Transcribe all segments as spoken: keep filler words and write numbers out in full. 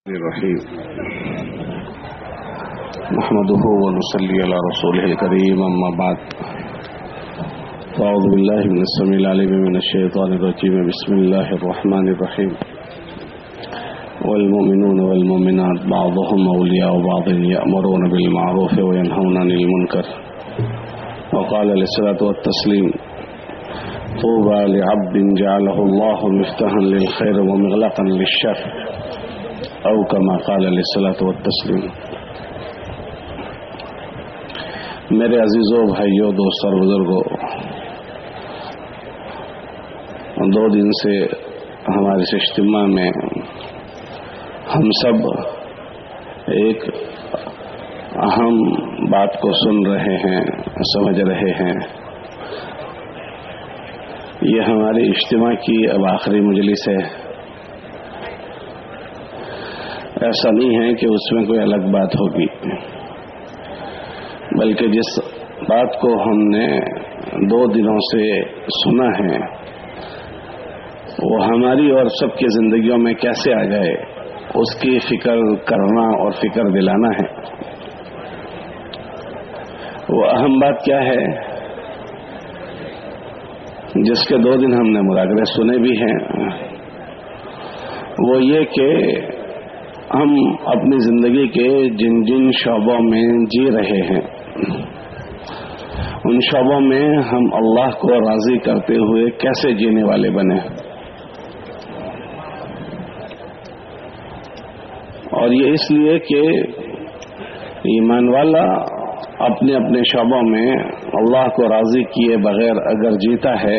الرحيم نحمده ونصلي على رسوله الكريم أما بعد فأعوذ بالله من السميع العليم من الشيطان الرجيم بسم الله الرحمن الرحيم والمؤمنون والمؤمنات بعضهم أولياء بعض يأمرون بالمعروف وينهون عن المنكر وقال للصلاة والتسليم طوبى لعبد جعله الله مفتاحا للخير ومغلقا للشر او کما قال علیہ الصلوۃ والتسلیم۔ میرے عزیزوں، بھائیوں، دوستوں اور بزرگوں، دو دن سے ہمارے اس اجتماع میں ہم سب ایک اہم بات کو سن رہے ہیں، سمجھ رہے ہیں۔ یہ ہمارے اجتماع کی اب آخری مجلس ہے۔ ایسا نہیں ہے کہ اس میں کوئی الگ بات ہوگی، بلکہ جس بات کو ہم نے دو دنوں سے سنا ہے وہ ہماری اور سب کی زندگیوں میں کیسے آ جائے، اس کی فکر کرنا اور فکر دلانا ہے۔ وہ اہم بات کیا ہے جس کے دو دن ہم نے مراقبے سنے بھی ہیں، وہ یہ کہ ہم اپنی زندگی کے جن جن شعبوں میں جی رہے ہیں ان شعبوں میں ہم اللہ کو راضی کرتے ہوئے کیسے جینے والے بنے، اور یہ اس لیے کہ ایمان والا اپنے اپنے شعبوں میں اللہ کو راضی کیے بغیر اگر جیتا ہے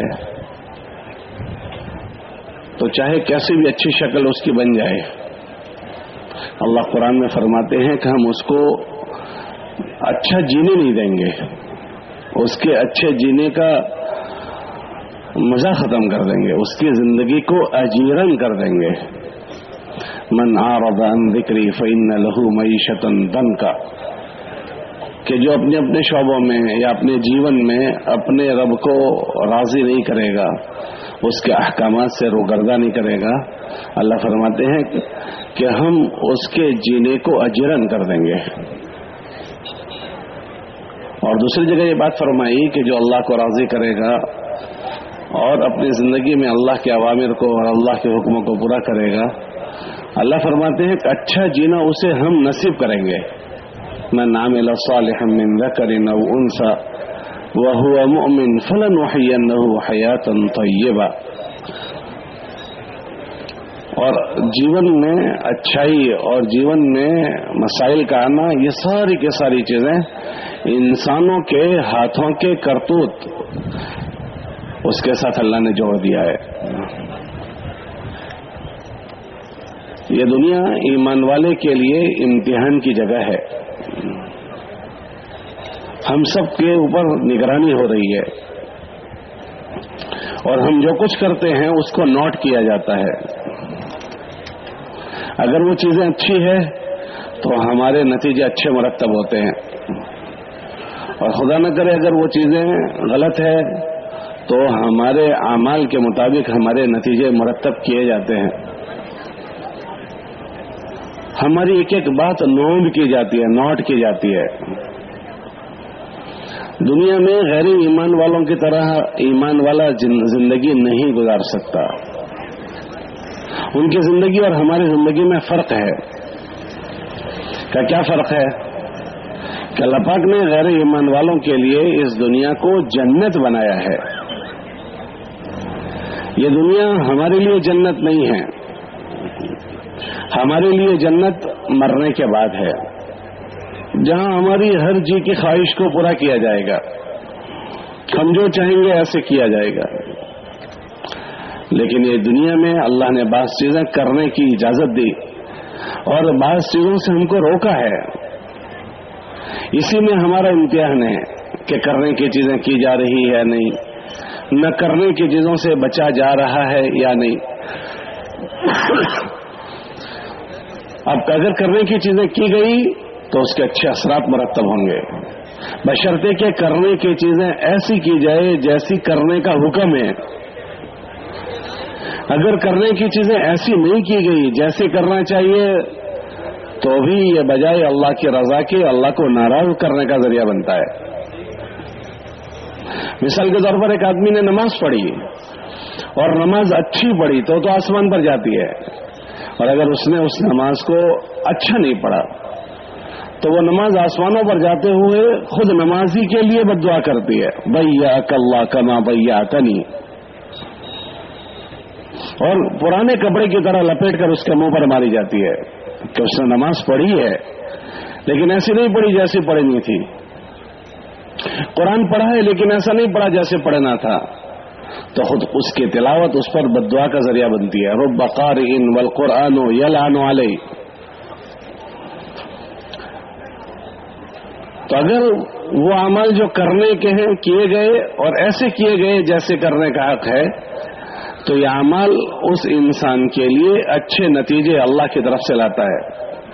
تو چاہے کیسی بھی اچھی شکل اس کی بن جائے، اللہ قرآن میں فرماتے ہیں کہ ہم اس کو اچھا جینے نہیں دیں گے، اس کے اچھے جینے کا مزہ ختم کر دیں گے، اس کی زندگی کو اجیرن کر دیں گے۔ من اعرض عن ذکری فإن له معیشۃ ضنکا، کہ جو اپنے اپنے شعبوں میں یا اپنے جیون میں اپنے رب کو راضی نہیں کرے گا، اس کے احکامات سے روگردہ نہیں کرے گا، اللہ فرماتے ہیں کہ ہم اس کے جینے کو اجرن کر دیں گے۔ اور دوسری جگہ یہ بات فرمائی کہ جو اللہ کو راضی کرے گا اور اپنی زندگی میں اللہ کے اوامر کو اور اللہ کے حکموں کو پورا کرے گا، اللہ فرماتے ہیں کہ اچھا جینا اسے ہم نصیب کریں گے۔ من عمل صالحا من ذکر او انثى وهو مؤمن فلنحيينه حیاتا طیبہ۔ اور جیون میں اچھائی اور جیون میں مسائل کا آنا، یہ ساری کی ساری چیزیں انسانوں کے ہاتھوں کے کرتوت اس کے ساتھ اللہ نے جوڑ دیا ہے۔ یہ دنیا ایمان والے کے لیے امتحان کی جگہ ہے، ہم سب کے اوپر نگرانی ہو رہی ہے اور ہم جو کچھ کرتے ہیں اس کو نوٹ کیا جاتا ہے۔ اگر وہ چیزیں اچھی ہے تو ہمارے نتیجے اچھے مرتب ہوتے ہیں، اور خدا نہ کرے اگر وہ چیزیں غلط ہے تو ہمارے اعمال کے مطابق ہمارے نتیجے مرتب کیے جاتے ہیں۔ ہماری ایک ایک بات نوٹ کی جاتی ہے، نوٹ کی جاتی ہے۔ دنیا میں غیر ایمان والوں کی طرح ایمان والا زندگی نہیں گزار سکتا۔ ان کی زندگی اور ہماری زندگی میں فرق ہے۔ کیا کیا فرق ہے؟ کہ اللہ پاک نے غیر ایمان والوں کے لیے اس دنیا کو جنت بنایا ہے۔ یہ دنیا ہمارے لیے جنت نہیں ہے، ہمارے لیے جنت مرنے کے بعد ہے، جہاں ہماری ہر جی کی خواہش کو پورا کیا جائے گا، ہم جو چاہیں گے ایسے کیا جائے گا۔ لیکن یہ دنیا میں اللہ نے بعض چیزیں کرنے کی اجازت دی اور بعض چیزوں سے ہم کو روکا ہے۔ اسی میں ہمارا امتحان ہے کہ کرنے کی چیزیں کی جا رہی ہے نہیں، نہ کرنے کی چیزوں سے بچا جا رہا ہے یا نہیں۔ اب اگر کرنے کی چیزیں کی گئی تو اس کے اچھے اثرات مرتب ہوں گے، بشرطے کہ کرنے کی چیزیں ایسی کی جائے جیسی کرنے کا حکم ہے۔ اگر کرنے کی چیزیں ایسی نہیں کی گئی جیسے کرنا چاہیے تو بھی یہ بجائے اللہ کی رضا کے اللہ کو ناراض کرنے کا ذریعہ بنتا ہے. مثال کے طور پر ایک آدمی نے نماز پڑھی اور نماز اچھی پڑھی تو تو آسمان پر جاتی ہے, اور اگر اس نے اس نماز کو اچھا نہیں پڑھا تو وہ نماز آسمانوں پر جاتے ہوئے خود نمازی کے لیے بد دعا کرتی ہے, بیاک اللہ کما بیاتنی, اور پرانے کپڑے کی طرح لپیٹ کر اس کے منہ پر ماری جاتی ہے کہ اس نے نماز پڑھی ہے لیکن ایسی نہیں پڑھی جیسی پڑھنی تھی, قرآن پڑھا ہے لیکن ایسا نہیں پڑھا جیسے پڑھنا تھا, تو خود اس کی تلاوت اس پر بد دعا کا ذریعہ بنتی ہے. رب قارئ والقرآن یلعن علیہ. تو اگر وہ اعمال جو کرنے کے ہیں کیے گئے اور ایسے کیے گئے جیسے کرنے کا حق ہے, تو یہ اعمال اس انسان کے لیے اچھے نتیجے اللہ کی طرف سے لاتا ہے.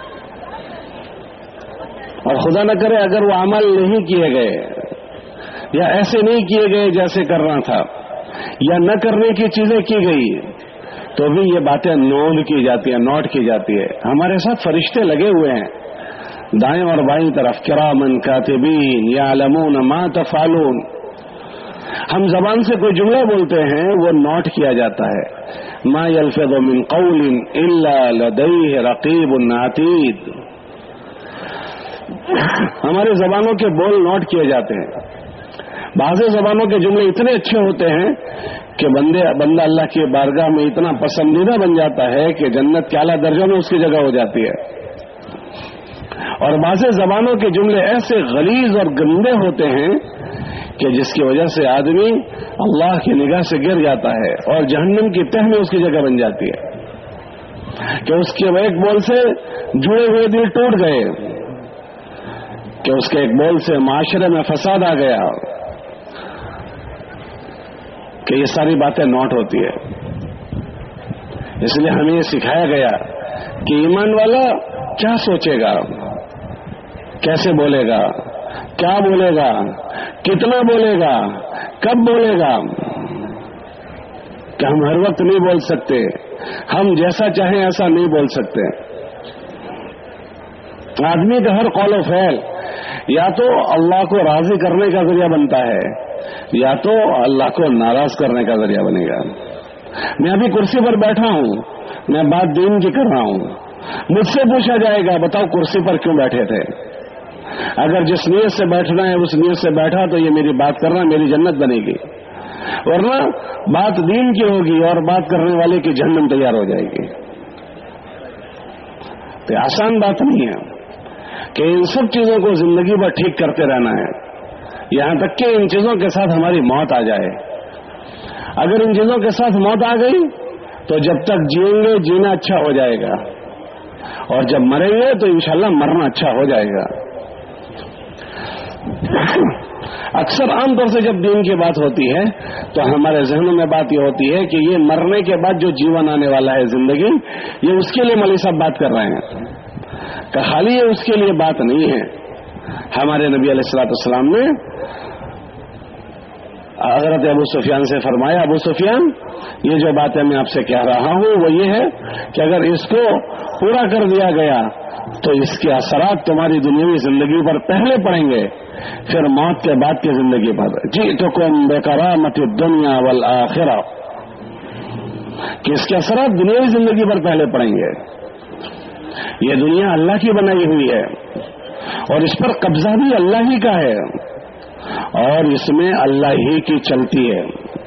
اور خدا نہ کرے اگر وہ اعمال نہیں کیے گئے یا ایسے نہیں کیے گئے جیسے کرنا تھا یا نہ کرنے کی چیزیں کی گئی تو بھی یہ باتیں نوٹ کی جاتی ہیں, نوٹ کی جاتی ہے. ہمارے ساتھ فرشتے لگے ہوئے ہیں دائیں اور بائیں طرف, کرامن کاتبین یعلمون ما تفعلون. ہم زبان سے کوئی جملہ بولتے ہیں وہ نوٹ کیا جاتا ہے. ما یلفظ من قول الا لدیہ رقیب عتید. ہماری زبانوں کے بول نوٹ کیے جاتے ہیں. بعض زبانوں کے جملے اتنے اچھے ہوتے ہیں کہ بندے بندہ اللہ کی بارگاہ میں اتنا پسندیدہ بن جاتا ہے کہ جنت کے اعلیٰ درجوں میں اس کی جگہ ہو جاتی ہے. اور بعض زبانوں کے جملے ایسے غلیظ اور گندے ہوتے ہیں کہ جس کی وجہ سے آدمی اللہ کی نگاہ سے گر جاتا ہے اور جہنم کی تہ میں اس کی جگہ بن جاتی ہے کہ اس کے ایک بول سے جڑے ہوئے دل ٹوٹ گئے, کہ اس کے ایک بول سے معاشرے میں فساد آ گیا, کہ یہ ساری باتیں نوٹ ہوتی ہے. اس لیے ہمیں یہ سکھایا گیا کہ ایمان والا کیا سوچے گا, کیسے بولے گا, کیا بولے گا, کتنا بولے گا, کب بولے گا, کہ ہم ہر وقت نہیں بول سکتے, ہم جیسا چاہیں ایسا نہیں بول سکتے. آدمی کا ہر قول و فعل یا تو اللہ کو راضی کرنے کا ذریعہ بنتا ہے یا تو اللہ کو ناراض کرنے کا ذریعہ بنے گا. میں ابھی کرسی پر بیٹھا ہوں, میں بات دین کی کر رہا ہوں, مجھ سے پوچھا جائے گا بتاؤ کرسی پر کیوں بیٹھے تھے. اگر جس نیت سے بیٹھنا ہے اس نیت سے بیٹھا تو یہ میری بات کرنا میری جنت بنے گی, ورنہ بات دین کی ہوگی اور بات کرنے والے کی جہنم تیار ہو جائے گی. تو آسان بات نہیں ہے کہ ان سب چیزوں کو زندگی بھر ٹھیک کرتے رہنا ہے, یہاں تک کہ ان چیزوں کے ساتھ ہماری موت آ جائے. اگر ان چیزوں کے ساتھ موت آ گئی تو جب تک جئیں گے جینا اچھا ہو جائے گا, اور جب مریں گے تو انشاءاللہ مرنا اچھا ہو جائے گا. اکثر عام طور سے جب دین کی بات ہوتی ہے تو ہمارے ذہنوں میں بات یہ ہوتی ہے کہ یہ مرنے کے بعد جو جیون آنے والا ہے زندگی, یہ اس کے لیے مولوی صاحب بات کر رہے ہیں. کہ خالی یہ اس کے لیے بات نہیں ہے. ہمارے نبی علیہ الصلوۃ والسلام نے حضرت ابو سفیان سے فرمایا, ابو سفیان یہ جو باتیں میں آپ سے کہہ رہا ہوں وہ یہ ہے کہ اگر اس کو پورا کر دیا گیا تو اس کے اثرات تمہاری دنیاوی زندگی پر پہلے پڑیں گے پھر موت کے بعد کی زندگی پر. جئتکم بکرامۃ الدنیا والآخرہ, کہ اس کے اثرات دنیاوی زندگی پر پہلے پڑیں گے. یہ دنیا اللہ کی بنائی ہوئی ہے اور اس پر قبضہ بھی اللہ ہی کا ہے اور اس میں اللہ ہی کی چلتی ہے.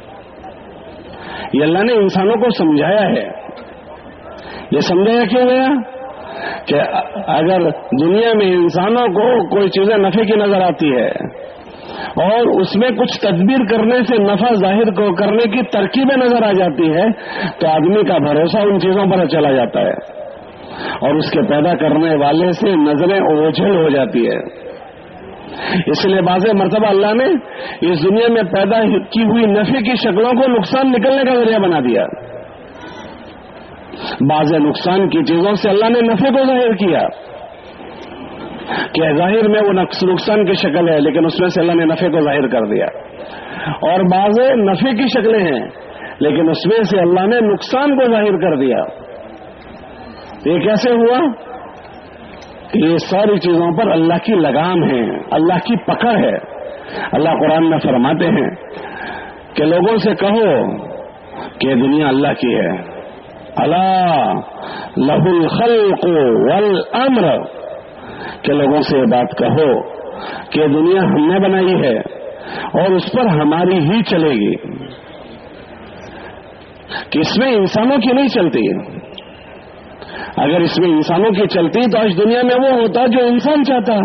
یہ اللہ نے انسانوں کو سمجھایا ہے. یہ سمجھایا کیوں گیا کہ اگر دنیا میں انسانوں کو کوئی چیزیں نفع کی نظر آتی ہے اور اس میں کچھ تدبیر کرنے سے نفع ظاہر کو کرنے کی ترکیبیں نظر آ جاتی ہے تو آدمی کا بھروسہ ان چیزوں پر چلا جاتا ہے اور اس کے پیدا کرنے والے سے نظریں اوجھل ہو جاتی ہے. اس لیے بعض مرتبہ اللہ نے اس دنیا میں پیدا کی ہوئی نفع کی شکلوں کو نقصان نکلنے کا ذریعہ بنا دیا. بعض نقصان کی چیزوں سے اللہ نے نفع کو ظاہر کیا کہ ظاہر میں وہ نقصان کی شکل ہے لیکن اس میں سے اللہ نے نفع کو ظاہر کر دیا, اور بعض نفع کی شکلیں ہیں لیکن اس میں سے اللہ نے نقصان کو ظاہر کر دیا. یہ کیسے ہوا یہ ساری چیزوں پر اللہ کی لگام ہے، اللہ کی پکڑ ہے. اللہ قرآن میں فرماتے ہیں کہ لوگوں سے کہو کہ دنیا اللہ کی ہے. الا لہ الخلق والامر، کہ لوگوں سے یہ بات کہو کہ دنیا ہم نے بنائی ہے اور اس پر ہماری ہی چلے گی، کہ اس میں انسانوں کی نہیں چلتی. اگر اس میں انسانوں کی چلتی تو آج دنیا میں وہ ہوتا جو انسان چاہتا،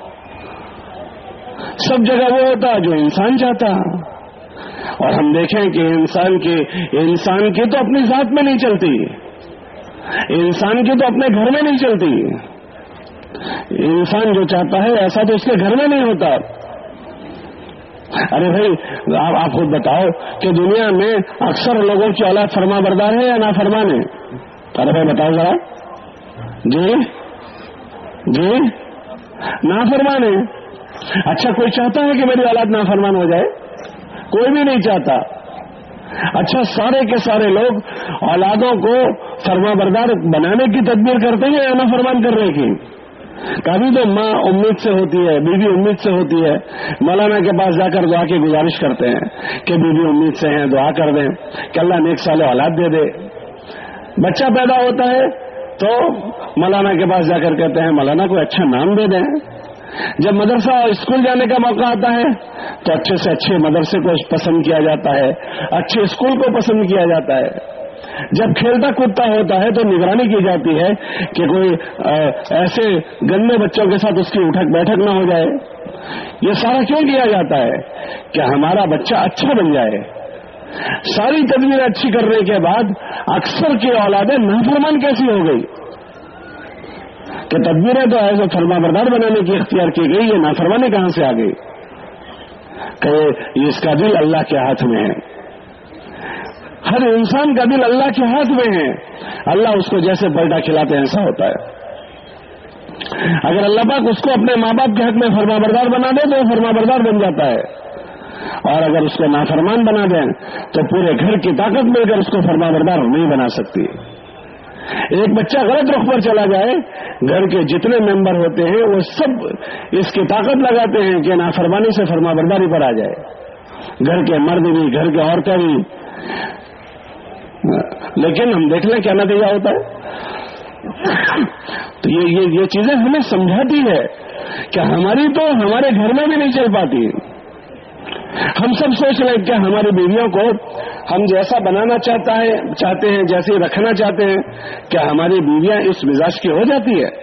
سب جگہ وہ ہوتا جو انسان چاہتا. اور ہم دیکھیں کہ انسان کی انسان کی تو اپنی ذات میں نہیں چلتی، انسان کی تو اپنے گھر میں نہیں چلتی. انسان جو چاہتا ہے ایسا تو اس کے گھر میں نہیں ہوتا. ارے بھائی آپ آپ خود بتاؤ کہ دنیا میں اکثر لوگوں کی اولاد فرما بردار ہے یا نافرمان ہے؟ ارے بھائی بتاؤ ذرا. جی جی نافرمان ہے. اچھا کوئی چاہتا ہے کہ میری اولاد نافرمان ہو جائے؟ کوئی بھی نہیں چاہتا. اچھا سارے کے سارے لوگ اولادوں کو فرما بردار بنانے کی تدبیر کرتے ہیں یا نافرمان کرنے کی؟ کبھی تو ماں امید سے ہوتی ہے، بیوی امید سے ہوتی ہے، مولانا کے پاس جا کر دعا کی گزارش کرتے ہیں کہ بیوی امید سے ہیں، دعا کر دیں کہ اللہ نیک صالح اولاد دے دے. بچہ پیدا ہوتا ہے تو مولانا کے پاس جا کر کہتے ہیں مولانا کوئی اچھا نام دے دیں. جب مدرسہ اور اسکول جانے کا موقع آتا ہے تو اچھے سے اچھے مدرسے کو پسند کیا جاتا ہے، اچھے اسکول کو پسند کیا جاتا ہے. جب کھیلتا کودتا ہوتا ہے تو نگرانی کی جاتی ہے کہ کوئی ایسے گندے بچوں کے ساتھ اس کی اٹھک بیٹھک نہ ہو جائے. یہ سارا کیوں کیا جاتا ہے؟ کہ ہمارا بچہ اچھا بن جائے. ساری تدبیر اچھی کرنے کے بعد اکثر کی اولادیں نافرمان کیسی ہو گئی؟ کہ تدبیریں تو ایسے فرما بردار بنانے کی اختیار کی گئی، یہ نافرمانی کہاں سے آ گئی؟ کہ اس کا دل اللہ کے ہاتھ میں ہے. ہر انسان کا دل اللہ کے ہاتھ میں ہے. اللہ اس کو جیسے پلٹا کھلاتے ہیں ایسا ہوتا ہے. اگر اللہ پاک اس کو اپنے ماں باپ کے حق میں فرما بردار بنا دے تو وہ فرما بردار بن جاتا ہے، اور اگر اس کو نافرمان بنا دیں تو پورے گھر کی طاقت مل کر اس کو فرما بردار نہیں بنا سکتی. ایک بچہ غلط رخ پر چلا جائے، گھر کے جتنے ممبر ہوتے ہیں وہ سب اس کی طاقت لگاتے ہیں کہ نافرمانی سے فرما برداری پر آ جائے. گھر کے مرد بھی، گھر کے عورتیں بھی. لیکن ہم دیکھ لیں کیا نتیجہ ہوتا ہے. تو یہ یہ, یہ چیزیں ہمیں سمجھاتی ہے کہ ہماری تو ہمارے گھر میں بھی نہیں چل پاتی. ہم سب سوچ رہے ہیں کہ ہماری بیویوں کو ہم جیسا بنانا چاہتا ہے چاہتے ہیں جیسے رکھنا چاہتے ہیں، کیا ہماری بیویاں اس مزاج کی ہو جاتی ہے؟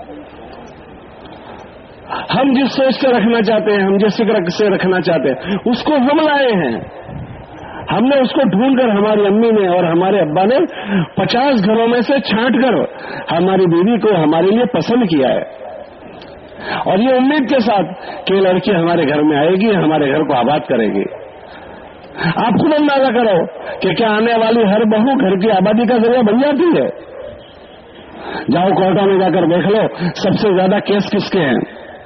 ہم جس سوچ سے رکھنا چاہتے ہیں، ہم جس فکر سے رکھنا چاہتے ہیں اس کو ہم لائے ہیں. ہم نے اس کو ڈھونڈ کر ہماری امی نے اور ہمارے ابا نے پچاس گھروں میں سے چھانٹ کر ہماری بیوی کو ہمارے لیے پسند کیا ہے، اور یہ امید کے ساتھ کہ لڑکی ہمارے گھر میں آئے گی، ہمارے گھر کو آباد کرے گی. آپ خود اندازہ کرو کہ کیا آنے والی ہر بہو گھر کی آبادی کا ذریعہ بن جاتی ہے؟ جاؤ کورٹوں میں جا کر دیکھ لو سب سے زیادہ کیس کس کے ہیں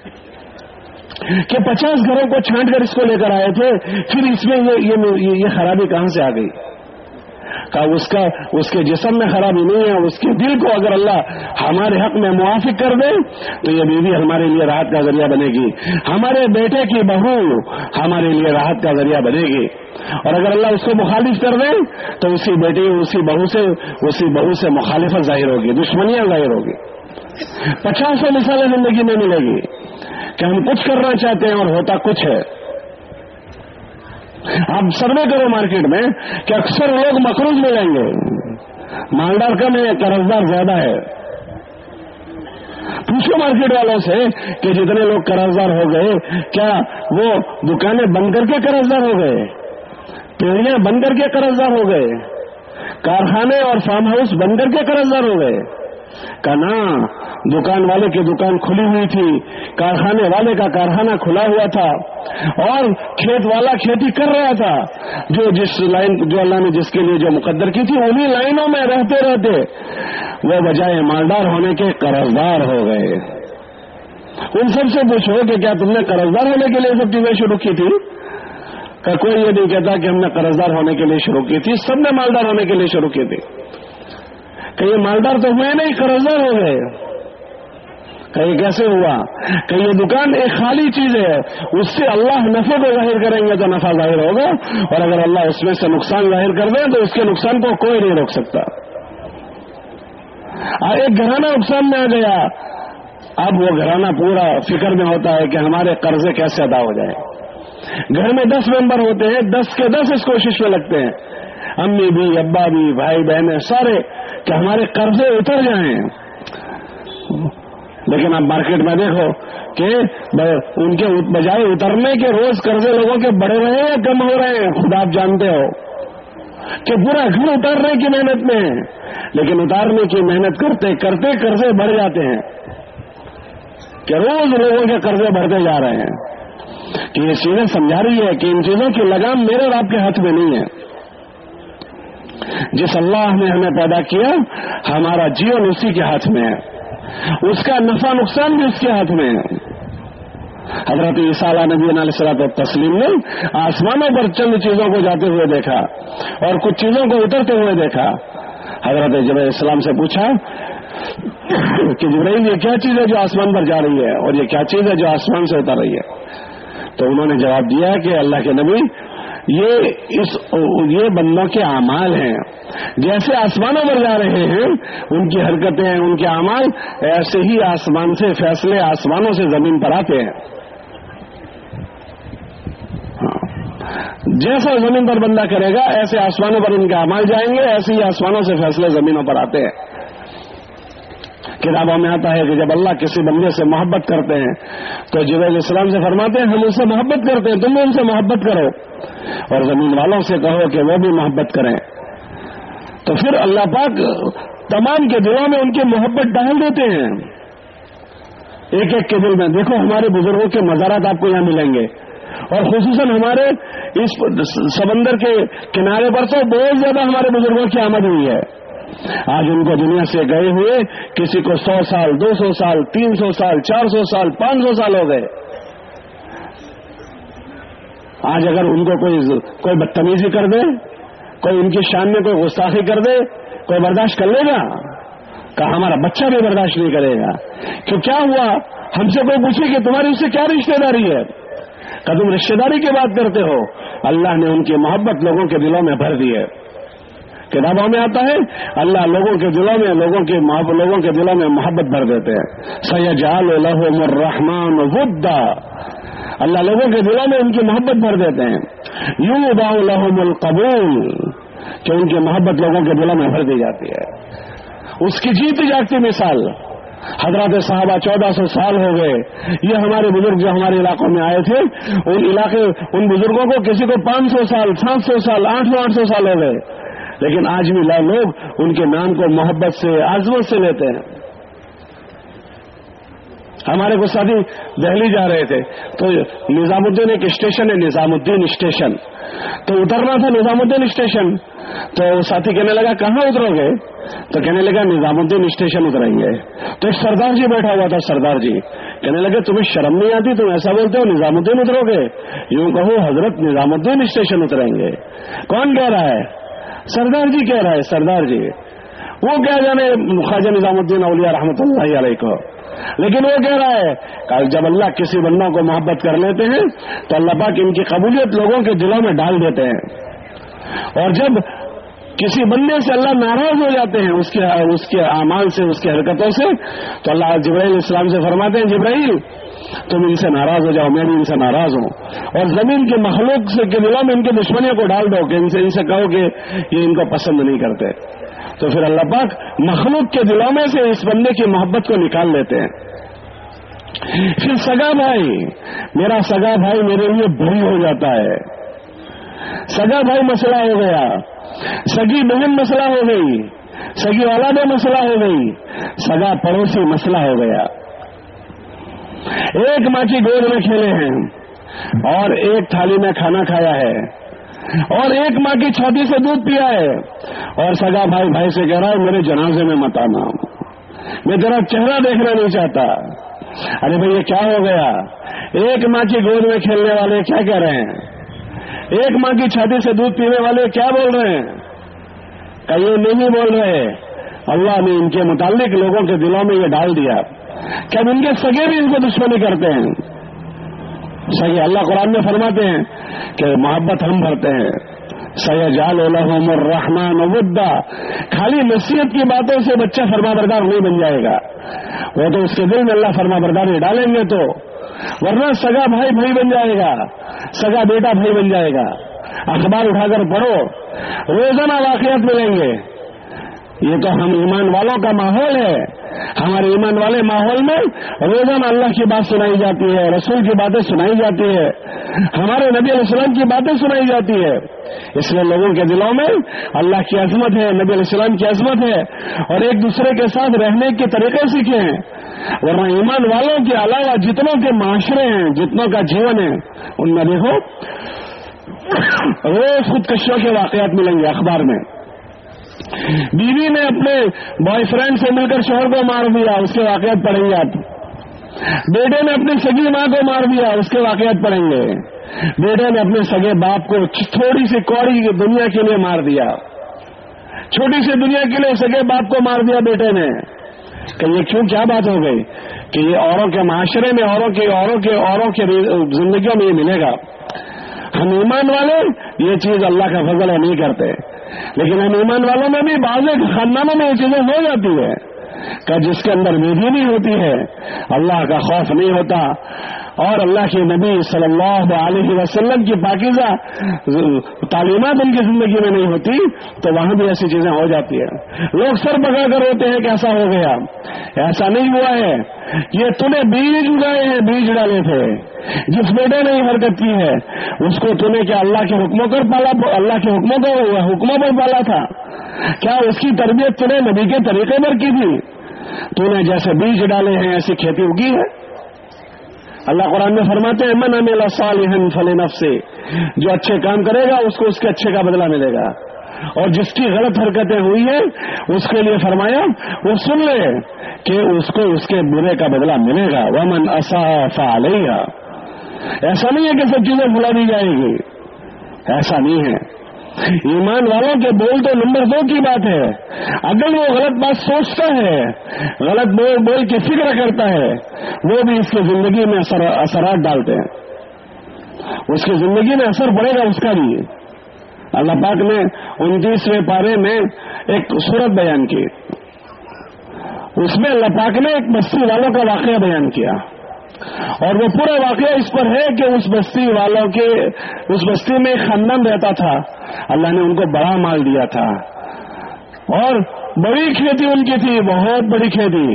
کہ پچاس گھروں کو چھانٹ کر اس کو لے کر آئے تھے، پھر اس میں یہ, یہ, یہ خرابی کہاں سے آ گئی؟ کہ اس کا اس کے جسم میں خرابی نہیں ہے، اس کے دل کو اگر اللہ ہمارے حق میں موافق کر دے تو یہ بیوی ہمارے لیے راحت کا ذریعہ بنے گی، ہمارے بیٹے کی بہو ہمارے لیے راحت کا ذریعہ بنے گی. اور اگر اللہ اس کو مخالف کر دے تو اسی بیٹی اسی بہو سے اسی بہو سے مخالفت ظاہر ہوگی، دشمنیاں ظاہر ہوگی. پچاسوں مثالیں زندگی میں ملے گی کہ ہم کچھ کرنا چاہتے ہیں اور ہوتا کچھ ہے. آپ سروے کرو مارکیٹ میں کہ اکثر لوگ مقروض ملیں گے، مالدار کم ہے، قرضدار زیادہ ہے. پوچھو مارکیٹ والوں سے کہ جتنے لوگ قرضدار ہو گئے کیا وہ دکانیں بند کر کے قرضدار ہو گئے، پیڑیاں بند کر کے قرضدار ہو گئے، کارخانے اور فارم ہاؤس بند کر کے قرضدار ہو گئے؟ کہنا دکان والے کی دکان کھلی ہوئی تھی، کارخانے والے کا کارخانہ کھلا ہوا تھا، اور کھیت والا کھیتی کر رہا تھا. جو جس لائن جو اللہ نے جس کے لیے جو مقدر کی تھی انہی لائنوں میں رہتے رہتے وہ بجائے مالدار ہونے کے قرضدار ہو گئے. ان سب سے پوچھو کہ کیا تم نے قرضدار ہونے کے لیے سب چیزیں شروع کی تھی؟ کہ کوئی یہ نہیں کہتا کہ ہم نے قرضدار ہونے کے لیے شروع کی تھی، سب نے مالدار ہونے کے لیے شروع کی تھی. کہ یہ مالدار تو ہوئے نہیں، قرضدار ہو گئے. کہ یہ کیسے ہوا کہ یہ دکان ایک خالی چیز ہے، اس سے اللہ نفع کو ظاہر کریں گے تو نفع ظاہر ہوگا، اور اگر اللہ اس میں سے نقصان ظاہر کر دے تو اس کے نقصان کو کوئی نہیں روک سکتا۔ ایک گھرانہ نقصان میں آ گیا، اب وہ گھرانہ پورا فکر میں ہوتا ہے کہ ہمارے قرضے کیسے ادا ہو جائیں۔ گھر میں دس ممبر ہوتے ہیں، دس کے دس اس کوشش میں لگتے ہیں، امی بھی، ابا بھی، بھائی بہنیں سارے، کہ ہمارے قرضے اتر جائیں۔ لیکن اب مارکیٹ میں دیکھو کہ ان کے بجائے اترنے کے روز قرضے لوگوں کے بڑھ رہے ہیں یا کم ہو رہے ہیں؟ خود آپ جانتے ہو کہ پورا گھر اتارنے کی محنت میں ہے، لیکن اتارنے کی محنت کرتے کرتے قرضے بڑھ جاتے ہیں کہ روز لوگوں کے قرضے بڑھتے جا رہے ہیں۔ کہ یہ چیزیں سمجھا رہی ہے کہ ان چیزوں کی لگام میرے اور آپ کے ہاتھ میں نہیں ہے۔ جس اللہ نے ہمیں پیدا کیا ہمارا جیون اسی کے ہاتھ میں ہے، اس کا نفع نقصان بھی اس کے ہاتھ میں ہے۔ حضرت عیسیٰ علیہ نبی علیہ الصلوۃ والتسلیم نے آسمانوں پر چند چیزوں کو جاتے ہوئے دیکھا اور کچھ چیزوں کو اترتے ہوئے دیکھا۔ حضرت جبرائیل السلام سے پوچھا کہ جبرائیل یہ کیا چیز ہے جو آسمان پر جا رہی ہے اور یہ کیا چیز ہے جو آسمان سے اتر رہی ہے؟ تو انہوں نے جواب دیا کہ اللہ کے نبی یہ اس یہ بندوں کے اعمال ہیں، جیسے آسمانوں پر جا رہے ہیں ان کی حرکتیں، ان کے اعمال، ایسے ہی آسمان سے فیصلے آسمانوں سے زمین پر آتے ہیں۔ جیسا زمین پر بندہ کرے گا ایسے آسمانوں پر ان کے اعمال جائیں گے، ایسے ہی آسمانوں سے فیصلے زمینوں پر آتے ہیں۔ کتابوں میں آتا ہے کہ جب اللہ کسی بندے سے محبت کرتے ہیں تو جبرائیل السلام سے فرماتے ہیں ہم ان سے محبت کرتے ہیں، تم بھی ان سے محبت کرو، اور زمین والوں سے کہو کہ وہ بھی محبت کریں۔ تو پھر اللہ پاک تمام کے دلوں میں ان کی محبت ڈال دیتے ہیں، ایک ایک کے دل میں۔ دیکھو ہمارے بزرگوں کے مزارات آپ کو یہاں ملیں گے، اور خصوصاً ہمارے اس سمندر کے کنارے پر تو بہت زیادہ ہمارے بزرگوں کی آمد ہوئی ہے۔ آج ان کو دنیا سے گئے ہوئے کسی کو سو سال، دو سو سال، تین سو سال، چار سو سال، پانچ سو سال ہو گئے۔ آج اگر ان کو کوئی کوئی بدتمیزی کر دے، کوئی ان کی شان میں کوئی گستاخی کر دے، کوئی برداشت کر لے گا؟ کہ ہمارا بچہ بھی برداشت نہیں کرے گا۔ کہ کیا ہوا؟ ہم سے کوئی پوچھے کہ تمہاری اس سے کیا رشتہ داری ہے؟ کہ تم رشتہ داری کی بات کرتے ہو۔ اللہ نے ان کی محبت لوگوں کے دلوں میں بھر دی ہے۔ کتابوں میں آتا ہے اللہ لوگوں کے دلوں میں لوگوں کے لوگوں کے دلوں میں محبت بھر دیتے ہیں۔ سیجعل لهم الرحمن ودا، اللہ لوگوں کے دلوں میں ان کی محبت بھر دیتے ہیں۔ یوضع لهم القبول، کہ ان کی محبت لوگوں کے دلوں میں بھر دی جاتی ہے۔ اس کی جیتی جاگتی مثال حضرات صحابہ چودہ سو سال ہو گئے، یہ ہمارے بزرگ جو ہمارے علاقوں میں آئے تھے ان علاقے ان بزرگوں کو کسی کو پانچ سو سال، سات سو سال، آٹھ سو آٹھ سو سال ہو گئے، لیکن آج بھی لوگ ان کے نام کو محبت سے، عظمت سے لیتے ہیں۔ ہمارے کو ساتھی دہلی جا رہے تھے تو نظام الدین ایک اسٹیشن ہے، نظام الدین اسٹیشن، تو اترنا تھا نظام الدین اسٹیشن، تو ساتھی کہنے لگا کہاں اترو گے؟ تو کہنے لگا نظام الدین اسٹیشن اتریں گے۔ تو ایک سردار جی بیٹھا ہوا تھا، سردار جی کہنے لگے تمہیں شرم نہیں آتی، تم ایسا بولتے ہو نظام الدین اترو گے؟ یوں کہو حضرت نظام الدین اسٹیشن اتریں گے۔ کون کہہ رہا ہے؟ سردار جی کہہ رہا ہے، سردار جی۔ وہ کیا جانے خواجہ نظام الدین اولیاء رحمۃ اللہ علیہ کو، لیکن وہ کہہ رہا ہے کہ جب اللہ کسی بندوں کو محبت کر لیتے ہیں تو اللہ پاک ان کی قبولیت لوگوں کے دلوں میں ڈال دیتے ہیں، اور جب کسی بندے سے اللہ ناراض ہو جاتے ہیں اس کے اس کے اعمال سے، اس کی حرکتوں سے، تو اللہ جبرائیل السلام سے فرماتے ہیں جبرائیل تم ان سے ناراض ہو جاؤ، میں بھی ان سے ناراض ہوں، اور زمین کے مخلوق سے کے دلوں میں ان کی دشمنیوں کو ڈال دو کہ ان سے ان سے کہو کہ یہ ان کو پسند نہیں کرتے۔ تو پھر اللہ پاک مخلوق کے دلوں میں سے اس بندے کی محبت کو نکال لیتے ہیں۔ پھر سگا بھائی، میرا سگا بھائی میرے لیے بھائی ہو جاتا ہے، سگا بھائی مسئلہ ہو گیا، سگی بہن مسئلہ ہو گئی، سگی اولادیں مسئلہ ہو گئی، سگا پڑوسی مسئلہ ہو گیا۔ ایک ماں کی گود میں کھیلے ہیں اور ایک تھالی میں کھانا کھایا ہے، اور ایک ماں کی چھاتی سے دودھ پیا ہے، اور سگا بھائی بھائی سے کہہ رہا ہے میرے جنازے میں مت آنا، میں تیرا چہرہ دیکھنا نہیں چاہتا۔ ارے بھائی یہ کیا ہو گیا؟ ایک ماں کی گود میں کھیلنے والے کیا کہہ رہے ہیں؟ ایک ماں کی چھاتی سے دودھ پینے والے کیا بول رہے ہیں؟ کہ یہ نہیں بول رہے، اللہ نے ان کے متعلق لوگوں کے دلوں میں یہ ڈال دیا۔ کہ اب ان کے سگے بھی ان کو دشمنی کرتے ہیں. سگے اللہ قرآن میں فرماتے ہیں کہ محبت ہم بھرتے ہیں. سیجعل لهم الرحمن ودا. خالی نصیحت کی باتوں سے بچہ فرما بردار نہیں بن جائے گا, وہ تو اس کے دل میں اللہ فرما برداری ڈالیں گے تو, ورنہ سگا بھائی بھائی بن جائے گا, سگا بیٹا بھائی بن جائے گا. اخبار اٹھا کر پڑھو, روزانہ واقعات ملیں گے. یہ تو ہم ایمان والوں کا ماحول ہے. ہمارے ایمان والے ماحول میں روزانہ اللہ کی بات سنائی جاتی ہے, رسول کی باتیں سنائی جاتی ہے, ہمارے نبی علیہ السلام کی باتیں سنائی جاتی ہے. اس لیے لوگوں کے دلوں میں اللہ کی عظمت ہے, نبی علیہ السلام کی عظمت ہے, اور ایک دوسرے کے ساتھ رہنے کے طریقے سیکھے ہیں. ورنہ ایمان والوں کے علاوہ جتنوں کے معاشرے ہیں, جتنوں کا جیون ہے, ان میں دیکھو روز خودکشیوں کے واقعات ملیں گے اخبار میں. بیوی نے اپنے بوائے فرینڈ سے مل کر شوہر کو مار دیا, اس کے واقعات پڑھیں گے آپ. بیٹے نے اپنی سگی ماں کو مار دیا, اس کے واقعات پڑھیں گے. بیٹے نے اپنے سگے باپ کو تھوڑی سی کوڑی دنیا کے لیے مار دیا, چھوٹی سی دنیا کے لیے سگے باپ کو مار دیا بیٹے نے. کہ یہ کیوں, کیا بات ہو گئی کہ یہ اوروں کے معاشرے میں اوروں کے اوروں کے اوروں کے زندگیوں میں یہ ملے گا. ہم ایمان والے یہ چیز اللہ کا فضل ہے نہیں کرتے, لیکن ہم ایمان والوں میں بھی بعض خاندانوں میں یہ چیزیں ہو جاتی ہے کہ جس کے اندر بے دینی ہوتی ہے, اللہ کا خوف نہیں ہوتا, اور اللہ کے نبی صلی اللہ علیہ وسلم کی پاکیزہ تعلیمات ان کی زندگی میں نہیں ہوتی, تو وہاں بھی ایسی چیزیں ہو جاتی ہیں. لوگ سر پکڑ کر ہوتے ہیں کہ ایسا ہو گیا, ایسا نہیں ہوا ہے. یہ تو نے بیج اگائے ہیں, بیج ڈالے تھے. جس بیٹے نے یہ حرکت کی ہے اس کو تو نے کیا اللہ کے حکموں پر پالا, اللہ کے حکموں کو حکموں پر پالا تھا کیا؟ اس کی تربیت تو نے نبی کے طریقے پر کی تھی. تو نے جیسے بیج ڈالے ہیں ایسی کھیتی اگی ہے. اللہ قرآن میں فرماتے ہیں من عمل صالحا فلنفسہ, جو اچھے کام کرے گا اس کو اس کے اچھے کا بدلہ ملے گا, اور جس کی غلط حرکتیں ہوئی ہیں اس کے لیے فرمایا وہ سن لے کہ اس کو اس کے برے کا بدلہ ملے گا. ومن اساء فعلیہا. ایسا نہیں ہے کہ سب چیزیں بھلا دی جائے گی, ایسا نہیں ہے. ایمان والوں کے بول تو نمبر دو کی بات ہے. اگر وہ غلط بات سوچتا ہے, غلط بول بول کے فکر کرتا ہے, وہ بھی اس کی زندگی میں اثر اثرات ڈالتے ہیں, اس کی زندگی میں اثر پڑے گا اس کا بھی. اللہ پاک نے انتیسویں پارے میں ایک سورت بیان کی, اس میں اللہ پاک نے ایک بستی والوں کا واقعہ بیان کیا, اور وہ پورا واقعہ اس پر ہے کہ اس بستی والوں کے اس بستی میں ایک خاندان رہتا تھا. اللہ نے ان کو بڑا مال دیا تھا, اور بڑی کھیتی ان کی تھی, بہت بڑی کھیتی.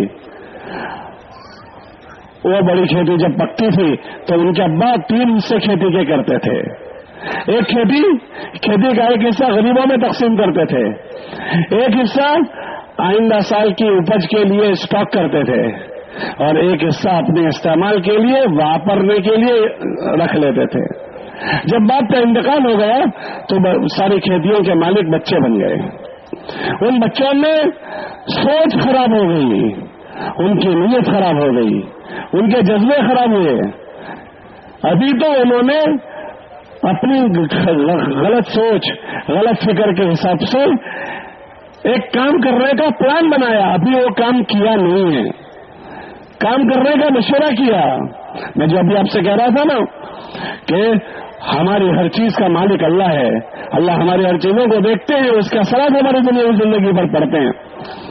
وہ بڑی کھیتی جب پکتی تھی تو ان کے ابا تین حصے کھیتی کے کرتے تھے. ایک کھیتی کھیتی کا ایک حصہ غریبوں میں تقسیم کرتے تھے, ایک حصہ آئندہ سال کی اپج کے لیے اسٹاک کرتے تھے, اور ایک حصہ اپنے استعمال کے لیے واپرنے کے لیے رکھ لیتے تھے. جب باپ کا انتقال ہو گیا تو ساری کھیتیوں کے مالک بچے بن گئے. ان بچوں میں سوچ خراب ہو گئی, ان کی نیت خراب ہو گئی, ان کے جذبے خراب ہوئے. ابھی تو انہوں نے اپنی غلط سوچ غلط فکر کے حساب سے ایک کام کرنے کا پلان بنایا, ابھی وہ کام کیا نہیں ہے. کام کرنے کا مشورہ کیا. میں جو ابھی آپ سے کہہ رہا تھا نا کہ ہماری ہر چیز کا مالک اللہ ہے, اللہ ہماری ہر چیزوں کو دیکھتے ہیں, اس کے اثرات ہماری دنیا زندگی پر پڑتے ہیں.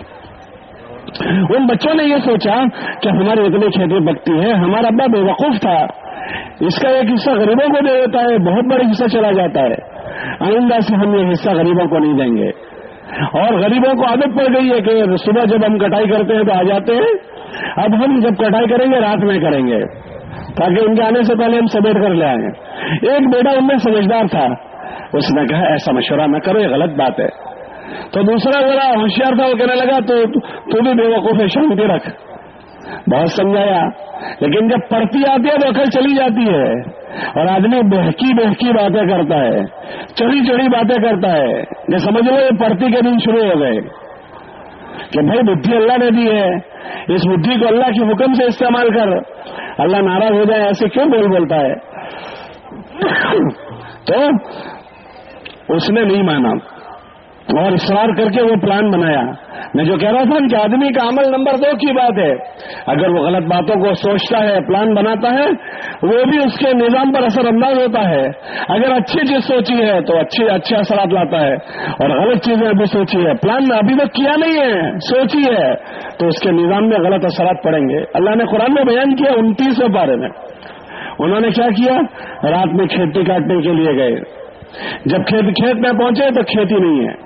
ان بچوں نے یہ سوچا کہ ہماری اتنی کھیتی پکتی ہے, ہمارا ابا بے وقوف تھا, اس کا ایک حصہ غریبوں کو دے دیتا ہے, بہت بڑا حصہ چلا جاتا ہے, آئندہ سے ہم یہ حصہ غریبوں کو نہیں دیں گے. اور غریبوں کو عادت پڑ گئی ہے کہ صبح جب ہم کٹائی کرتے ہیں تو آ جاتے ہیں, اب ہم جب کٹائی کریں گے رات میں کریں گے تاکہ ان کے آنے سے پہلے ہم سمیٹ کر لے آئیں. ایک بیٹا ان میں سمجھدار تھا, اس نے کہا ایسا مشورہ نہ کرو, یہ غلط بات ہے. تو دوسرا بڑا ہوشیار تھا, وہ کہنے لگا تو تو بھی بے وقوف ہے, شانتی رکھ. بہت سمجھایا, لیکن جب پڑتی آتی ہے تو عقل چلی جاتی ہے, اور آدمی بہکی بہکی باتیں کرتا ہے, چڑی چڑی باتیں کرتا ہے. یہ سمجھ لو یہ پڑتی کے دن شروع ہو گئے کہ بھائی بدھی اللہ نے دی ہے, اس بدھی کو اللہ کے حکم سے استعمال کر, اللہ ناراض ہو جائے ایسے کیوں بول بولتا ہے. تو اس نے نہیں مانا, اور اصرار کر کے وہ پلان بنایا. میں جو کہہ رہا تھا کہ آدمی کا عمل نمبر دو کی بات ہے. اگر وہ غلط باتوں کو سوچتا ہے، پلان بناتا ہے، وہ بھی اس کے نظام پر اثر انداز ہوتا ہے. اگر اچھی چیز سوچی ہے تو اچھے اچھے اثرات لاتا ہے، اور غلط چیزیں ابھی سوچی ہے، پلان ابھی تک کیا نہیں ہے، سوچی ہے، تو اس کے نظام میں غلط اثرات پڑیں گے. اللہ نے قرآن میں بیان کیا انتیسویں پارے میں. انہوں نے کیا کیا؟ رات میں کھیتی کاٹنے کے لیے گئے. جب کھیت کھیت میں پہنچے تو کھیتی نہیں ہے.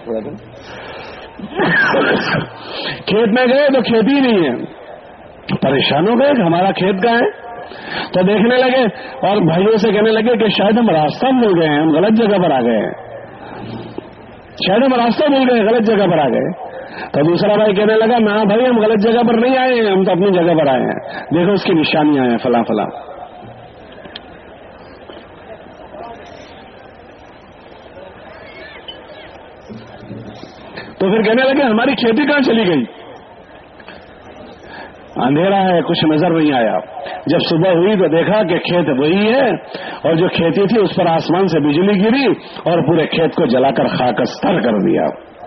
کھیت میں گئے تو کھیتی نہیں ہے. پریشان ہو گئے کہ ہمارا کھیت کہاں ہے. تو دیکھنے لگے اور بھائیوں سے کہنے لگے کہ شاید ہم راستہ بھول گئے ہیں، ہم غلط جگہ پر آ گئے ہیں. شاید ہم راستہ بھول گئے، غلط جگہ پر آ گئے. تو دوسرا بھائی کہنے لگا نہ بھائی ہم غلط جگہ پر نہیں آئے ہیں، ہم تو اپنی جگہ پر آئے ہیں، دیکھو اس کی نشانیاں ہیں فلاں فلاں. تو پھر کہنے لگے ہماری کھیتی کہاں چلی گئی؟ اندھیرا ہے، کچھ نظر نہیں آیا. جب صبح ہوئی تو دیکھا کہ کھیت وہی ہے، اور جو کھیتی تھی اس پر آسمان سے بجلی گری اور پورے کھیت کو جلا کر خاکستر کر دیا.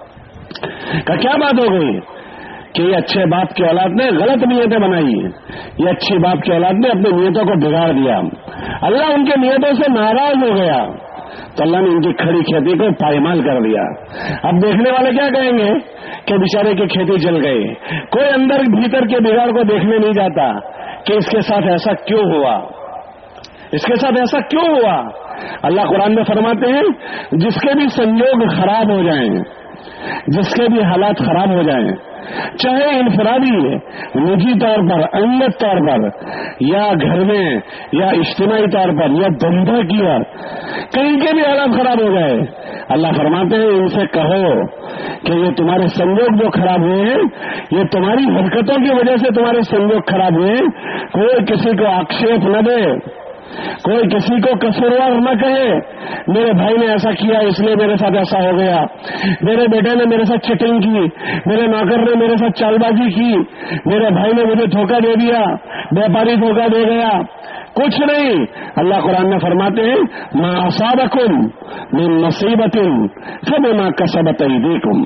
کہ کیا بات ہو گئی؟ کہ یہ اچھے باپ کی اولاد نے غلط نیتیں بنائی، یہ اچھی باپ کی اولاد نے اپنی نیتوں کو بگاڑ دیا. اللہ ان کے نیتوں سے ناراض ہو گیا تو اللہ نے ان کی کھڑی کھیتی کو پائمال کر دیا. اب دیکھنے والے کیا کہیں گے کہ بیچارے کی کھیتی جل گئی. کوئی اندر بھیتر کے بگاڑ کو دیکھنے نہیں جاتا کہ اس کے ساتھ ایسا کیوں ہوا، اس کے ساتھ ایسا کیوں ہوا. اللہ قرآن میں فرماتے ہیں جس کے بھی سنجوگ خراب ہو جائیں، جس کے بھی حالات خراب ہو جائیں، چاہے انفرادی نجی طور پر، انگت طور پر، یا گھر میں، یا اجتماعی طور پر، یا دھندا کیا، کہیں کے بھی حالات خراب ہو گئے، اللہ فرماتے ہیں ان سے کہو کہ یہ تمہارے سنجوگ جو خراب ہوئے ہیں یہ تمہاری حرکتوں کی وجہ سے تمہارے سنجوگ خراب ہوئے ہیں. کوئی کسی کو آکشیپ نہ دے، کوئی کسی کو قصوروار نہ کہے میرے بھائی نے ایسا کیا اس لیے میرے ساتھ ایسا ہو گیا، میرے بیٹے نے میرے ساتھ چیٹنگ کی، میرے نوکر نے میرے ساتھ چال بازی کی، میرے بھائی نے مجھے دھوکہ دے دیا، بیپاری دھوکہ دے گیا. کچھ نہیں. اللہ قرآن میں فرماتے ہیں ما اصابکم من مصیبت فبما کسبت ایدیکم.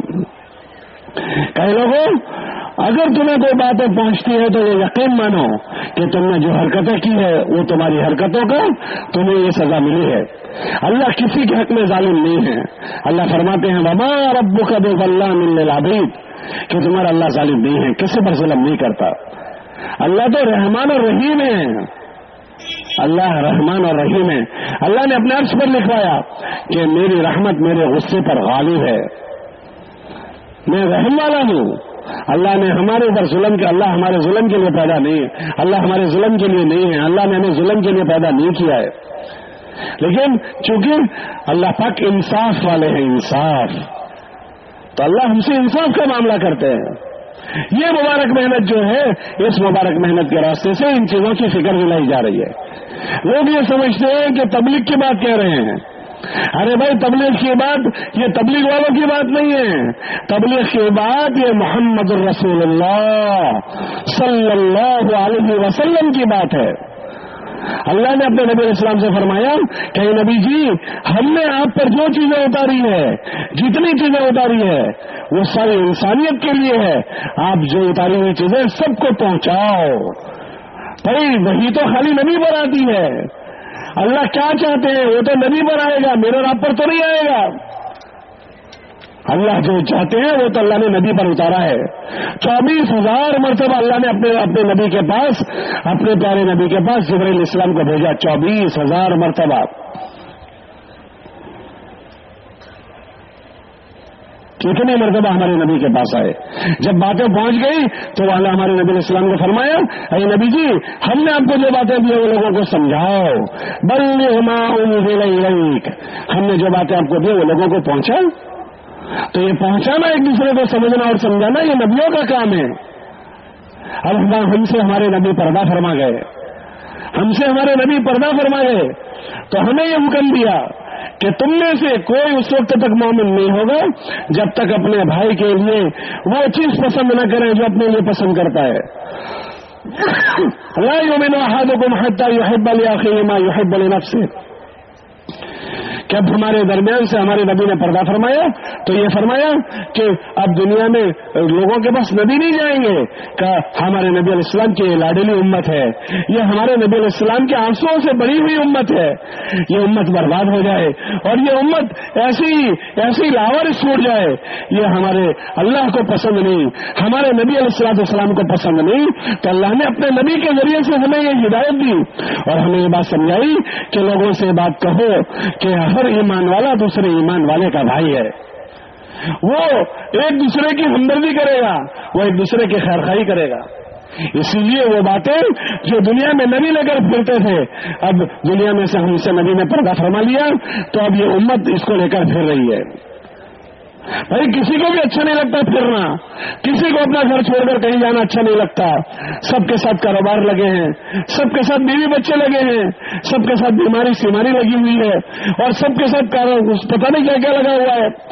کئی لوگوں اگر تمہیں کوئی باتیں پہنچتی ہے تو یہ یقین مانو کہ تم نے جو حرکتیں کی ہے وہ تمہاری حرکتوں کا تمہیں یہ سزا ملی ہے. اللہ کسی کے حق میں ظالم نہیں ہے. اللہ فرماتے ہیں وما ربک بظلام للعبید، کہ تمہارا اللہ ظالم نہیں ہے، کسی پر ظلم نہیں کرتا. اللہ تو رحمان اور رحیم ہے. اللہ رحمان اور رحیم ہے. اللہ نے اپنے عرش پر لکھوایا کہ میری رحمت میرے غصے پر غالب ہے، میں رحم والا ہوں. اللہ نے ہمارے اوپر ظلم کیا، اللہ ہمارے ظلم کے لیے پیدا نہیں ہے، اللہ ہمارے ظلم کے لیے نہیں ہے، اللہ نے ہمیں ظلم کے لیے پیدا نہیں کیا ہے. لیکن چونکہ اللہ پاک انصاف والے ہیں، انصاف، تو اللہ ہم سے انصاف کا معاملہ کرتے ہیں. یہ مبارک محنت جو ہے، اس مبارک محنت کے راستے سے ان چیزوں کی فکر دلائی جا رہی ہے. لوگ یہ سمجھتے ہیں کہ تبلیغ کی بات کہہ رہے ہیں. ارے بھائی تبلیغ کی بات یہ تبلیغ والوں کی بات نہیں ہے، تبلیغ کی بات یہ محمد الرسول اللہ صلی اللہ علیہ وسلم کی بات ہے. اللہ نے اپنے نبی علیہ السلام سے فرمایا کہ نبی جی ہم نے آپ پر جو چیزیں اتاری ہے، جتنی چیزیں اتاری ہے وہ ساری انسانیت کے لیے ہے. آپ جو اتاری ہوئی چیزیں سب کو پہنچاؤ. بھائی وہی تو خالی نبی پر آتی ہے. اللہ کیا چاہتے ہیں وہ تو نبی پر آئے گا، میرے اور آپ پر تو نہیں آئے گا. اللہ جو چاہتے ہیں وہ تو اللہ نے نبی پر اتارا ہے. چوبیس ہزار مرتبہ اللہ نے اپنے اپنے نبی کے پاس، اپنے پیارے نبی کے پاس جبرائیل علیہ السلام کو بھیجا. چوبیس ہزار مرتبہ. کتنے مرتبہ ہمارے نبی کے پاس آئے. جب باتیں پہنچ گئی تو اللہ ہمارے نبی علیہ السلام کو فرمایا اے نبی جی ہم نے آپ کو جو باتیں دی وہ لوگوں کو سمجھاؤ. بلغ ما انزل الیک، ہم نے جو باتیں آپ کو دی وہ لوگوں کو پہنچا. تو یہ پہنچانا، ایک دوسرے کو سمجھنا اور سمجھانا یہ نبیوں کا کام ہے. اب ہم سے ہمارے نبی پردہ فرما گئے، ہم سے ہمارے نبی پردہ فرما گئے تو ہمیں یہ حکم دیا کہ تم میں سے کوئی اس وقت تک مومن نہیں ہوگا جب تک اپنے بھائی کے لیے وہ چیز پسند نہ کرے جو اپنے لیے پسند کرتا ہے. لا یؤمن احدکم حتی یحب لاخیہ ما یحب لنفسہ، کہ اب ہمارے درمیان سے ہمارے نبی نے پردہ فرمایا تو یہ فرمایا کہ اب دنیا میں لوگوں کے پاس نبی نہیں جائیں گے کہ ہمارے نبی علیہ السلام کی لاڈلی امت ہے، یہ ہمارے نبی علیہ السلام کے آنسوؤں سے بڑی ہوئی امت ہے، یہ امت برباد ہو جائے اور یہ امت ایسی ایسی لاور چھوٹ جائے، یہ ہمارے اللہ کو پسند نہیں، ہمارے نبی علیہ السلام السلام کو پسند نہیں۔ تو اللہ نے اپنے نبی کے ذریعے سے ہمیں یہ ہدایت دی اور ہمیں یہ بات سمجھائی کہ لوگوں سے بات کہو کہ ہر ایمان والا دوسرے ایمان والے کا بھائی ہے، وہ ایک دوسرے کی ہمدردی کرے گا، وہ ایک دوسرے کی خیرخواہی کرے گا۔ اسی لیے وہ باتیں جو دنیا میں نبی لے کر پھرتے تھے، اب دنیا میں سے ہم سے نبی نے پردہ فرما لیا تو اب یہ امت اس کو لے کر پھر رہی ہے۔ بھائی کسی کو بھی اچھا نہیں لگتا پھرنا، کسی کو اپنا گھر چھوڑ کر کہیں جانا اچھا نہیں لگتا، سب کے ساتھ کاروبار لگے ہیں، سب کے ساتھ بیوی بچے لگے ہیں، سب کے ساتھ بیماری سیماری لگی ہوئی ہے اور سب کے ساتھ پتہ نہیں کیا کیا لگا ہوا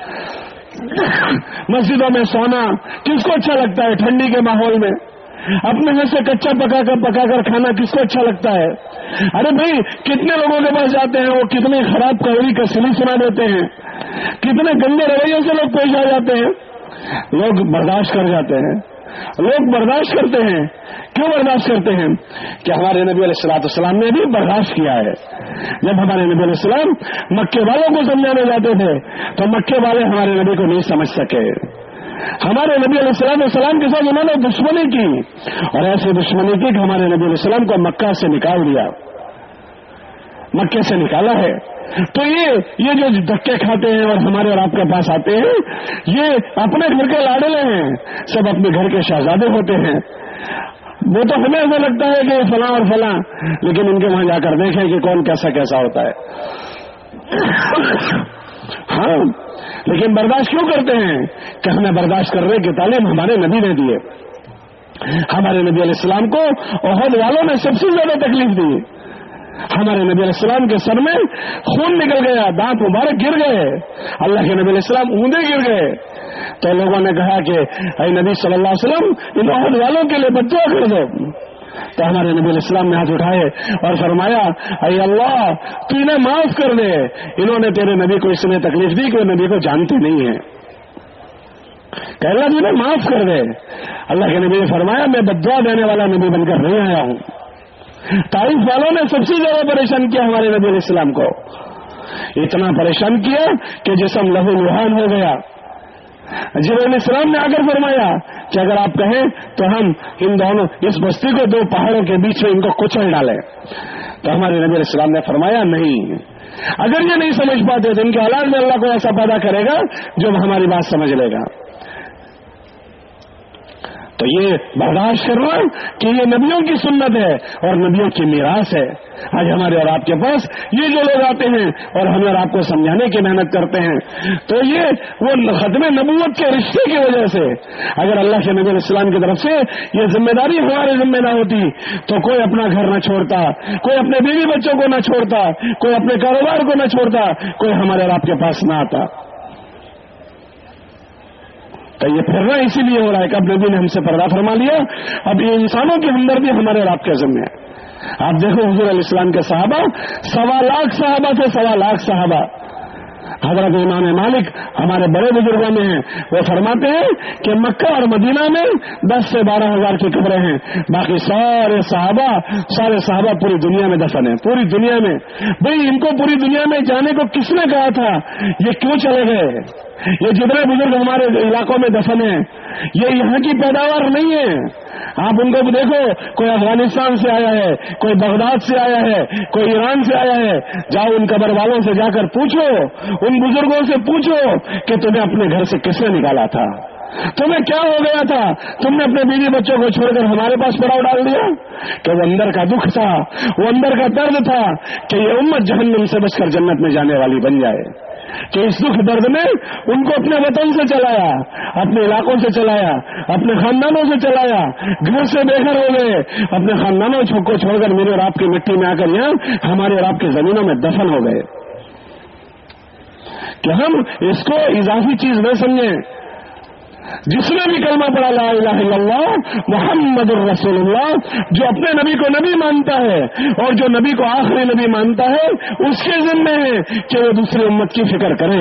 ہے۔ مسجدوں میں سونا کس کو اچھا لگتا ہے؟ ٹھنڈی کے ماحول میں اپنے گھر سے کچا پکا کر پکا کر کھانا کس کو اچھا لگتا ہے؟ ارے بھائی کتنے لوگوں کے پاس جاتے ہیں، وہ کتنی خراب کہوری کا سلی سنا دیتے ہیں، کتنے گندے رویوں سے لوگ پیش آ جاتے ہیں، لوگ برداشت کر جاتے ہیں، لوگ برداشت کرتے ہیں۔ کیوں برداشت کرتے ہیں؟ کہ ہمارے نبی علیہ الصلوۃ والسلام نے بھی برداشت کیا ہے۔ جب ہمارے نبی علیہ السلام مکے والوں کو سمجھانے جاتے تھے تو مکے والے ہمارے نبی کو نہیں سمجھ سکے، ہمارے نبی علیہ السلام السلام کے ساتھ انہوں نے دشمنی کی اور ایسی دشمنی کی کہ ہمارے نبی علیہ السلام کو مکہ سے نکال دیا، مکے سے نکالا ہے۔ تو یہ یہ جو دھکے کھاتے ہیں اور ہمارے اور آپ کے پاس آتے ہیں، یہ اپنے گھر کے لاڈلے ہیں، سب اپنے گھر کے شہزادے ہوتے ہیں۔ وہ تو ہمیں ایسا لگتا ہے کہ فلاں اور فلاں، لیکن ان کے وہاں جا کر دیکھیں کہ کون کیسا کیسا ہوتا ہے۔ ہاں لیکن برداشت کیوں کرتے ہیں؟ کہ ہمیں برداشت کرنے کی تعلیم ہمارے نبی نے دیے۔ ہمارے نبی علیہ السلام کو احد والوں نے سب سے زیادہ تکلیف دی، ہمارے نبی علیہ السلام کے سر میں خون نکل گیا، دانت مبارک گر گئے، اللہ کے نبی علیہ السلام اوندے گر گئے۔ تو لوگوں نے کہا کہ اے نبی صلی اللہ علیہ وسلم ان احد والوں کے لیے بد دعا کر دو۔ تو ہمارے نبی علیہ السلام نے ہاتھ اٹھائے اور فرمایا اے اللہ تو انہیں معاف کر دے، انہوں نے تیرے نبی کو اس نے تکلیف دی کہ وہ نبی کو جانتے نہیں ہیں، کہ اللہ تو انہیں معاف کر دے۔ اللہ کے نبی نے فرمایا میں بد دعا دینے والا نبی بن کر نہیں آیا ہوں۔ طائف والوں نے سب سے زیادہ پریشان کیا ہمارے نبی علیہ السلام کو، اتنا پریشان کیا کہ جسم لہو لہان ہو گیا۔ جبرائیل علیہ السلام نے آ کر فرمایا کہ اگر آپ کہیں تو ہم ان دونوں اس بستی کو دو پہاڑوں کے بیچ میں ان کو کچل ڈالیں، تو ہمارے نبی علیہ السلام نے فرمایا نہیں، اگر یہ نہیں سمجھ پاتے تو ان کے اولاد میں اللہ کو ایسا پیدا کرے گا جو ہماری بات سمجھ لے گا۔ تو یہ برداشت کرنا کہ یہ نبیوں کی سنت ہے اور نبیوں کی میراث ہے۔ آج ہمارے اور آپ کے پاس یہ جو لوگ آتے ہیں اور ہمیں اور آپ کو سمجھانے کی محنت کرتے ہیں، تو یہ وہ ختم نبوت کے رشتے کی وجہ سے، اگر اللہ کے نبی علیہ السلام کی طرف سے یہ ذمہ داری ہمارے ذمہ نہ ہوتی تو کوئی اپنا گھر نہ چھوڑتا، کوئی اپنے بیوی بچوں کو نہ چھوڑتا، کوئی اپنے کاروبار کو نہ چھوڑتا، کوئی ہمارے اور آپ کے پاس نہ آتا۔ تو یہ پھرنا اسی لیے ہو رہا ہے کہ اب نبی نے ہم سے پردہ فرما لیا، اب یہ انسانوں کی ہمدردی ہمارے اور آپ کے ذمہ ہے۔ آپ دیکھو حضور علیہ السلام کے صحابہ سوا لاکھ صحابہ تھے، سوا لاکھ صحابہ۔ حضرت امام مالک ہمارے بڑے بزرگوں میں ہیں، وہ فرماتے ہیں کہ مکہ اور مدینہ میں دس سے بارہ ہزار کی قبریں ہیں، باقی سارے صحابہ سارے صحابہ پوری دنیا میں دفن ہیں، پوری دنیا میں۔ بھئی ان کو پوری دنیا میں جانے کو کس نے کہا تھا؟ یہ کیوں چلے گئے؟ یہ جتنے بزرگ ہمارے علاقوں میں دفن ہیں یہ یہاں کی پیداوار نہیں ہے۔ آپ ان کو دیکھو، کوئی افغانستان سے آیا ہے، کوئی بغداد سے آیا ہے، کوئی ایران سے آیا ہے، جاؤ ان قبر والوں سے جا کر پوچھو، ان بزرگوں سے پوچھو کہ تمہیں اپنے گھر سے کس نے نکالا تھا، تمہیں کیا ہو گیا تھا، تم نے اپنے بیوی بچوں کو چھوڑ کر ہمارے پاس پڑاؤ ڈال دیا؟ کہ وہ اندر کا دکھ تھا، وہ اندر کا درد تھا کہ یہ امت جہنم سے بچ کر جنت میں جانے والی بن جائے، کہ اس دکھ درد میں ان کو اپنے وطن سے چلایا، اپنے علاقوں سے چلایا، اپنے خاندانوں سے چلایا، گھر سے بے گھر ہو گئے، اپنے خاندانوں کو چھوڑ کر میرے اور آپ کی مٹی میں آ کر یہاں ہمارے اور آپ کی زمینوں میں دفن ہو گئے۔ کہ ہم اس کو اضافی چیز نہ سمجھیں، جس نے بھی کلمہ پڑھا لا الہ الا اللہ محمد الرسول اللہ، جو اپنے نبی کو نبی مانتا ہے اور جو نبی کو آخری نبی مانتا ہے، اس کے ذمہ ہے کہ وہ دوسری امت کی فکر کرے۔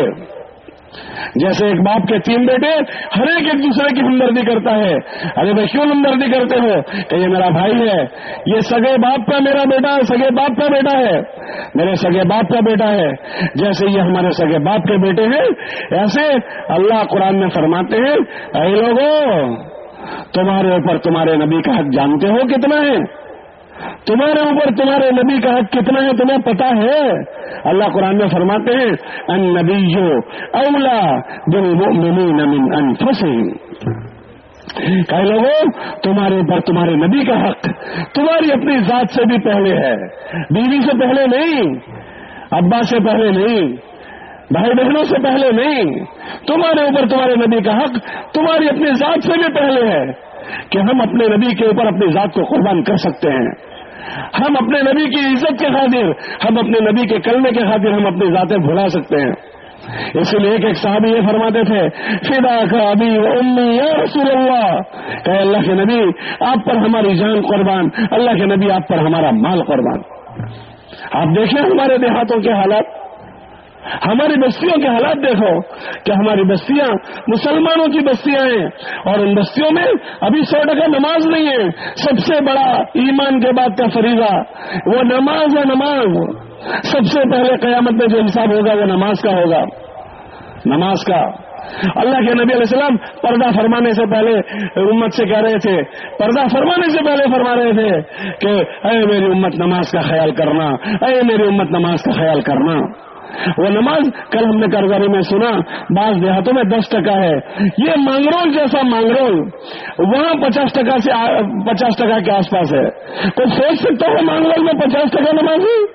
جیسے ایک باپ کے تین بیٹے، ہر ایک ایک دوسرے کی ہمدردی کرتا ہے۔ ارے بھائی کیوں ہمدردی کرتے ہو؟ کہ یہ میرا بھائی ہے، یہ سگے باپ کا میرا بیٹا ہے، سگے باپ کا بیٹا ہے، میرے سگے باپ کا بیٹا ہے۔ جیسے یہ ہمارے سگے باپ کے بیٹے ہیں، ایسے اللہ قرآن میں فرماتے ہیں اے لوگوں، تمہارے اوپر تمہارے نبی کا حق جانتے ہو کتنا ہے؟ تمہارے اوپر تمہارے نبی کا حق کتنا ہے تمہیں پتا ہے؟ اللہ قرآن میں فرماتے ہیں النبی اولا بالمؤمنین من انفسہم، کہ لوگوں تمہارے اوپر تمہارے نبی کا حق تمہاری اپنی ذات سے بھی پہلے ہے، بیوی سے پہلے نہیں، ابا سے پہلے نہیں، بھائی بہنوں سے پہلے نہیں، تمہارے اوپر تمہارے نبی کا حق تمہاری اپنی ذات سے بھی پہلے ہے کہ ہم اپنے نبی کے اوپر اپنی ذات کو قربان کر سکتے ہیں۔ ہم اپنے نبی کی عزت کے خاطر، ہم اپنے نبی کے کلمے کے خاطر ہم اپنی ذاتیں بھلا سکتے ہیں۔ اسی لیے ایک ایک صحابی یہ فرماتے تھے فدا کا ابی و امی یا رسول اللہ، کہ اللہ کے نبی آپ پر ہماری جان قربان، اللہ کے نبی آپ پر ہمارا مال قربان۔ آپ دیکھیں ہمارے دیہاتوں کے حالات، ہماری بستیوں کے حالات دیکھو کہ ہماری بستیاں مسلمانوں کی بستیاں ہیں، اور ان بستیوں میں ابھی سو ٹکا نماز نہیں ہے۔ سب سے بڑا ایمان کے بعد کا فریضہ وہ نماز ہے، نماز سب سے پہلے قیامت میں جو حساب ہوگا وہ نماز کا ہوگا، نماز کا۔ اللہ کے نبی علیہ السلام پردہ فرمانے سے پہلے امت سے کہہ رہے تھے، پردہ فرمانے سے پہلے فرما رہے تھے کہ اے میری امت نماز کا خیال کرنا، اے میری امت نماز کا خیال کرنا۔ وہ نماز کل ہم نے کارگاری میں سنا بعض دیہاتوں میں دس ٹکا ہے، یہ مانگرول جیسا مانگرول وہاں پچاس ٹکا سے پچاس ٹکا کے آس پاس ہے۔ کوئی سوچ سکتا ہے مانگرول میں پچاس ٹکا نماز ہے؟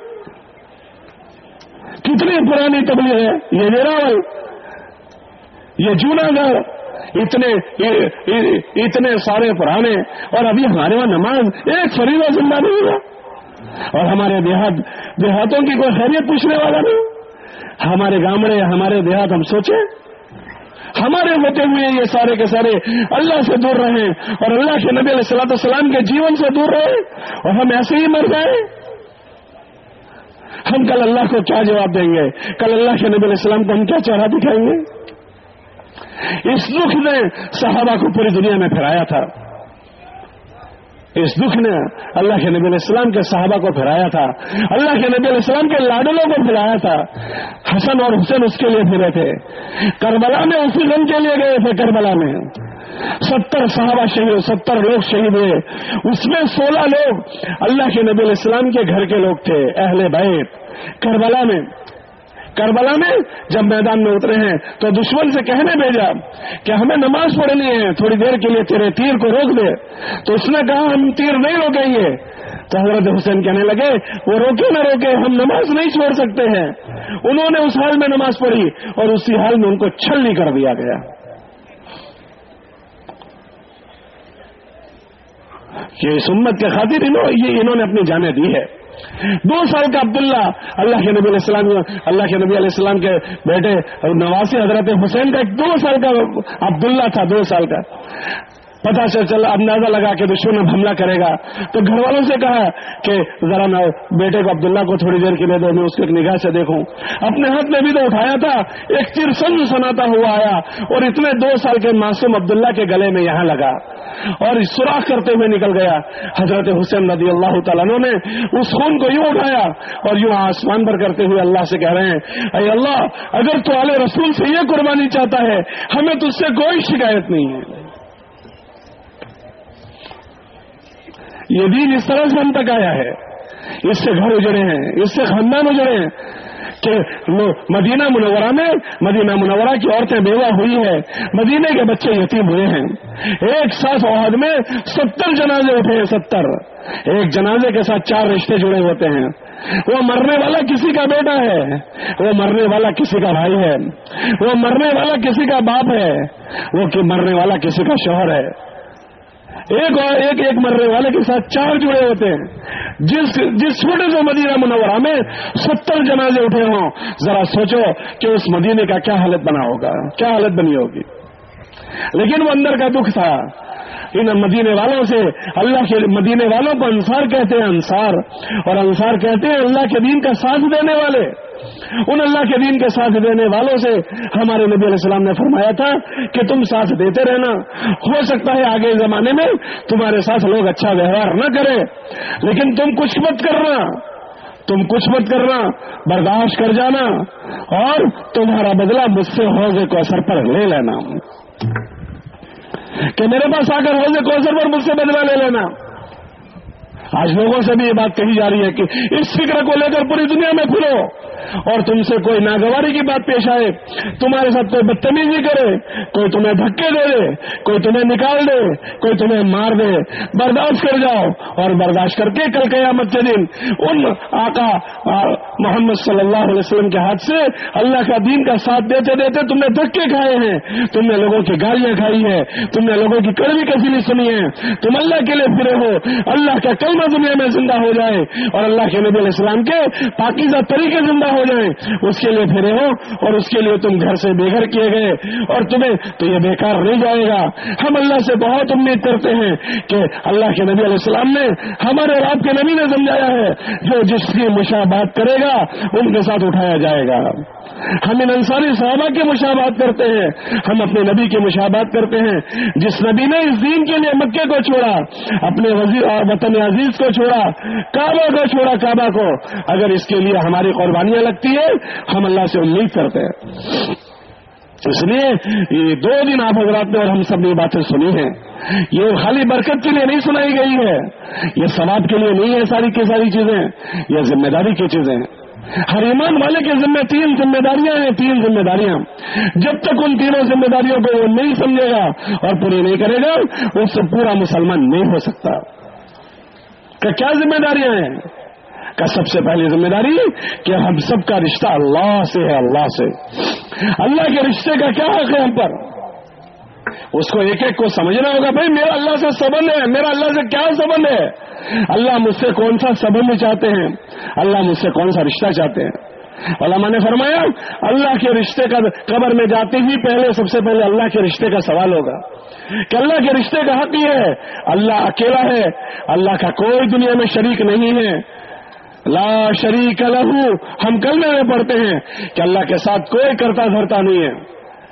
کتنی پرانی تبلیغ ہے یہ ویراول، یہ جونا گڑھ، اتنے اتنے سارے پرانے، اور ابھی ہمارے وہاں نماز ایک فریضہ زندہ نہیں ہوا، اور ہمارے دیہات دیہاتوں کی کوئی خیریت پوچھنے والا نہیں۔ ہمارے گامڑے ہمارے دیہات ہم سوچیں ہمارے ہوتے ہوئے یہ سارے کے سارے اللہ سے دور رہے اور اللہ کے نبی علیہ الصلوۃ والسلام کے جیون سے دور رہے، اور ہم ایسے ہی مر جائیں، ہم کل اللہ کو کیا جواب دیں گے؟ کل اللہ کے نبی علیہ السلام کو ہم کیا چہرہ دکھائیں گے؟ اس دکھ نے صحابہ کو پوری دنیا میں پھیلایا تھا، اس دکھ نے اللہ کے نبی علیہ السلام کے صحابہ کو پھیلایا تھا، اللہ کے نبی علیہ السلام کے لاڈلوں کو پھیلایا تھا۔ حسن اور حسین اس کے لیے پھرے تھے، کربلا میں اسی غم کے لیے گئے تھے، کربلا میں ستر صحابہ شہید، ستر لوگ شہید ہوئے، اس میں سولہ لوگ اللہ کے نبی علیہ السلام کے گھر کے لوگ تھے، اہل بیت۔ کربلا میں کربلا میں جب میدان میں اترے ہیں تو دشمن سے کہنے بھیجا کہ ہمیں نماز پڑھنی ہے، تھوڑی دیر کے لیے تیرے تیر کو روک دے، تو اس نے کہا ہم تیر نہیں روکیں گے۔ تو حضرت حسین کہنے لگے وہ روکے نہ روکے ہم نماز نہیں چھوڑ سکتے ہیں۔ انہوں نے اس حال میں نماز پڑھی اور اسی حال میں ان کو چھلنی کر دیا گیا۔ یہ اس امت کے خاطر انہوں یہ انہوں نے اپنی جانیں دی ہے۔ دو سال کا عبداللہ اللہ کے نبی علیہ السلام اللہ کے نبی علیہ السلام کے بیٹے نواسی حضرت حسین کا ایک دو سال کا عبداللہ تھا، دو سال کا۔ پتا چلا اندازہ لگا کہ دشمن اب حملہ کرے گا، تو گھر والوں سے کہا کہ ذرا نہ بیٹے کو عبداللہ کو تھوڑی دیر کے لیے دو، میں اس کو ایک نگاہ سے دیکھوں۔ اپنے ہاتھ میں بھی تو اٹھایا تھا، ایک تیر سنج سناتا ہوا آیا اور اتنے دو سال کے معصوم عبداللہ کے گلے میں یہاں لگا اور سوراخ کرتے ہوئے نکل گیا۔ حضرت حسین رضی اللہ تعالیٰ عنہ نے اس خون کو یوں اٹھایا اور یوں آسمان پر کرتے ہوئے اللہ سے کہہ رہے ہیں اے اللہ اگر تو آل رسول سے یہ قربانی چاہتا ہے ہمیں تجھ سے کوئی شکایت نہیں ہے۔ یہ دین اس طرح سے ہم تک آیا ہے، اس سے گھر اجڑے ہیں، اس سے خاندان اجڑے ہیں کہ مدینہ منورہ میں مدینہ منورہ کی عورتیں بیوہ ہوئی ہیں، مدینے کے بچے یتیم ہوئے ہیں۔ ایک ساتھ احد میں ستر جنازے اٹھے ہیں، ستر، ایک جنازے کے ساتھ چار رشتے جڑے ہوتے ہیں۔ وہ مرنے والا کسی کا بیٹا ہے، وہ مرنے والا کسی کا بھائی ہے، وہ مرنے والا کسی کا باپ ہے، وہ مرنے والا کسی کا شوہر ہے۔ ایک اور ایک ایک مرنے والے کے ساتھ چار جڑے ہوتے ہیں۔ جس جس چھوٹے سے مدینہ منورہ میں ستر جنازے اٹھے ہوں، ذرا سوچو کہ اس مدینے کا کیا حالت بنا ہوگا، کیا حالت بنی ہوگی۔ لیکن وہ اندر کا دکھ تھا. ان مدینے والوں سے اللہ کے مدینے والوں کو انصار کہتے ہیں, انصار, اور انصار کہتے ہیں اللہ کے دین کا ساتھ دینے والے. ان اللہ کے دین کے ساتھ دینے والوں سے ہمارے نبی علیہ السلام نے فرمایا تھا کہ تم ساتھ دیتے رہنا. ہو سکتا ہے آگے زمانے میں تمہارے ساتھ لوگ اچھا ویوہار نہ کریں, لیکن تم کچھ مت کرنا, تم کچھ مت کرنا, برداشت کر جانا, اور تمہارا بدلہ مجھ سے حوض کوثر پر لے لینا, کہ میرے پاس آ کر حوض کوثر پر مجھ سے بدلہ لے لینا. آج لوگوں سے بھی یہ بات کہی جا رہی ہے کہ اس فکر کو لے کر پوری دنیا میں پھرو, اور تم سے کوئی ناگواری کی بات پیش آئے, تمہارے ساتھ کوئی بدتمیزی کرے, کوئی تمہیں دھکے دے دے, کوئی تمہیں نکال دے, کوئی تمہیں مار دے, برداشت کر جاؤ, اور برداشت کر کے کل قیامت کے دن ان آقا محمد صلی اللہ علیہ وسلم کے ہاتھ سے اللہ کا دین کا ساتھ دیتے دیتے تم نے دھکے کھائے ہیں, تم نے لوگوں کی گالیاں کھائی ہیں, تم نے لوگوں کی کڑوی کسیلی سنی ہے, تم اللہ کے لیے پھرے ہو, اللہ کا کلمہ دنیا میں زندہ ہو جائے اور اللہ کے نبی علیہ السلام کے پاکیزہ طریقے زندہ ہو جائیں, اس کے لیے پھرے ہو, اور اس کے لیے تم گھر سے بے گھر کیے گئے, اور تمہیں تو یہ بیکار نہیں جائے گا. ہم اللہ سے بہت امید کرتے ہیں کہ اللہ کے نبی علیہ السلام نے ہمارے اور آپ کے نبی نے سمجھایا ہے, جو جس کی مشابہت کرے گا ان کے ساتھ اٹھایا جائے گا. ہم ان انصاری صحابہ کی مشابہت کرتے ہیں, ہم اپنے نبی کی مشابہت کرتے ہیں, جس نبی نے اس دین کے لیے مکے کو چھوڑا, اپنے وزیر وطن عزیز کو چھوڑا, کعبہ کو چھوڑا, کعبہ کو, اگر اس کے لیے ہماری قربانیاں لگتی ہے ہم اللہ سے امید کرتے ہیں. اس لیے یہ دو دن آپ حضرات نے اور ہم سب نے باتیں سنی ہیں, یہ خالی برکت کے لیے نہیں سنائی گئی ہے, یہ ثواب کے لیے نہیں ہے ساری کی ساری چیزیں, یہ ذمہ داری کی چیزیں ہیں. ہر ایمان والے کے ذمہ تین ذمہ داریاں ہیں, تین ذمہ داریاں. جب تک ان تینوں ذمہ داریوں کو وہ نہیں سمجھے گا اور پوری نہیں کرے گا, اس سے پورا مسلمان نہیں ہو سکتا. کہ کیا ذمہ داریاں ہیں؟ کہ سب سے پہلی ذمہ داری کہ ہم سب کا رشتہ اللہ سے ہے, اللہ سے. اللہ کے رشتے کا کیا حق ہے ہم پر, اس کو ایک ایک کو سمجھنا ہوگا. بھائی میرا اللہ سے سبند ہے, میرا اللہ سے کیا سبند ہے, اللہ مجھ سے کون سا سبند چاہتے ہیں, اللہ مجھ سے کون سا رشتہ چاہتے ہیں. علماء نے فرمایا اللہ کے رشتے کا قبر میں جاتے ہی پہلے سب سے پہلے اللہ کے رشتے کا سوال ہوگا کہ اللہ کے رشتے کا حق یہ ہے, اللہ اکیلا ہے, اللہ کا کوئی دنیا میں شریک نہیں ہے, لا شریک لہو. ہم کلمے میں پڑھتے ہیں کہ اللہ کے ساتھ کوئی کرتا دھرتا نہیں ہے.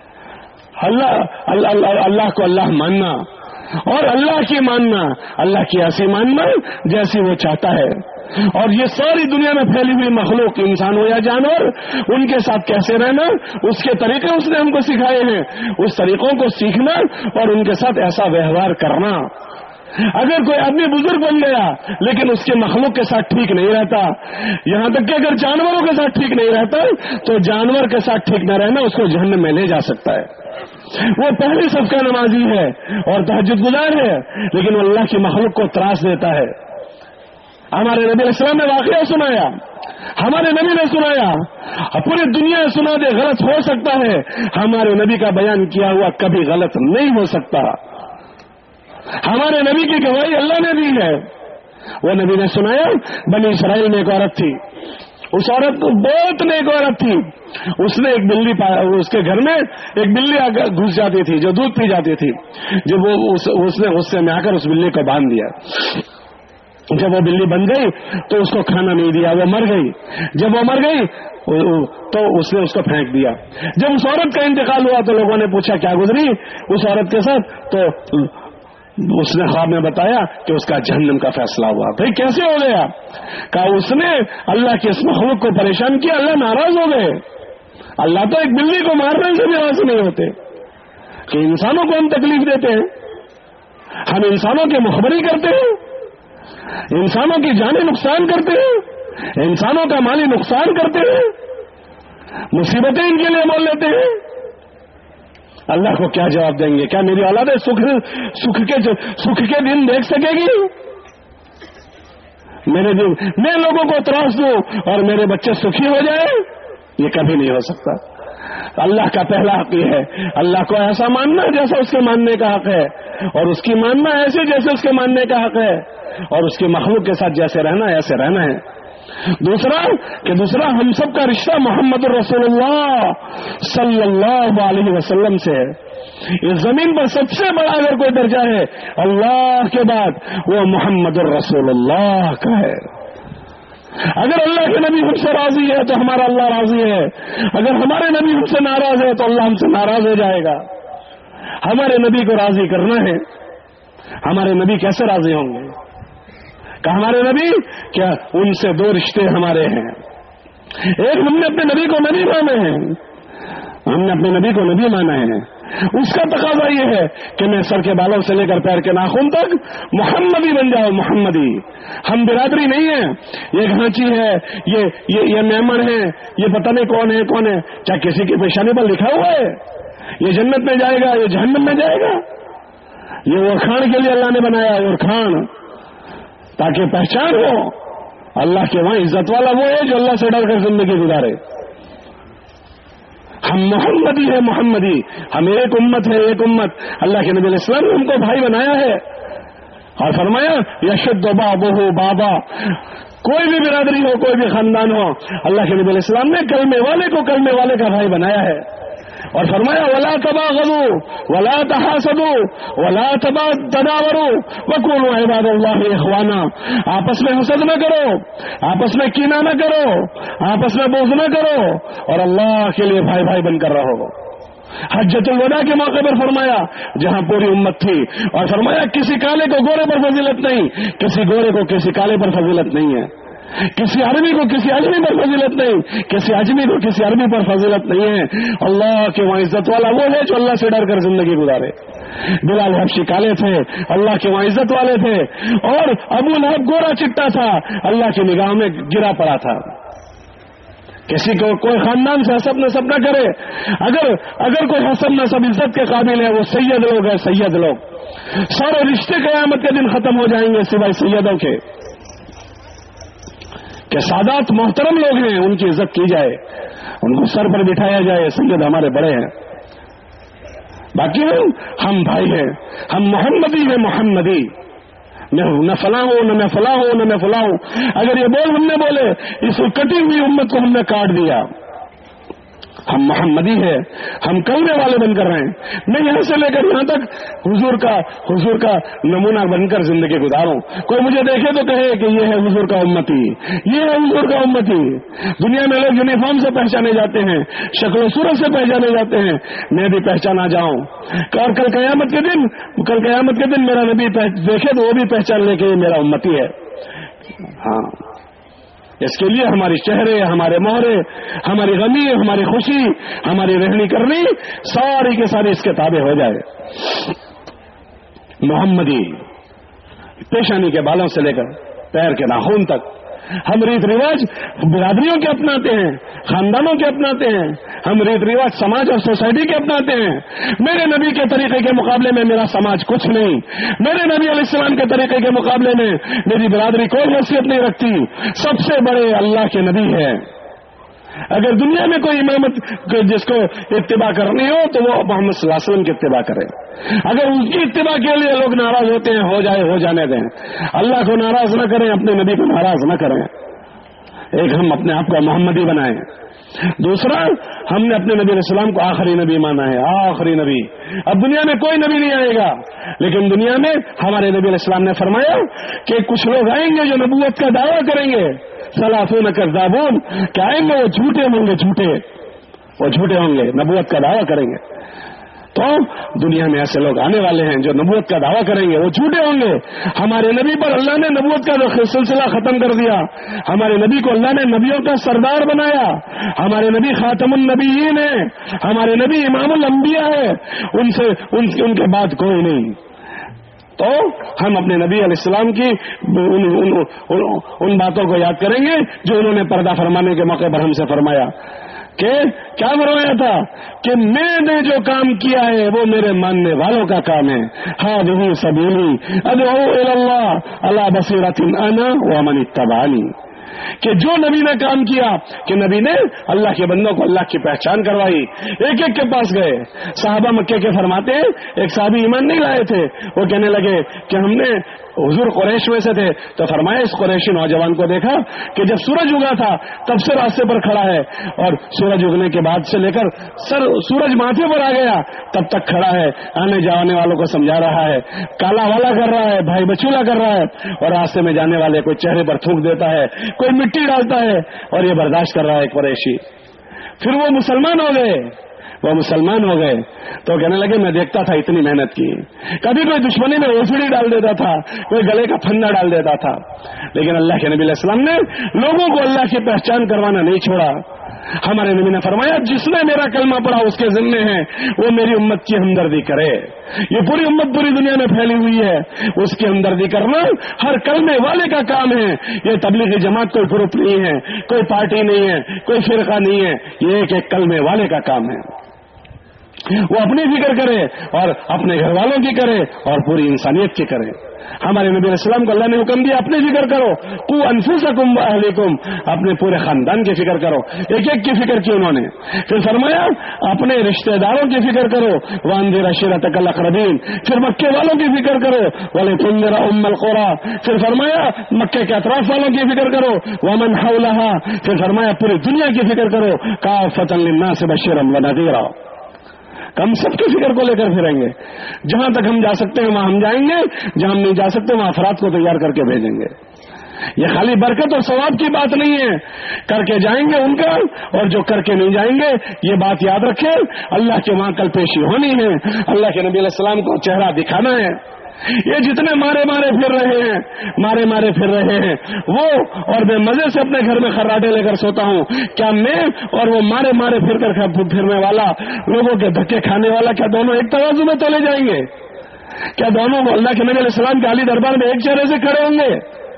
اللہ اللہ, اللہ, اللہ کو اللہ ماننا, اور اللہ کی ماننا, اللہ کی ایسی ماننا جیسی وہ چاہتا ہے. اور یہ ساری دنیا میں پھیلی ہوئی مخلوق, انسان ہو یا جانور, ان کے ساتھ کیسے رہنا, اس کے طریقے اس نے ہم کو سکھائے ہیں, اس طریقوں کو سیکھنا اور ان کے ساتھ ایسا ویوہار کرنا. اگر کوئی آدمی بزرگ بن گیا لیکن اس کے مخلوق کے ساتھ ٹھیک نہیں رہتا, یہاں تک کہ اگر جانوروں کے ساتھ ٹھیک نہیں رہتا تو جانور کے ساتھ ٹھیک نہ رہنا اس کو جہنم میں لے جا سکتا ہے. وہ پہلی صف کا نمازی ہے اور تہجد گزار ہے, لیکن وہ اللہ کی مخلوق کو تراش دیتا ہے. ہمارے نبی علیہ السلام نے واقعہ سنایا, ہمارے نبی نے سنایا, پوری دنیا سنا دے غلط ہو سکتا ہے, ہمارے نبی کا بیان کیا ہوا کبھی غلط نہیں ہو سکتا. ہمارے نبی کی گواہی اللہ نے دی ہے. وہ نبی نے سنایا بنی اسرائیل میں ایک عورت تھی, اس عورت کو بہت نیک عورت تھی, اس نے ایک بلی پایا, اس کے گھر میں ایک بلی گھس جاتی تھی جو دودھ پی جاتی تھی. جب وہ اس نے غصے میں آ کر اس بلی کو باندھ دیا, جب وہ بلی بن گئی تو اس کو کھانا نہیں دیا, وہ مر گئی. جب وہ مر گئی تو اس نے اس کو پھینک دیا. جب اس عورت کا انتقال ہوا تو لوگوں نے پوچھا کیا گزری اس عورت کے ساتھ, تو اس نے خواب میں بتایا کہ اس کا جہنم کا فیصلہ ہوا. بھائی کیسے ہو گیا؟ کہا اس نے اللہ کے اس مخلوق کو پریشان کیا, اللہ ناراض ہو گئے. اللہ تو ایک بلی کو مارنے سے بھی راضی نہیں ہوتے کہ انسانوں کو ہم تکلیف دیتے ہیں, ہم انسانوں کی مخبری کرتے ہیں, انسانوں کی جانی نقصان کرتے ہیں, انسانوں کا مالی نقصان کرتے ہیں, مصیبتیں ان کے لیے مول لیتے ہیں. اللہ کو کیا جواب دیں گے؟ کیا میری اولاد سکھ سکھ کے سکھ کے دن دیکھ سکے گی؟ میرے دن میں لوگوں کو تراش دوں اور میرے بچے سکھی ہو جائیں, یہ کبھی نہیں ہو سکتا. اللہ کا پہلا حق یہ ہے اللہ کو ایسا ماننا جیسا اس کے ماننے کا حق ہے, اور اس کی ماننا ایسے جیسے اس کے ماننے کا حق ہے, اور اس کے مخلوق کے ساتھ جیسے رہنا ایسے رہنا ہے. دوسرا کہ دوسرا ہم سب کا رشتہ محمد رسول اللہ صلی اللہ علیہ وسلم سے ہے۔ اس زمین پر سب سے بڑا اگر کوئی درجہ ہے اللہ کے بعد وہ محمد رسول اللہ کا ہے۔ اگر اللہ کے نبی ہم سے راضی ہے تو ہمارا اللہ راضی ہے، اگر ہمارے نبی ہم سے ناراض ہے تو اللہ ہم سے ناراض ہو جائے گا۔ ہمارے نبی کو راضی کرنا ہے، ہمارے نبی کیسے راضی ہوں گے؟ کہ ہمارے نبی کیا ان سے دو رشتے ہمارے ہیں، ایک ہم نے اپنے نبی کو نبی مانا ہے، ہم نے اپنے نبی کو نبی مانا ہے، اس کا تقاضا یہ ہے کہ میں سر کے بالوں سے لے کر پیر کے ناخن تک محمدی بن جاؤ، محمدی۔ ہم برادری نہیں ہے، یہ گھانچی ہے، یہ یہ, یہ میمن ہے، یہ پتہ نہیں کون ہے کون ہے، کیا کسی کی پیشانی پر لکھا ہوا ہے یہ جنت میں جائے گا، یہ جہنم میں جائے گا؟ یہ وہ کھان کے لیے اللہ نے بنایا ہے، اور کھان تاکہ پہچان ہو اللہ کے وہاں عزت والا وہ ہے جو اللہ سے ڈر کر زندگی گزارے۔ ہم محمدی ہے، محمدی، ہم ایک امت ہے، ایک امت۔ اللہ کے نبی علیہ السلام نے ہم کو بھائی بنایا ہے اور فرمایا یشد بابہ بابا، کوئی بھی برادری ہو، کوئی بھی خاندان ہو، اللہ کے نبی علیہ السلام نے کلمے والے کو کلمے والے کا بھائی بنایا ہے، اور فرمایا ولا تباغضوا ولا تحاسدوا ولا تدابروا وكونوا عباد اللہ اخوانا، آپس میں حسد نہ کرو، آپس میں کینہ نہ کرو، آپس میں بغض نہ کرو، اور اللہ کے لیے بھائی بھائی بن کر رہو۔ حجۃ الوداع کے موقع پر فرمایا جہاں پوری امت تھی، اور فرمایا کسی کالے کو گورے پر فضیلت نہیں، کسی گورے کو کسی کالے پر فضیلت نہیں ہے، کسی عربی کو کسی اجمی پر فضیلت نہیں، کسی اجمی کو کسی عربی پر فضیلت نہیں ہے۔ اللہ کے وہاں عزت والا وہ ہے جو اللہ سے ڈر کر زندگی گزارے۔ بلال حبشی کالے تھے، اللہ کے وہاں عزت والے تھے، اور ابو لہب گورا چٹا تھا، اللہ کی نگاہ میں گرا پڑا تھا۔ کسی کو کوئی خاندان سے حسب نسب نہ کرے، اگر اگر کوئی حسب نسب عزت کے قابل ہے وہ سید لوگ ہیں، سید لوگ۔ سارے رشتے قیامت کے دن ختم ہو جائیں گے سوائے سیدوں کے، کہ سادات محترم لوگ ہیں ان کی عزت کی جائے، ان کو سر پر بٹھایا جائے، سید ہمارے بڑے ہیں، باقی ہم ہم بھائی ہیں، ہم محمدی ہیں، محمدی، نہ فلاں ہوں نہ میں فلاں ہوں نہ میں فلاں ہوں۔ اگر یہ بول ہم نے بولے اس کٹی ہوئی امت کو ہم نے کاٹ دیا۔ ہم محمدی ہے، ہم کلمے والے بن کر رہے ہیں، میں یہاں سے لے کر یہاں تک حضور کا حضور کا نمونہ بن کر زندگی گزاروں۔ کوئی مجھے دیکھے تو کہے کہ یہ ہے حضور کا امتی، یہ ہے حضور کا امتی۔ دنیا میں لوگ یونیفارم سے پہچانے جاتے ہیں، شکل و صورت سے پہچانے جاتے ہیں، میں بھی پہچانا جاؤں، اور کل قیامت کے دن کل قیامت کے دن میرا نبی دیکھے تو وہ بھی پہچان لے کہ یہ میرا امتی ہے۔ ہاں، اس کے لیے ہماری چہرے، ہمارے مہرے، ہماری غمی، ہماری خوشی، ہماری رہنی کرنی ساری کے ساری اس کے تابع ہو جائے۔ محمدی، پیشانی کے بالوں سے لے کر پیر کے ناخن تک ہم ریت رواج برادریوں کے اپناتے ہیں، خاندانوں کے اپناتے ہیں، ہم ریت رواج سماج اور سوسائٹی کے اپناتے ہیں۔ میرے نبی کے طریقے کے مقابلے میں میرا سماج کچھ نہیں، میرے نبی علیہ السلام کے طریقے کے مقابلے میں میری برادری کوئی حیثیت نہیں رکھتی۔ سب سے بڑے اللہ کے نبی ہیں۔ اگر دنیا میں کوئی امامت جس کو اتباع کرنی ہو تو وہ محمد صلی اللہ علیہ وسلم کی اتباع کرے۔ اگر ان کی اتباع کے لیے لوگ ناراض ہوتے ہیں، ہو جائے، ہو جانے دیں، اللہ کو ناراض نہ کریں، اپنے نبی کو ناراض نہ کریں۔ ایک ہم اپنے آپ کو محمدی بنائیں، دوسرا ہم نے اپنے نبی علیہ السلام کو آخری نبی مانا ہے، آخری نبی۔ اب دنیا میں کوئی نبی نہیں آئے گا، لیکن دنیا میں ہمارے نبی علیہ السلام نے فرمایا کہ کچھ لوگ آئیں گے جو نبوت کا دعویٰ کریں گے، ثلاثون کذابون، کہ آئیں گے وہ جھوٹے ہوں گے، جھوٹے وہ جھوٹے ہوں گے، نبوت کا دعویٰ کریں گے۔ تو دنیا میں ایسے لوگ آنے والے ہیں جو نبوت کا دعویٰ کریں گے، وہ جھوٹے ہوں گے۔ ہمارے نبی پر اللہ نے نبوت کا سلسلہ ختم کر دیا، ہمارے نبی کو اللہ نے نبیوں کا سردار بنایا، ہمارے نبی خاتم النبیین ہیں، ہمارے نبی امام الانبیاء ہے، ان سے ان, ان کے بعد کوئی نہیں۔ تو ہم اپنے نبی علیہ السلام کی ان, ان, ان, ان باتوں کو یاد کریں گے جو انہوں نے پردہ فرمانے کے موقع پر ہم سے فرمایا، کہ کیا فرمایا تھا کہ میں نے جو کام کیا ہے وہ میرے ماننے والوں کا کام ہے۔ ہذہ سبیلی ادعو الی اللہ علی بصیرۃ انا ومن اتبعنی، کہ جو نبی نے کام کیا کہ نبی نے اللہ کے بندوں کو اللہ کی پہچان کروائی، ایک ایک کے پاس گئے۔ صحابہ مکے کے فرماتے ہیں ایک صحابی ایمان نہیں لائے تھے، وہ کہنے لگے کہ ہم نے हुजूर कुरैश में से थे, तो फरमाया इस कुरैशी नौजवान को देखा कि जब सूरज उगा था तब से रास्ते पर खड़ा है, और सूरज उगने के बाद से लेकर सर सूरज माथे पर आ गया तब तक खड़ा है, आने जाने वालों को समझा रहा है, काला वाला कर रहा है, भाई बचूला कर रहा है, और रास्ते में जाने वाले कोई चेहरे पर थूक देता है, कोई मिट्टी डालता है, और ये बर्दाश्त कर रहा है कुरैशी। फिर वो मुसलमान हो गए, वो मुसलमान हो गए तो कहने लगे मैं देखता था इतनी मेहनत की, कभी कोई दुश्मनी में ओसड़ी डाल देता था, कोई गले का फंदा डाल देता था, लेकिन अल्लाह के नबी अलैहि सलाम ने लोगों को अल्लाह की पहचान करवाना नहीं छोड़ा। हमारे नबी ने फरमाया जिसने मेरा कलमा पढ़ा उसके जिम्मे है वो मेरी उम्मत की हमदर्दी करे। ये पूरी उम्मत पूरी दुनिया में फैली हुई है, उसकी हमदर्दी करना हर कलमे वाले का काम है। ये तबलीगी जमात कोई ग्रुप नहीं है, कोई पार्टी नहीं है, कोई फिरका नहीं है, ये एक एक कलमे वाले का काम है। वो अपनी फिक्र करे और अपने घर वालों की करे और पूरी इंसानियत की करे। हमारे नबी अलैहिस्सलाम को अल्लाह ने हुक्म दिया अपनी फिक्र करो, कु अनफुसकुम व अहलिकुम, अपने पूरे खानदान की फिक्र करो। एक एक की फिक्र की उन्होंने। फिर फरमाया अपने रिश्तेदारों की फिक्र करो, वांदिर अशीरतकल अक़रबीन, फिर मक्के वालों की फिक्र करो, वलितुंदिर उम्मल क़ुरा, फिर फरमाया मक्के के अतराफ वालों की फिक्र करो, वमन हौलहा, फिर फरमाया पूरी दुनिया की फिक्र करो, काफ़तन लिन्नास बशीरन व नज़ीरा। हम सबकी फिक्र को लेकर फिरेंगे, जहां तक हम जा सकते हैं वहां हम जाएंगे, जहां हम नहीं जा सकते वहां अफराद को तैयार करके भेजेंगे। ये खाली बरकत और सवाब की बात नहीं है, करके जाएंगे उनका, और जो करके नहीं जाएंगे ये बात याद रखें अल्लाह के वहां कल पेशी होनी है, अल्लाह के नबी अलैहि सलाम को चेहरा दिखाना है। ये जितने मारे मारे फिर रहे हैं, मारे मारे फिर रहे हैं वो, और मैं मजे से अपने घर में खर्राटे लेकर सोता हूँ, क्या मैं और वो मारे मारे फिर कर फिरने वाला, लोगों के धक्के खाने वाला, क्या दोनों एक तराजू में तोले जाएंगे? क्या दोनों अल्लाह के नबी अलैहि सलाम के आली दरबार में एक चेहरे से खड़े होंगे?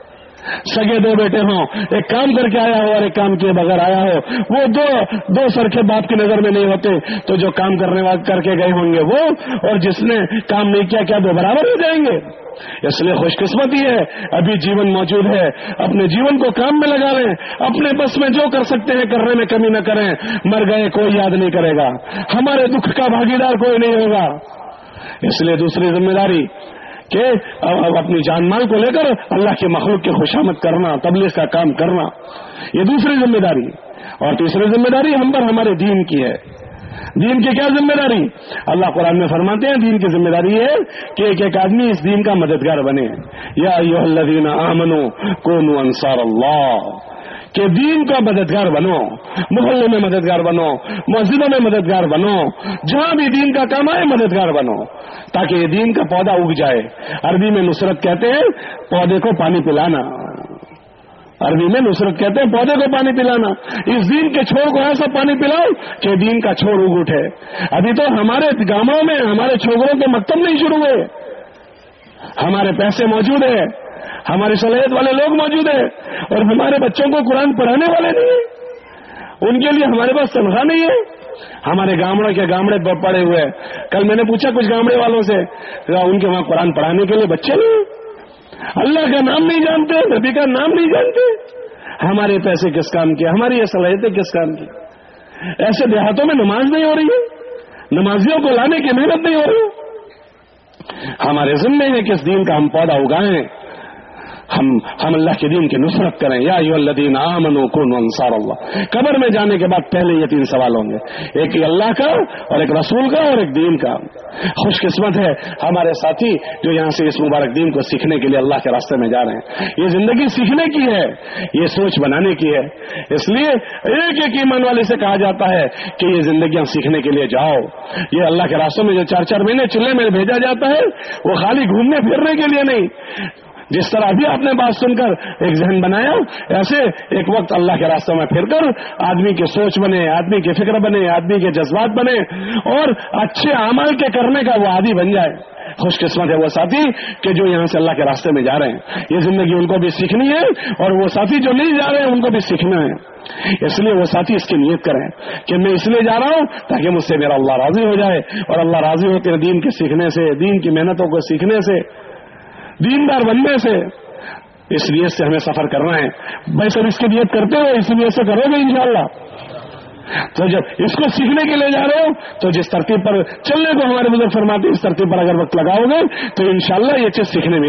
सगे दो बेटे हों, एक काम करके आया हो और एक काम किए बगैर आया हो, वो दो दो सरखे बाप की नजर में नहीं होते, तो जो काम करने वाले करके गए होंगे वो, और जिसने काम नहीं किया क्या दो बराबर हो जाएंगे? इसलिए खुशकिस्मती है अभी जीवन मौजूद है, अपने जीवन को काम में लगा लें, अपने बस में जो कर सकते हैं करने में कमी न करें। मर गए कोई याद नहीं करेगा, हमारे दुख का भागीदार कोई नहीं होगा। इसलिए दूसरी जिम्मेदारी कि अपनी जान माल को लेकर अल्लाह के मखलूक की खुशामद करना, तबलीग का काम करना, ये दूसरी जिम्मेदारी। और तीसरी जिम्मेदारी हम पर हमारे दीन की है। दीन की क्या जिम्मेदारी? अल्लाह कुरान में फरमाते हैं दीन की जिम्मेदारी है कि एक एक आदमी इस दीन का मददगार बने। या अय्युहल्लज़ीना आमनू कूनू अंसारल्लाह, कि दीन का मददगार बनो, मोहल्ले में मददगार बनो, मस्जिदों में मददगार बनो, जहां भी दीन का काम आए मददगार बनो, ताकि ये दीन का पौधा उग जाए। अरबी में नुसरत कहते हैं पौधे को पानी पिलाना, अरबी में नुसरत कहते हैं पौधे को पानी पिलाना। इस दीन के छोर को ऐसा पानी पिलाओ कि दीन का छोर उग उठे। अभी तो हमारे गांवों में हमारे छोकरों के मकतब नहीं शुरू हुए, हमारे पैसे मौजूद है, हमारी सलाहियत वाले लोग मौजूद है, और हमारे बच्चों को कुरान पढ़ाने वाले नहीं है, उनके लिए हमारे पास तनख्वाह नहीं है। हमारे गामड़ों के गामड़े पड़े हुए। कल मैंने पूछा कुछ गामड़े वालों से, उनके वहां कुरान पढ़ाने के लिए बच्चे नहीं, अल्लाह का नाम नहीं जानते, नबी का नाम नहीं जानते। हमारे पैसे किस काम के, हमारी ये सलाहियतें किस काम की? ऐसे देहातों में नमाज नहीं हो रही है, नमाजियों को लाने की मेहनत नहीं हो रही। हमारे जिम्मे है कि इस दीन का हम पौधा उगाएं, हम हम अल्लाह के दीन की नुसरत करें। या अय्युहल्लज़ीना आमनू कूनू अंसारल्लाह। कब्र में जाने के बाद पहले ये तीन सवाल होंगे, एक अल्लाह का और एक रसूल का और एक दीन का। खुशकिस्मत है हमारे साथी जो यहाँ से इस मुबारक दीन को सीखने के लिए अल्लाह के रास्ते में जा रहे हैं। ये जिंदगी सीखने की है, ये सोच बनाने की है। इसलिए एक एक ईमान वाले से कहा जाता है कि ये जिंदगियां सीखने के लिए जाओ। ये अल्लाह के रास्तों में जो चार चार महीने चूल्हे में भेजा जाता है वो खाली घूमने फिरने के लिए नहीं। जिस तरह अभी आपने बात सुनकर एक जहन बनाया, ऐसे एक वक्त अल्लाह के रास्ते में फिरकर आदमी की सोच बने, आदमी की फिक्र बने, आदमी के जज्बात बने और अच्छे अमल के करने का वो आदी बन जाए। खुशकिस्मत है वो साथी कि जो यहाँ से अल्लाह के रास्ते में जा रहे हैं। ये जिंदगी उनको भी सीखनी है और वो साथी जो नहीं जा रहे हैं उनको भी सीखना है। इसलिए वो साथी इसकी नियत करें कि मैं इसलिए जा रहा हूँ ताकि मुझसे मेरा अल्लाह राजी हो जाए, और अल्लाह राजी होते हैं दीन के सीखने से, दीन की मेहनतों को सीखने से, दीनदार बनने से। इसलिए से हमें सफर करना है। भाई सब इसकी नियत करते हो, इसलिए से करोगे इंशाअल्लाह। तो जब इसको सीखने के लिए जा रहे हो तो जिस तरतीब पर चलने को हमारे बुजुर्ग फरमाते हैं इस तरतीब पर अगर वक्त लगाओगे तो इंशाअल्लाह ये चीज सीखने मिलेगी।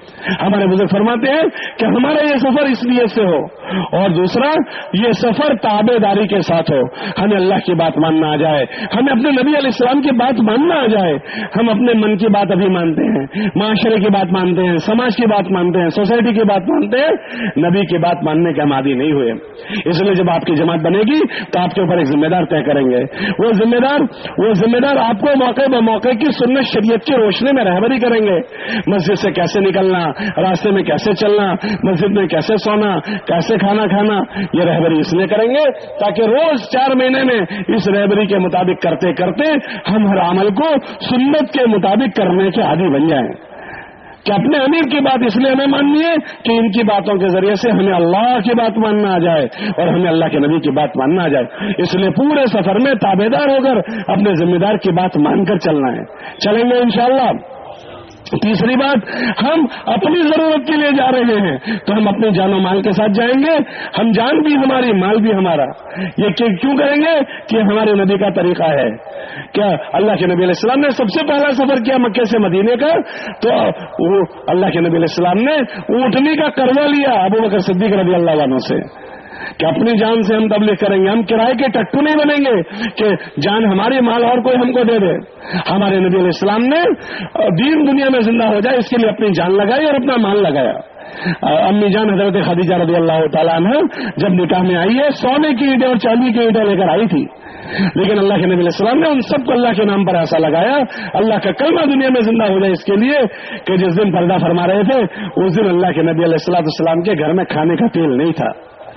ہمارے بزرگ فرماتے ہیں کہ ہمارا یہ سفر اس لیے سے ہو، اور دوسرا یہ سفر تابع داری کے ساتھ ہو، ہمیں اللہ کی بات ماننا آ جائے، ہمیں اپنے نبی علیہ السلام کی بات ماننا آ جائے۔ ہم اپنے من کی بات ابھی مانتے ہیں، معاشرے کی بات مانتے ہیں، سماج کی بات مانتے ہیں، سوسائٹی کی بات مانتے ہیں، نبی کی بات ماننے کے ہم عادی نہیں ہوئے۔ اس لیے جب آپ کی جماعت بنے گی تو آپ کے اوپر ایک ذمہ دار طے کریں گے، وہ ذمہ دار وہ ذمہ دار آپ کو موقع بہ موقع کی سنت شریعت کی روشنی میں رہبری کریں گے۔ مسجد سے کیسے نکلنا، راستے میں کیسے چلنا، مسجد میں کیسے سونا، کیسے کھانا کھانا، یہ رہبری اس لیے کریں گے تاکہ روز چار مہینے میں اس رہبری کے مطابق کرتے کرتے ہم ہر عمل کو سنت کے مطابق کرنے کے عادی بن جائیں، کہ اپنے امیر کی بات اس لیے ہمیں ماننی ہے کہ ان کی باتوں کے ذریعے سے ہمیں اللہ کی بات ماننا آ جائے اور ہمیں اللہ کے نبی کی بات ماننا آ جائے۔ اس لیے پورے سفر میں تابع دار ہو کر اپنے ذمہ دار کی بات مان کر چلنا ہے، چلیں گے انشاءاللہ۔ تیسری بات، ہم اپنی ضرورت کے لیے جا رہے ہیں تو ہم اپنے جان و مال کے ساتھ جائیں گے، ہم جان بھی ہماری، مال بھی ہمارا۔ یہ کیوں کریں گے کہ ہمارے نبی کا طریقہ ہے۔ کیا اللہ کے نبی علیہ السلام نے سب سے پہلا سفر کیا مکے سے مدینے کا، تو وہ اللہ کے نبی علیہ السلام نے اونٹنی کا قرضہ لیا ابو بکر صدیق رضی اللہ عنہ سے کہ اپنی جان سے ہم تبلیغ کریں گے، ہم کرائے کے ٹٹو نہیں بنیں گے کہ جان ہماری مال اور کوئی ہم کو دے دے۔ ہمارے نبی علیہ السلام نے دین دنیا میں زندہ ہو جائے اس کے لیے اپنی جان لگائی اور اپنا مال لگایا۔ امی جان حضرت خدیجہ رضی اللہ تعالیٰ عنہ جب نکاح میں آئی ہے سونے کی اینٹیں اور چاندی کی اینٹیں لے کر آئی تھی، لیکن اللہ کے نبی علیہ السلام نے ان سب کو اللہ کے نام پر ایسا لگایا، اللہ کا کلمہ دنیا میں زندہ ہو جائے اس کے لیے کہ جس دن پردہ فرما رہے تھے اس دن اللہ کے نبی علیہ السلام کے گھر میں کھانے کا تیل نہیں تھا،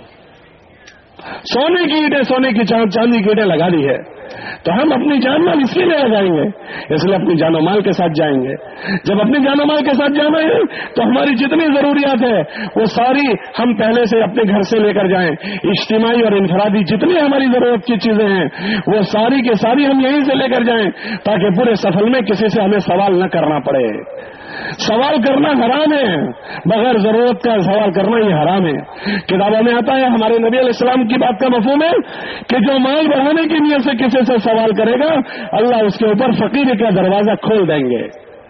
سونے کی اینٹیں، سونے کی چاندی کی اینٹیں لگا دی ہے۔ تو ہم اپنی جان مال اسی لیے لگائیں گے، اس لیے اپنی جان و مال کے ساتھ جائیں گے۔ جب اپنی جان و مال کے ساتھ جانا ہے تو ہماری جتنی ضروریات ہے وہ ساری ہم پہلے سے اپنے گھر سے لے کر جائیں، اجتماعی اور انفرادی جتنی ہماری ضرورت کی چیزیں ہیں وہ ساری کے ساری ہم یہیں سے لے کر جائیں تاکہ پورے سفر میں کسی سے ہمیں سوال نہ کرنا پڑے۔ سوال کرنا حرام ہے، بغیر ضرورت کا سوال کرنا یہ حرام ہے۔ کتابوں میں آتا ہے، ہمارے نبی علیہ السلام کی بات کا مفہوم ہے کہ جو مال بڑھانے کی نیت سے کسی سے سوال کرے گا اللہ اس کے اوپر فقیری کا دروازہ کھول دیں گے،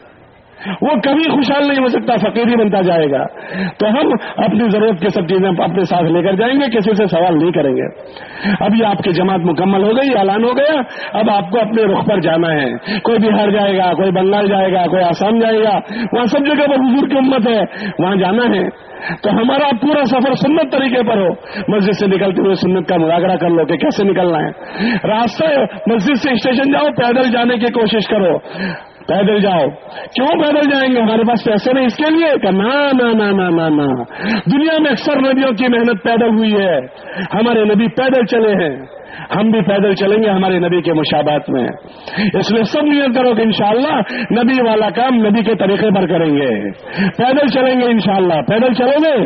وہ کبھی خوشحال نہیں ہو سکتا، فقیر ہی بنتا جائے گا۔ تو ہم اپنی ضرورت کی سب چیزیں اپنے ساتھ لے کر جائیں گے، کسی سے سوال نہیں کریں گے۔ اب یہ آپ کی جماعت مکمل ہو گئی، اعلان ہو گیا، اب آپ کو اپنے رخ پر جانا ہے۔ کوئی بہار جائے گا، کوئی بنگال جائے گا، کوئی آسام جائے گا، وہاں سب جگہ پر حضور کی امت ہے، وہاں جانا ہے۔ تو ہمارا پورا سفر سنت طریقے پر ہو، مسجد سے نکلتے ہوئے سنت کا مذاکرہ کر لو کہ کیسے نکلنا ہے، راستہ مسجد سے اسٹیشن جاؤ پیدل جانے کی کوشش کرو، پیدل جاؤ۔ کیوں پیدل جائیں گے؟ ہمارے پاس پیسے نہیں اس کے لیے کہ نا نا نا نا نا نا دنیا میں اکثر نبیوں کی محنت پیدل ہوئی ہے، ہمارے نبی پیدل چلے ہیں، ہم بھی پیدل چلیں گے ہمارے نبی کے مشابہت میں۔ اس لیے سب نیت کرو کہ انشاءاللہ نبی والا کام نبی کے طریقے پر کریں گے، پیدل چلیں گے انشاءاللہ۔ پیدل چلو گے؟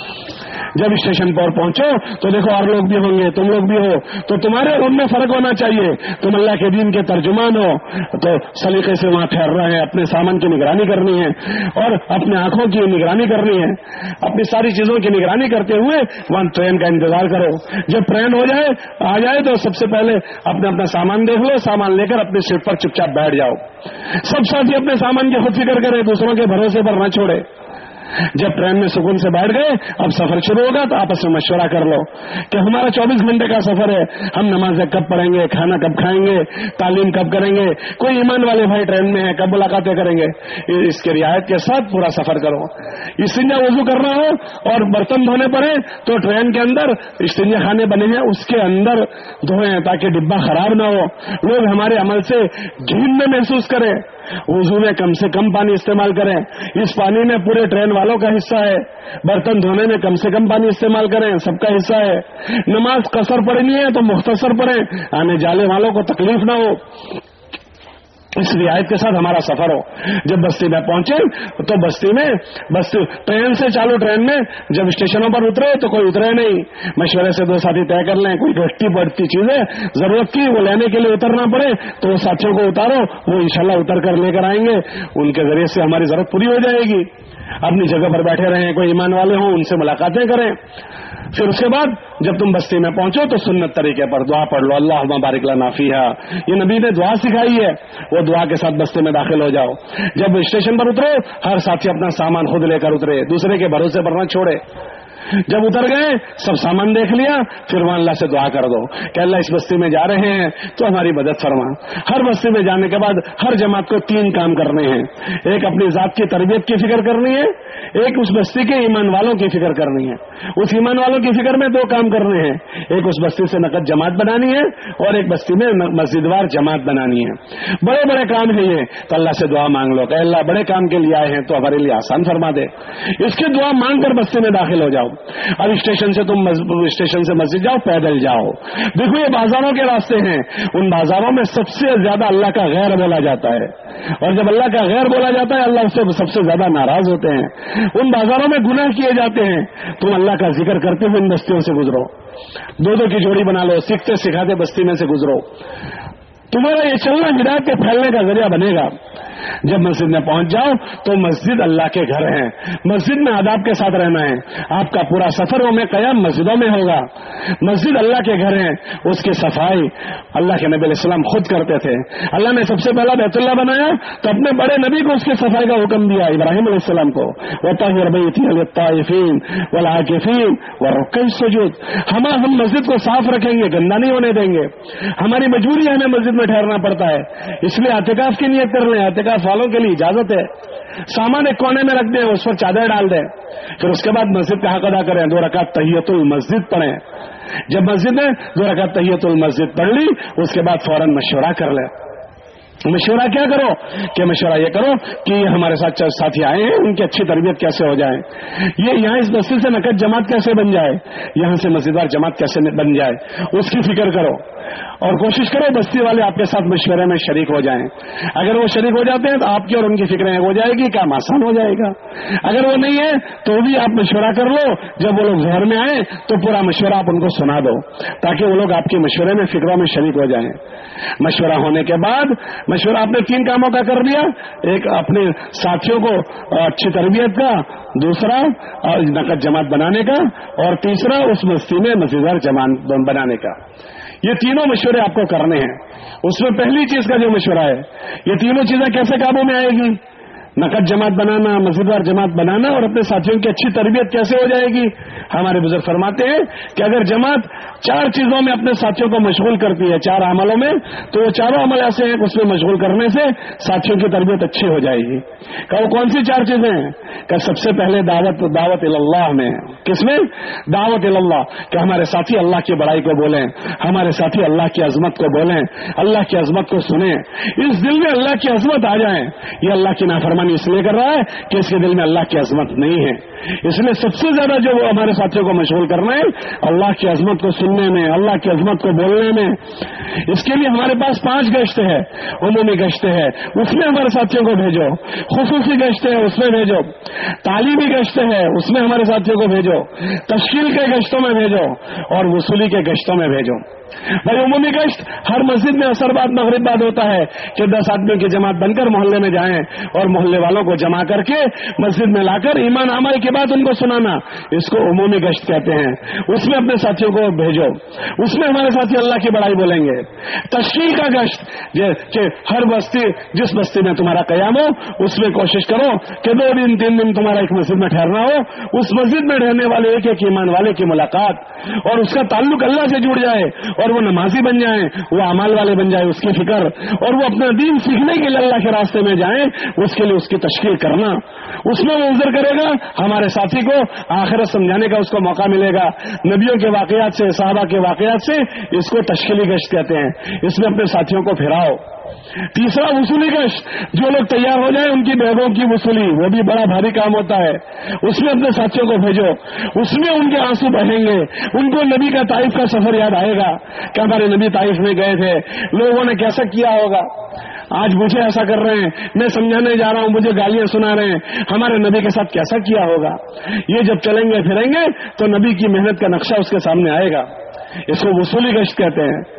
جب اسٹیشن پر پہنچو تو دیکھو اور لوگ بھی ہوں گے، تم لوگ بھی ہو، تو تمہارے روم میں فرق ہونا چاہیے، تم اللہ کے دین کے ترجمان ہو تو سلیقے سے وہاں ٹھہر رہے ہیں، اپنے سامان کی نگرانی کرنی ہے اور اپنے آنکھوں کی نگرانی کرنی ہے، اپنی ساری چیزوں کی نگرانی کرتے ہوئے وہاں ٹرین کا انتظار کرو۔ جب ٹرین ہو جائے آ جائے تو سب سے پہلے اپنا اپنا سامان دیکھ لو، سامان لے کر اپنی سیٹ پر چپ چاپ بیٹھ جاؤ۔ سب ساتھی اپنے سامان کی خود فکر کریں، دوسروں کے بھروسے پر نہ چھوڑے۔ جب ٹرین میں سکون سے بیٹھ گئے اب سفر شروع ہوگا تو آپس میں مشورہ کر لو کہ ہمارا چوبیس گھنٹے کا سفر ہے، ہم نمازیں کب پڑھیں گے، کھانا کب کھائیں گے، تعلیم کب کریں گے، کوئی ایمان والے بھائی ٹرین میں ہیں کب ملاقاتیں کریں گے، اس کی رعایت کے ساتھ پورا سفر کرو۔ استنجا وضو کرنا ہو اور برتن دھونے پڑے تو ٹرین کے اندر استنجا خانے بنے ہیں اس کے اندر دھوئیں تاکہ ڈبہ خراب نہ ہو، لوگ ہمارے عمل سے گھن میں محسوس کریں۔ وضو میں کم سے کم پانی استعمال کریں، اس پانی میں پورے ٹرین والوں کا حصہ ہے، برتن دھونے میں کم سے کم پانی استعمال کریں، سب کا حصہ ہے۔ نماز قصر پڑھنی ہے تو مختصر پڑھیں، آنے جانے والوں کو تکلیف نہ ہو، اس رعایت کے ساتھ ہمارا سفر ہو۔ جب بستی میں پہنچے تو بستی میں بستی ٹرین سے چالو ٹرین میں جب اسٹیشنوں پر اترے تو کوئی اترے نہیں، مشورے سے دو ساتھی طے کر لیں، کوئی گھٹتی بڑھتی چیزیں ضرورت کی وہ لینے کے لیے اترنا پڑے تو وہ ساتھیوں کو اتارو، وہ انشاءاللہ اتر کر لے کر آئیں گے، ان کے ذریعے سے ہماری ضرورت پوری ہو جائے گی۔ اپنی جگہ پر بیٹھے رہیں، کوئی ایمان والے ہوں ان سے ملاقاتیں کریں۔ پھر اس کے بعد جب تم بستی میں پہنچو تو سنت طریقے پر دعا پڑھ لو، اللہم بارک لنا فیہا، یہ نبی نے دعا سکھائی ہے، وہ دعا کے ساتھ بستی میں داخل ہو جاؤ۔ جب اسٹیشن پر اترو ہر ساتھی اپنا سامان خود لے کر اترے، دوسرے کے بھروسے پر نہ چھوڑے۔ جب اتر گئے سب سامان دیکھ لیا، پھر وہاں اللہ سے دعا کر دو کہ اللہ اس بستی میں جا رہے ہیں تو ہماری مدد فرما۔ ہر بستی میں جانے کے بعد ہر جماعت کو تین کام کرنے ہیں، ایک اپنی ذات کی تربیت کی فکر کرنی ہے، ایک اس بستی کے ایمان والوں کی فکر کرنی ہے، اس ایمان والوں کی فکر میں دو کام کرنے ہیں، ایک اس بستی سے نقد جماعت بنانی ہے اور ایک بستی میں مسجد وار جماعت بنانی ہے۔ بڑے بڑے کام ہیں یہ، تو اللہ سے دعا مانگ لو کہ اللہ بڑے کام کے لیے آئے ہیں تو ہمارے لیے آسان فرما دے۔ اس کی دعا مانگ کر بستی میں داخل ہو جاؤ۔ اب اسٹیشن سے تم اسٹیشن سے مسجد جاؤ، پیدل جاؤ۔ دیکھو یہ بازاروں کے راستے ہیں، ان بازاروں میں سب سے زیادہ اللہ کا غیر بولا جاتا ہے، اور جب اللہ کا غیر بولا جاتا ہے اللہ اس سے سب سے زیادہ ناراض ہوتے ہیں۔ ان بازاروں میں گناہ کیے جاتے ہیں، تم اللہ کا ذکر کرتے ہوئے ان بستیوں سے گزرو، دو دو کی جوڑی بنا لو، سیکھتے سکھاتے بستی میں سے گزرو، تمہارا یہ چلنا ہدایت کے پھیلنے کا ذریعہ بنے گا۔ جب مسجد میں پہنچ جاؤ تو مسجد اللہ کے گھر ہیں، مسجد میں آداب کے ساتھ رہنا ہے، آپ کا پورا سفر میں قیام مسجدوں میں ہوگا۔ مسجد اللہ کے گھر ہیں، اس کی صفائی اللہ کے نبی علیہ السلام خود کرتے تھے۔ اللہ نے سب سے پہلا بیت اللہ بنایا تو اپنے بڑے نبی کو اس کی صفائی کا حکم دیا، ابراہیم علیہ السلام کو، وَطَهِّرْ بَيْتِيَ لِلطَّائِفِينَ وَالْعَاكِفِينَ وَالرُّكَّعِ السُّجُودِ۔ ہم ہم مسجد کو صاف رکھیں گے، گندا نہیں ہونے دیں گے، ہماری مجبوری ہے ہمیں مسجد میں ٹھہرنا پڑتا ہے، اس لیے اعتکاف کی نیت کر لیں، اعتکاف والوں کے لیے اجازت ہے، سامان ایک کونے میں رکھ دیں، اس پر چادر ڈال دیں، پھر اس کے بعد مسجد کا حق ادا کریں، دو رکعت تحیۃ المسجد پڑھیں۔ جب مسجد میں دو رکعت تحیۃ المسجد پڑھ لی اس کے بعد فوراً مشورہ کر لیں۔ مشورہ کیا کرو کہ مشورہ یہ کرو کہ یہ ہمارے ساتھ ساتھی آئے ہیں، ان کی اچھی تربیت کیسے ہو جائے، یہ یہاں اس بستی سے نقد جماعت کیسے بن جائے، یہاں سے مسجدوار جماعت کیسے بن جائے، اس کی فکر کرو اور کوشش کرو بستی والے آپ کے ساتھ مشورے میں شریک ہو جائیں۔ اگر وہ شریک ہو جاتے ہیں تو آپ کی اور ان کی فکریں ہو جائے گی، کام آسان ہو جائے گا۔ اگر وہ نہیں ہے تو بھی آپ مشورہ کر لو، جب وہ لوگ ظہر میں آئیں تو پورا مشورہ آپ ان کو سنا دو تاکہ وہ لوگ آپ کے مشورے میں فکروں میں شریک ہو جائیں۔ مشورہ ہونے کے بعد مشورہ آپ نے تین کاموں کا کر لیا، ایک اپنے ساتھیوں کو اچھی تربیت کا، دوسرا نقد جماعت بنانے کا، اور تیسرا اس بستی میں مسجدوار جماعت بنانے کا۔ یہ تینوں مشورے آپ کو کرنے ہیں۔ اس میں پہلی چیز کا جو مشورہ ہے، یہ تینوں چیزیں کیسے قابو میں آئے گی، نقد جماعت بنانا، مسجدوار جماعت بنانا اور اپنے ساتھیوں کی اچھی تربیت کیسے ہو جائے گی؟ ہمارے بزرگ فرماتے ہیں کہ اگر جماعت چار چیزوں میں اپنے ساتھیوں کو مشغول کرتی ہے، چار عملوں میں، تو وہ چاروں عمل ایسے ہیں کہ اس میں مشغول کرنے سے ساتھیوں کی تربیت اچھی ہو جائے گی۔ کہ وہ کون سی چار چیزیں ہیں؟ کہ سب سے پہلے دعوت دعوت اللہ میں، کس میں؟ دعوت اللہ، کہ ہمارے ساتھی اللہ کی بڑائی کو بولیں، ہمارے ساتھی اللہ کی عظمت کو بولیں، اللہ کی عظمت کو سنیں، اس دل میں اللہ کی عظمت آ جائیں۔ یہ اللہ کی نافرمانی اس لیے کر رہا ہے کہ اس کے دل میں اللہ کی عظمت نہیں ہے، اس لیے سب سے زیادہ جو ہمارے ساتھیوں کو مشغول کرنا ہے اللہ کی عظمت کو سننے میں، اللہ کی عظمت کو بولنے میں۔ اس کے لیے ہمارے پاس پانچ گشتیں ہیں، عمومی گشتیں ہیں، اس میں ہمارے ساتھیوں کو بھیجو، خصوصی گشتیں ہیں اس میں بھیجو، تعلیمی گشتیں ہیں اس میں ہمارے ساتھیوں کو بھیجو، تشکیل کے گشتوں میں بھیجو اور وصولی کے گشتوں میں بھیجو۔ بھائی عمومی گشت ہر مسجد میں اثر بعد مغرب بعد ہوتا ہے کہ دس آدمیوں کی جماعت بن کر محلے میں جائیں اور محلے والوں کو جمع کر کے مسجد میں لا کر ایمان عمل کی بات ان کو سنانا، اس کو عمومی گشت کہتے ہیں۔ اس میں اپنے ساتھیوں کو بھیجو، اس میں ہمارے ساتھی اللہ کی بڑائی بولیں گے۔ تشکیل کا گشت کہ ہر بستی، جس بستی میں تمہارا قیام ہو اس میں کوشش کرو کہ دو دن تین دن تمہارا ایک مسجد میں ٹھہرنا ہو، اس مسجد میں رہنے والے ایک ایک ایمان والے کی ملاقات اور اس کا تعلق اللہ سے جڑ جائے اور وہ نمازی بن جائیں، وہ اعمال والے بن جائے، اس کی فکر، اور وہ اپنا دین سیکھنے کے لیے اللہ کے راستے میں جائیں، اس کے لیے اس کی تشکیل کرنا، اس میں وہ عذر کرے گا، ہمارے ساتھی کو آخرت سمجھانے کا اس کو موقع ملے گا، نبیوں کے واقعات سے، صحابہ کے واقعات سے، اس کو تشکیلی گشت کہتے ہیں۔ اس میں اپنے ساتھیوں کو پھراؤ۔ تیسرا وصولی گشت، جو لوگ تیار ہو جائیں ان کی بیگوں کی وصولی، وہ بھی بڑا بھاری کام ہوتا ہے، اس میں اپنے ساتھیوں کو بھیجو، اس میں ان کے آنسو بہیں گے، ان کو نبی کا طائف کا سفر یاد آئے گا کہ ہمارے نبی طائف میں گئے تھے، لوگوں نے کیسا کیا ہوگا، آج مجھے ایسا کر رہے ہیں، میں سمجھانے جا رہا ہوں مجھے گالیاں سنا رہے ہیں، ہمارے نبی کے ساتھ کیسا کیا ہوگا۔ یہ جب چلیں گے پھریں گے تو نبی کی محنت کا نقشہ اس کے سامنے آئے گا، اس کو وصولی گشت کہتے ہیں۔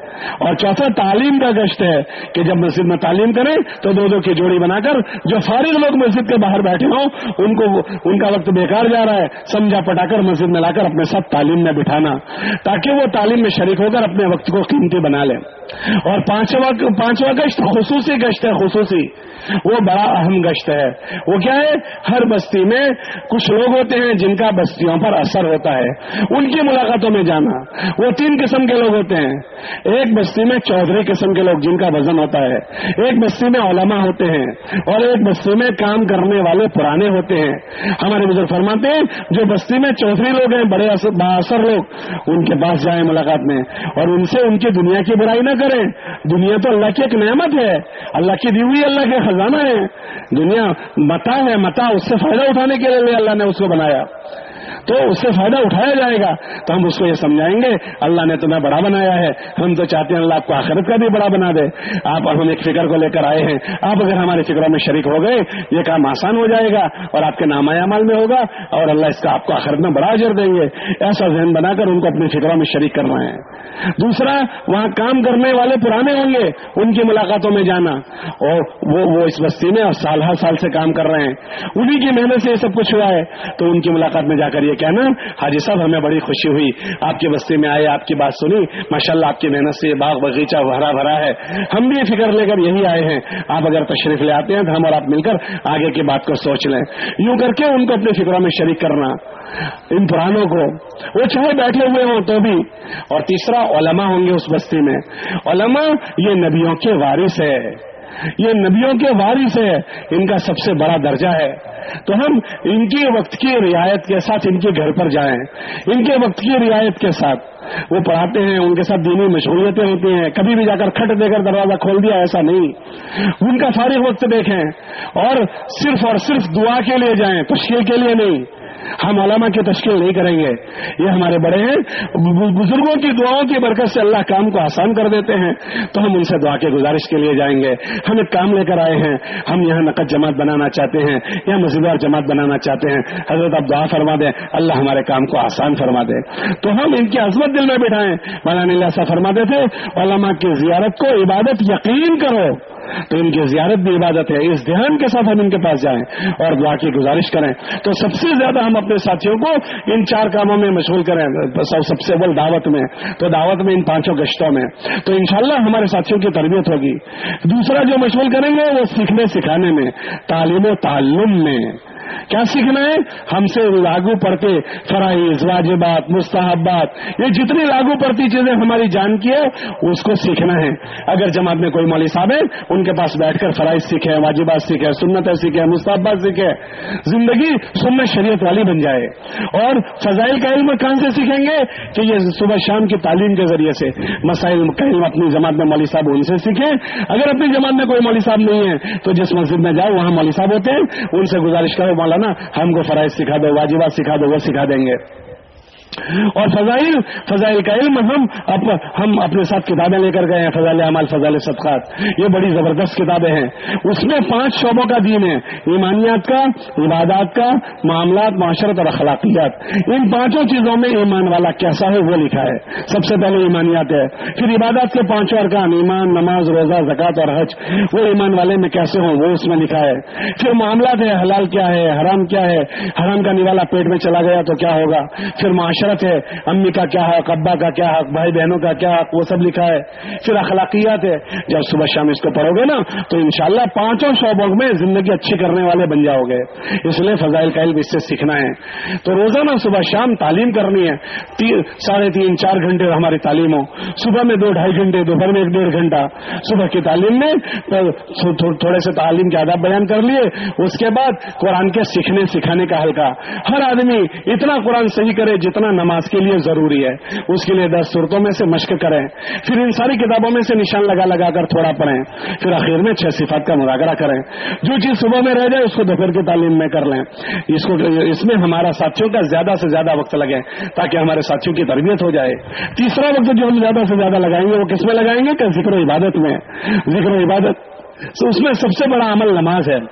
اور چوتھا تعلیم کا گشت ہے کہ جب مسجد میں تعلیم کریں تو دو دو کی جوڑی بنا کر جو فارغ لوگ مسجد کے باہر بیٹھے ہوں ان کو ان کا وقت بیکار جا رہا ہے سمجھا پٹا کر مسجد میں لا کر اپنے ساتھ تعلیم میں بٹھانا تاکہ وہ تعلیم میں شریک ہو کر اپنے وقت کو قیمتی بنا لیں. اور پانچواں پانچواں گشت خصوصی گشت ہے. خصوصی وہ بڑا اہم گشت ہے. وہ کیا ہے؟ ہر بستی میں کچھ لوگ ہوتے ہیں جن کا بستیوں پر اثر ہوتا ہے, ان کی ملاقاتوں میں جانا. وہ تین قسم کے لوگ ہوتے ہیں. ایک بستی میں چودھری قسم کے لوگ جن کا وزن ہوتا ہے, ایک بستی میں علماء ہوتے ہیں, اور ایک بستی میں کام کرنے والے پرانے ہوتے ہیں. ہمارے بزرگ فرماتے ہیں جو بستی میں چودھری لوگ ہیں, بڑے بااثر لوگ, ان کے پاس جائیں ملاقات میں اور ان سے ان کی دنیا کی برائی نہ کریں. دنیا تو اللہ کی ایک نعمت ہے, اللہ کی دی ہوئی اللہ کے خزانہ ہے. دنیا متا ہے, متا اس سے فائدہ اٹھانے کے لیے اللہ نے اس کو بنایا, تو اس سے فائدہ اٹھایا جائے گا. تو ہم اس کو یہ سمجھائیں گے اللہ نے تمہیں بڑا بنایا ہے, ہم تو چاہتے ہیں اللہ آپ کو آخرت کا بھی بڑا بنا دے. آپ ہم ایک فکر کو لے کر آئے ہیں, آپ اگر ہماری فکروں میں شریک ہو گئے یہ کام آسان ہو جائے گا اور آپ کے نامہ اعمال میں ہوگا اور اللہ اس کا آپ کو آخرت میں بڑا اجر دیں گے. ایسا ذہن بنا کر ان کو اپنی فکروں میں شریک کرنا ہے. دوسرا, وہاں کام کرنے والے پرانے ہوں گے, ان کی ملاقاتوں میں جانا, اور وہ وہ اس بستی میں اور سال ہر سال سے کام کر رہے ہیں, انہی کی محنت سے یہ سب کچھ ہوا ہے. تو ان کی ملاقات میں جا کر یہ کہنا حاجی صاحب ہمیں بڑی خوشی ہوئی, آپ کی بستی میں آئے, آپ کی بات سنی, ماشاءاللہ آپ کی محنت سے یہ باغ باغیچہ بھرا بھرا ہے, ہم بھی فکر لے کر یہی آئے ہیں, آپ اگر تشریف لے آتے ہیں تو ہم اور آپ مل کر آگے کی بات کو سوچ لیں. یوں کر کے ان کو اپنی فکروں میں شریک کرنا, ان پرانوں کو, وہ چاہے بیٹھے ہوئے ہوں تو بھی. اور تیسرا, علماء ہوں گے اس بستی میں. علماء یہ نبیوں کے وارث ہے, یہ نبیوں کے وارث ہے, ان کا سب سے بڑا درجہ ہے. تو ہم ان کی وقت کی رعایت کے ساتھ ان کے گھر پر جائیں, ان کے وقت کی رعایت کے ساتھ. وہ پڑھاتے ہیں, ان کے ساتھ دینی مشغولیتیں ہوتی ہیں, کبھی بھی جا کر کھٹ دے کر دروازہ کھول دیا ایسا نہیں. ان کا فارغ وقت دیکھیں اور صرف اور صرف دعا کے لیے جائیں, تشکیل کے لیے نہیں. ہم علماء کی تشکیل نہیں کریں گے, یہ ہمارے بڑے ہیں, بزرگوں کی دعاؤں کی برکت سے اللہ کام کو آسان کر دیتے ہیں. تو ہم ان سے دعا کی گزارش کے لیے جائیں گے. ہم ایک کام لے کر آئے ہیں, ہم یہاں نقد جماعت بنانا چاہتے ہیں, یہاں مزیدار جماعت بنانا چاہتے ہیں, حضرت آپ دعا فرما دیں, اللہ ہمارے کام کو آسان فرما دے. تو ہم ان کی عظمت دل میں بٹھائیں. مولانا اللہ صاحب فرماتے تھے علماء کی زیارت کو عبادت یقین کرو, تو ان کی زیارت بھی عبادت ہے. اس دھیان کے ساتھ ہم ان کے پاس جائیں اور دعا کی گزارش کریں. تو سب سے زیادہ ہم اپنے ساتھیوں کو ان چار کاموں میں مشغول کریں. سب سے اول دعوت میں, تو دعوت میں ان پانچوں گشتوں میں, تو انشاءاللہ ہمارے ساتھیوں کی تربیت ہوگی. دوسرا جو مشغول کریں گے وہ سیکھنے سکھانے میں, تعلیم و تعلم میں. کیا سیکھنا ہے؟ ہم سے لاگو پڑتے فرائض, واجبات, مستحبات, یہ جتنی لاگو پڑتی چیزیں ہماری جان کی ہے اس کو سیکھنا ہے. اگر جماعت میں کوئی مولوی صاحب ہے, ان کے پاس بیٹھ کر فرائض سیکھیں, واجبات سیکھیں, سنتیں سیکھیں, مستحبات سیکھیں, زندگی سنت شریعت والی بن جائے. اور فضائل کا علم کہاں سے سیکھیں گے کہ یہ صبح شام کی تعلیم کے ذریعے سے مسائل کا علم اپنی جماعت میں مولوی صاحب ان سے سیکھیں. اگر اپنی جماعت میں کوئی مولوی صاحب نہیں ہے تو جس مسجد میں جاؤ وہاں مولوی صاحب ہوتے ہیں, ان سے گزارش کرو مولانا ہم کو فرائض سکھا دو, واجبات سکھا دو, وہ سکھا دیں گے. اور فضائل فضائل کا علم ہم اپ, ہم اپنے ساتھ کتابیں لے کر گئے ہیں. فضائل اعمال, فضائل صدقات, یہ بڑی زبردست کتابیں ہیں. اس میں پانچ شعبوں کا دین ہے, ایمانیات کا, عبادات کا, معاملات, معاشرت اور اخلاقیات. ان پانچوں چیزوں میں ایمان والا کیسا ہے وہ لکھا ہے. سب سے پہلے ایمانیات ہے, پھر عبادات کے پانچوں ارکان, ایمان, نماز, روزہ, زکات اور حج, وہ ایمان والے میں کیسے ہوں وہ اس میں لکھا ہے. پھر معاملات ہے, حلال کیا ہے, حرام کیا ہے, حرام کا نوالا پیٹ میں چلا گیا تو کیا ہوگا. پھر معاشرت ہے, امی کا کیا حق, ابا کا کیا حق, بھائی بہنوں کا کیا حق, وہ سب لکھا ہے. پھر اخلاقیات ہے, جب صبح شام اس کو پڑھو گے نا تو انشاءاللہ پانچوں شعبوں میں زندگی اچھی کرنے والے بن جاؤ گے. اس لیے فضائل کا علم اس سے سیکھنا ہے. تو روزانہ صبح شام تعلیم کرنی ہے. ساڑھے تین چار گھنٹے ہماری تعلیم ہو, صبح میں دو ڈھائی گھنٹے, دوپہر میں ایک ڈیڑھ گھنٹہ. صبح کی تعلیم میں تھوڑے سے تعلیم کے آداب بیان کر لیے, اس کے بعد قرآن کے سیکھنے سکھانے کا حلقہ. ہر آدمی اتنا قرآن صحیح کرے جتنا نماز کے لیے ضروری ہے, اس کے لیے دس صورتوں میں سے مشق کریں. پھر ان ساری کتابوں میں سے نشان لگا لگا کر تھوڑا پڑھیں. پھر آخر میں چھ صفات کا مذاکرہ کریں. جو چیز صبح میں رہ جائے اس کو دوپہر کی تعلیم میں کر لیں. اس کو اس میں ہمارا ساتھیوں کا زیادہ سے زیادہ وقت لگے تاکہ ہمارے ساتھیوں کی تربیت ہو جائے. تیسرا وقت جو ہم زیادہ سے زیادہ لگائیں گے وہ کس میں لگائیں گے کہ ذکر و عبادت میں. ذکر و عبادت, تو اس میں سب سے بڑا عمل نماز ہے.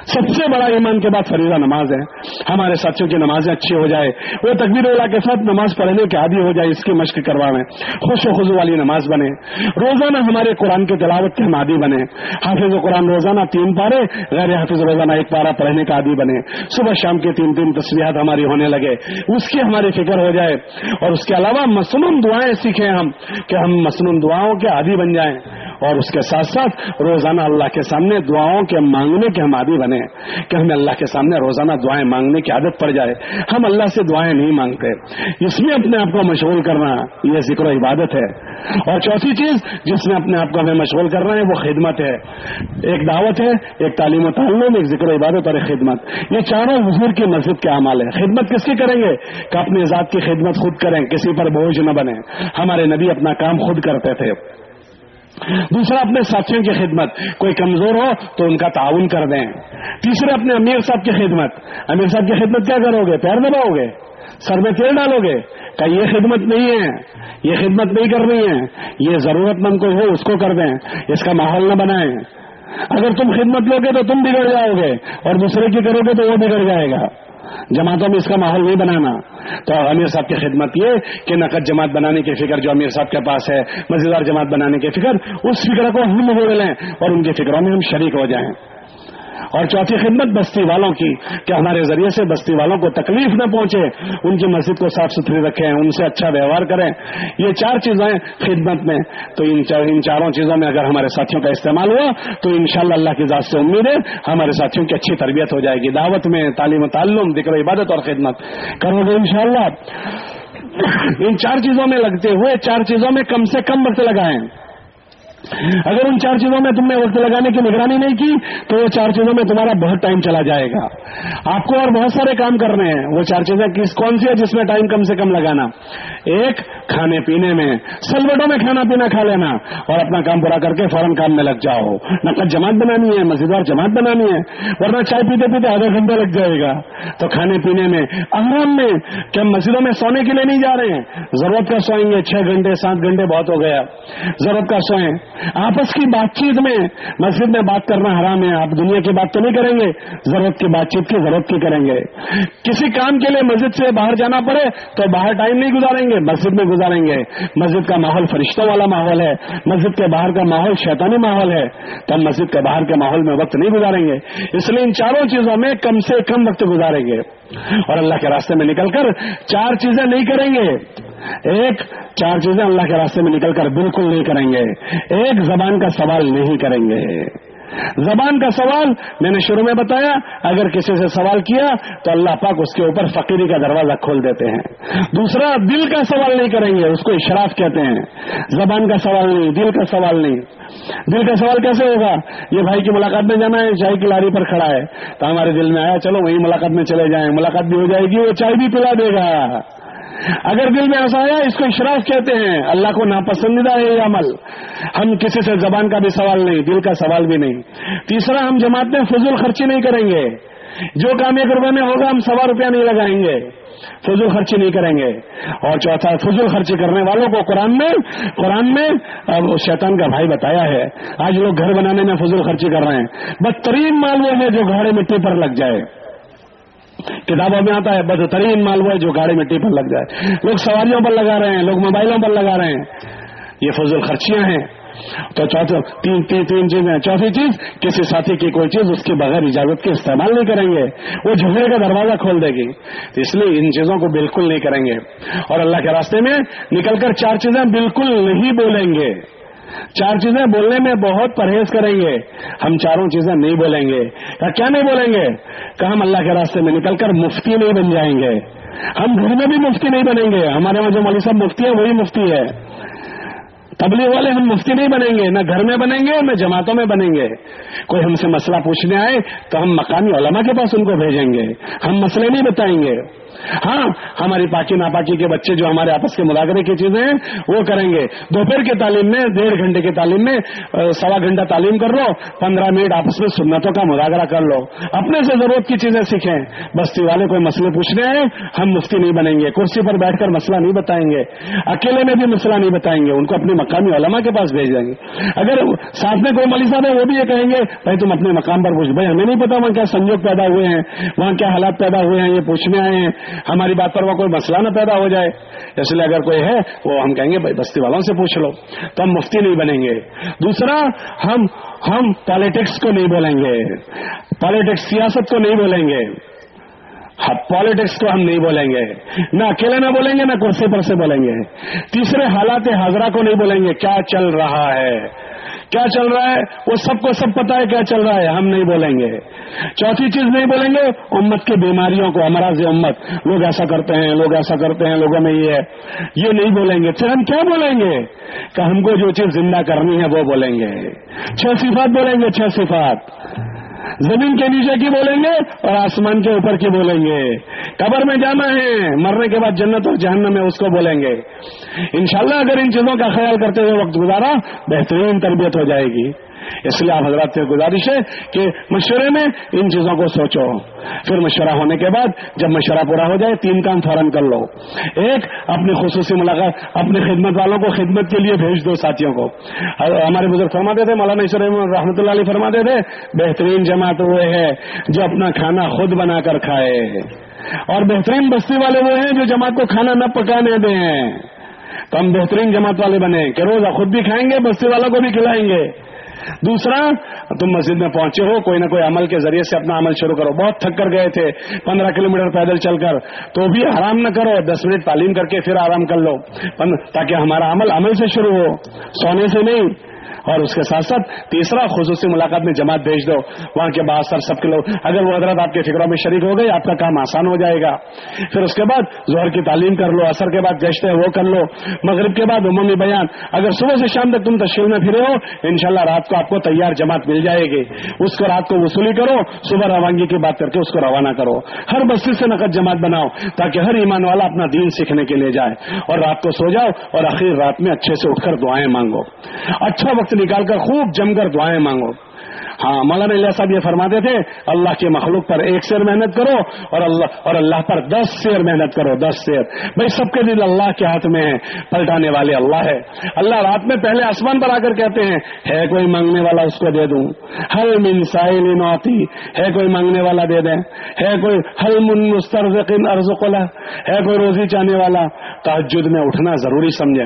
سب سے بڑا ایمان کے بعد فریضہ نماز ہے. ہمارے ساتھیوں کی نمازیں اچھی ہو جائے, وہ تکبیر اولا کے ساتھ نماز پڑھنے کے عادی ہو جائے, اس کی مشق کروائیں, خوش و خضوع والی نماز بنے. روزانہ ہمارے قرآن کی تلاوت کے ہم عادی بنے. حافظ قرآن روزانہ تین پارے, غیر حافظ روزانہ ایک پارا پڑھنے کا عادی بنے. صبح شام کے تین تین تسبیحات ہماری ہونے لگے, اس کی ہماری فکر ہو جائے. اور اس کے علاوہ مسنون دعائیں سیکھیں ہم, کہ ہم مسنون دعاؤں کے عادی بن جائیں. اور اس کے ساتھ ساتھ روزانہ اللہ کے سامنے دعاؤں کے مانگنے کے ہم عادی بنے, کہ ہمیں اللہ کے سامنے روزانہ دعائیں مانگنے کی عادت پڑ جائے. ہم اللہ سے دعائیں نہیں مانگتے, اس میں اپنے آپ کو مشغول کرنا یہ ذکر و عبادت ہے. اور چوتھی چیز جس میں اپنے آپ کو ہمیں مشغول کرنا ہے وہ خدمت ہے. ایک دعوت ہے, ایک تعلیم و تعلم, ایک ذکر و عبادت اور ایک خدمت. یہ چاروں حضور کی مسجد کے اعمال ہیں. خدمت کس کی کریں گے؟ کہ اپنی ذات کی خدمت خود کریں, کسی پر بوجھ نہ بنے. ہمارے نبی اپنا کام خود کرتے تھے. دوسرا اپنے ساتھیوں کی خدمت, کوئی کمزور ہو تو ان کا تعاون کر دیں. تیسرے اپنے امیر صاحب کی خدمت. امیر صاحب کی خدمت کیا کرو گے؟ پیر دباؤ گے, سر میں تیل ڈالو گے؟ کہ یہ خدمت نہیں ہے, یہ خدمت نہیں کرنی ہے. یہ ضرورت مند کوئی ہو اس کو کر دیں, اس کا ماحول نہ بنائیں. اگر تم خدمت لو گے تو تم بگڑ جاؤ گے, اور دوسرے کی کرو گے تو وہ بگڑ جائے گا. جماعتوں میں اس کا ماحول نہیں بنانا. تو امیر صاحب کی خدمت یہ کہ نقد جماعت بنانے کی فکر جو امیر صاحب کے پاس ہے, مزیدار جماعت بنانے کی فکر, اس فکر کو ہم موڑ لیں اور ان کی فکروں میں ہم شریک ہو جائیں. اور چوتھی خدمت بستی والوں کی, کہ ہمارے ذریعے سے بستی والوں کو تکلیف نہ پہنچے, ان کی مسجد کو صاف ستھری رکھیں, ان سے اچھا ویوہار کریں. یہ چار چیزیں خدمت میں. تو ان چار ان چاروں چیزوں میں اگر ہمارے ساتھیوں کا استعمال ہوا تو انشاءاللہ اللہ کی ذات سے امید ہے ہمارے ساتھیوں کی اچھی تربیت ہو جائے گی. دعوت میں تعلیم و تعلم, ذکر و عبادت اور خدمت کرو گے انشاءاللہ. ان چار چیزوں میں لگتے ہوئے چار چیزوں میں کم سے کم وقت لگائیں. اگر ان چار چیزوں میں تم نے وقت لگانے کی نگرانی نہیں کی تو وہ چار چیزوں میں تمہارا بہت ٹائم چلا جائے گا. آپ کو اور بہت سارے کام کرنے ہیں. وہ چار چیزیں کس کون سی ہے جس میں ٹائم کم سے کم لگانا؟ ایک, کھانے پینے میں, سلوٹوں میں کھانا پینا کھا لینا اور اپنا کام پورا کر کے فوراً کام میں لگ جاؤ. نقد جماعت بنانی ہے, مزیدار جماعت بنانی ہے, ورنہ چائے پیتے پیتے آدھا گھنٹہ لگ جائے گا. تو کھانے پینے میں, آرام میں, کہ ہم مسجدوں میں سونے کے لیے نہیں جا رہے ہیں. ضرورت کا سوئیں گے, چھ گھنٹے سات گھنٹے بہت ہو گیا. ضرورت کا سوئیں. آپس کی بات چیت میں, مسجد میں بات کرنا حرام ہے. آپ دنیا کی بات تو نہیں کریں گے, ضرورت کی بات چیت کی ضرورت کی کریں گے. کسی کام کے لیے مسجد سے باہر جانا پڑے تو باہر ٹائم نہیں گزاریں گے, مسجد میں گزاریں گے. مسجد کا ماحول فرشتوں والا ماحول ہے, مسجد کے باہر کا ماحول شیطانی ماحول ہے, تو ہم مسجد کے باہر کے ماحول میں وقت نہیں گزاریں گے. اس لیے ان چاروں چیزوں میں کم سے کم وقت گزاریں گے. اور اللہ کے راستے میں نکل کر چار چیزیں نہیں کریں گے. ایک, چار چیزیں اللہ کے راستے میں نکل کر بالکل نہیں کریں گے. ایک, زبان کا سوال نہیں کریں گے. زبان کا سوال میں نے شروع میں بتایا, اگر کسی سے سوال کیا تو اللہ پاک اس کے اوپر فقیری کا دروازہ کھول دیتے ہیں. دوسرا, دل کا سوال نہیں کریں گے, اس کو اشراف کہتے ہیں. زبان کا سوال نہیں, دل کا سوال نہیں. دل کا سوال کیسے ہوگا؟ یہ بھائی کی ملاقات میں جانا ہے, چائے کی لاری پر کھڑا ہے, تو ہمارے دل میں آیا چلو وہیں ملاقات میں چلے جائیں, ملاقات بھی ہو جائے گی, وہ چائے بھی پلا دے گا. اگر دل میں ایسا آیا, اس کو اشراف کہتے ہیں. اللہ کو ناپسندیدہ ہے یہ عمل. ہم کسی سے زبان کا بھی سوال نہیں, دل کا سوال بھی نہیں. تیسرا, ہم جماعت میں فضول خرچی نہیں کریں گے. جو کام ایک روپے میں ہوگا ہم سوا روپیہ نہیں لگائیں گے, فضول خرچی نہیں کریں گے. اور چوتھا, فضول خرچی کرنے والوں کو قرآن میں قرآن میں شیطان کا بھائی بتایا ہے. آج لوگ گھر بنانے میں فضول خرچی کر رہے ہیں. بدترین مال وہ ہے جو گاڑے مٹی پر لگ جائے. کتابوں میں آتا ہے بدترین مال وہ ہے جو گاڑی مٹی پر لگ جائے. لوگ سواریوں پر لگا رہے ہیں, لوگ موبائلوں پر لگا رہے ہیں. یہ فضول خرچیاں ہیں. تو چوتھا تین تین تین چیزیں. چوتھی چیز, کسی ساتھی کی کوئی چیز اس کے بغیر اجازت کے استعمال نہیں کریں گے, وہ جھگڑے کا دروازہ کھول دے گی. تو اس لیے ان چیزوں کو بالکل نہیں کریں گے. اور اللہ کے راستے میں نکل کر چار چیزیں بالکل نہیں بولیں گے. چار چیزیں بولنے میں بہت پرہیز کریں گے. ہم چاروں چیزیں نہیں بولیں گے. کیا نہیں بولیں گے؟ کہ ہم اللہ کے راستے میں نکل کر مفتی نہیں بن جائیں گے. ہم گھر میں بھی مفتی نہیں بنیں گے. ہمارے وہاں جو مولوی صاحب مفتی ہے وہی مفتی ہے. تبلیغ والے ہم مفتی نہیں بنیں گے, نہ گھر میں بنیں گے نہ جماعتوں میں بنیں گے. کوئی ہم سے مسئلہ پوچھنے آئے تو ہم مقامی علماء کے پاس ان کو بھیجیں گے, ہم مسئلے نہیں بتائیں گے. ہاں ہماری پاکی ناپاکی کے بچے جو ہمارے آپس کے مذاکرے کی چیزیں ہیں وہ کریں گے. دوپہر کی تعلیم میں ڈیڑھ گھنٹے کی تعلیم میں سوا گھنٹہ تعلیم کر لو, پندرہ منٹ آپس میں سنتوں کا مذاکرہ کر لو, اپنے سے ضرورت کی چیزیں سیکھیں. بستی والے کوئی مسئلے پوچھنے ہیں, ہم مفتی نہیں بنیں گے, کرسی پر بیٹھ کر مسئلہ نہیں بتائیں گے, اکیلے میں بھی مسئلہ نہیں بتائیں گے, ان کو اپنے مقامی علماء کے پاس بھیج دیں گے. اگر ساتھ میں کوئی مولوی صاحب ہے وہ بھی یہ کہیں گے بھائی تم اپنے مقام پر پوچھ, بھائی ہمیں نہیں پتا وہاں کیا سنجوگ پیدا ہوئے ہیں, وہاں کیا حالات پیدا ہوئے ہیں, یہ پوچھنے آئے ہیں, ہماری بات پر وہ کوئی مسئلہ نہ پیدا ہو جائے. اس لیے اگر کوئی ہے وہ ہم کہیں گے بھائی بستی والوں سے پوچھ لو, تو ہم مفتی نہیں بنیں گے. دوسرا ہم ہم پالیٹکس کو نہیں بولیں گے, پالیٹکس سیاست کو نہیں بولیں گے, پالیٹکس کو ہم نہیں بولیں گے, نہ اکیلے نہ بولیں گے نہ کرسی پر سے بولیں گے. تیسرے حالات حاضرہ کو نہیں بولیں گے, کیا چل رہا ہے کیا چل رہا ہے وہ سب کو سب پتا ہے کیا چل رہا ہے, ہم نہیں بولیں گے. چوتھی چیز نہیں بولیں گے امت کی بیماریوں کو, امراض امت, لوگ ایسا کرتے ہیں لوگ ایسا کرتے ہیں لوگوں میں یہ ہے, یہ نہیں بولیں گے. پھر ہم کیا بولیں گے کہ ہم کو جو چیز زندہ کرنی ہے وہ بولیں گے. چھ صفات بولیں گے, چھ صفات زمین کے نیچے کی بولیں گے اور آسمان کے اوپر کی بولیں گے. قبر میں جانا ہے, مرنے کے بعد جنت اور جہنم ہے, اس کو بولیں گے. انشاءاللہ اگر ان چیزوں کا خیال کرتے ہوئے وقت گزارا بہترین تربیت ہو جائے گی. اس لیے آپ حضرات سے گزارش ہے کہ مشورے میں ان چیزوں کو سوچو. پھر مشورہ ہونے کے بعد جب مشورہ پورا ہو جائے تین کام فوراً کر لو. ایک, اپنی خصوصی ملاقات اپنے خدمت والوں کو خدمت کے لیے بھیج دو, ساتھیوں کو. ہمارے بزرگ فرماتے تھے, مولانا عیسیٰ رحمۃ اللہ علیہ فرماتے تھے, بہترین جماعت وہ ہے جو اپنا کھانا خود بنا کر کھائے, اور بہترین بستی والے وہ ہیں جو جماعت کو کھانا نہ پکانے دیں. تو ہم بہترین جماعت والے بنے کہ روز خود بھی کھائیں گے, بستی والوں کو بھی کھلائیں گے. دوسرا, تم مسجد میں پہنچے ہو, کوئی نہ کوئی عمل کے ذریعے سے اپنا عمل شروع کرو. بہت تھک کر گئے تھے پندرہ کلو میٹر پیدل چل کر, تو بھی آرام نہ کرو, دس منٹ تعلیم کر کے پھر آرام کر لو, تاکہ ہمارا عمل عمل سے شروع ہو, سونے سے نہیں. اور اس کے ساتھ ساتھ تیسرا, خصوصی ملاقات میں جماعت بھیج دو. وہاں کے بعد سر سب کے لوگ اگر وہ حضرات آپ کے فکروں میں شریک ہو گئے, آپ کا کام آسان ہو جائے گا. پھر اس کے بعد ظہر کی تعلیم کر لو, عصر کے بعد گشت ہے وہ کر لو, مغرب کے بعد عمومی بیان. اگر صبح سے شام تک تم تشکیل میں پھرے ہو, انشاءاللہ رات کو آپ کو تیار جماعت مل جائے گی. اس کو رات کو وصولی کرو, صبح روانگی کی بات کر کے اس کو روانہ کرو. ہر بستی سے نقد جماعت بناؤ تاکہ ہر ایمان والا اپنا دین سیکھنے کے لیے جائے. اور رات کو سو جاؤ اور آخر رات میں اچھے سے اٹھ کر دعائیں مانگو, اچھا وقت نکال کر خوب جم کر دعائیں مانگو. ہاں, مولانا الیاس صاحب یہ فرماتے تھے, اللہ کے مخلوق پر ایک سیر محنت کرو اور اللہ اور اللہ پر دس سیر محنت کرو, دس سیر. بھائی سب کے دل اللہ کے ہاتھ میں ہے, پلٹانے والے اللہ ہے. اللہ رات میں پہلے آسمان پر آ کر کہتے ہیں, ہے کوئی مانگنے والا اس کو دے دوں, حل من سائل نعطی, ہے کوئی مانگنے والا دے دیں, ہے کوئی حل من مسترزق ارزق له, ہے کوئی روزی چاہنے والا. تہجد میں اٹھنا ضروری سمجھیں.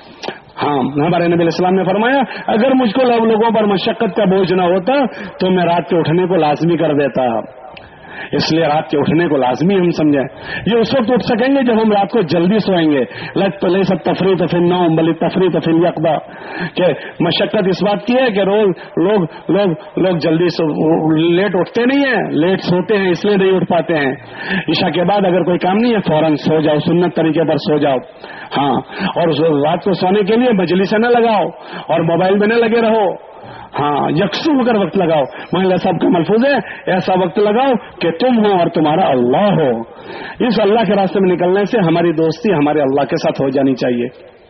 ہاں, ہمارے نبی علیہ السلام نے فرمایا, اگر مجھ کو لوگوں پر مشقت کا بوجھ نہ ہوتا تو میں رات کے اٹھنے کو لازمی کر دیتا. اس لیے رات کے اٹھنے کو لازمی ہم سمجھیں. یہ اس وقت اٹھ سکیں گے جب ہم رات کو جلدی سوئیں گے. لگ تو لے سب تفریح تو پھر نوم بلی تفریح تو پھر یقبا, کہ مشقت اس بات کی ہے کہ روز لوگ لوگ لوگ جلدی سو لیٹ اٹھتے نہیں ہیں, لیٹ سوتے ہیں, اس لیے نہیں اٹھ پاتے ہیں. عشاء کے بعد اگر کوئی کام نہیں ہے فوراً سو جاؤ, سنت طریقے پر سو جاؤ. ہاں, اور رات کو سونے کے لیے مجلس سے نہ لگاؤ اور موبائل میں نہ لگے رہو. ہاں, یکسو ہو کر وقت لگاؤ. مولانا صاحب کا ملفوظ ہے, ایسا وقت لگاؤ کہ تم ہو اور تمہارا اللہ ہو. اس اللہ کے راستے میں نکلنے سے ہماری دوستی ہمارے اللہ کے ساتھ ہو جانی چاہیے.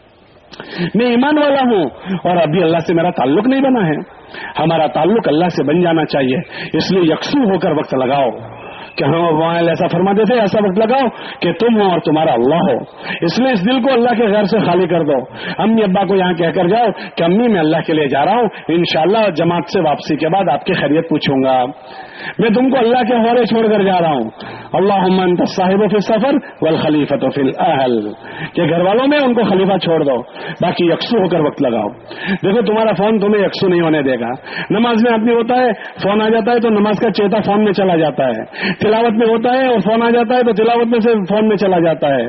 میں ایمان والا ہوں اور ابھی اللہ سے میرا تعلق نہیں بنا ہے, ہمارا تعلق اللہ سے بن جانا چاہیے. اس لیے یکسو ہو کر وقت لگاؤ. کہ ہم وہاں ایسا فرماتے تھے, ایسا وقت لگاؤ کہ تم ہو اور تمہارا اللہ ہو. اس لیے اس دل کو اللہ کے غیر سے خالی کر دو. امی ابا کو یہاں کہہ کر جاؤ کہ امی میں اللہ کے لیے جا رہا ہوں, انشاءاللہ جماعت سے واپسی کے بعد آپ کی خیریت پوچھوں گا. میں تم کو اللہ کے حوالے چھوڑ کر جا رہا ہوں. اللہم انت الصاحب فی السفر والخلیفۃ فی الاہل, کہ گھر والوں میں ان کو خلیفہ چھوڑ دو, باقی یکسو ہو کر وقت لگاؤ. دیکھو تمہارا فون تمہیں یکسو نہیں ہونے دے گا. نماز میں آدمی ہوتا ہے, فون آ جاتا ہے تو نماز کا چیتا فون میں چلا جاتا ہے. تلاوت میں ہوتا ہے اور فون آ جاتا ہے تو تلاوت میں سے فون میں چلا جاتا ہے.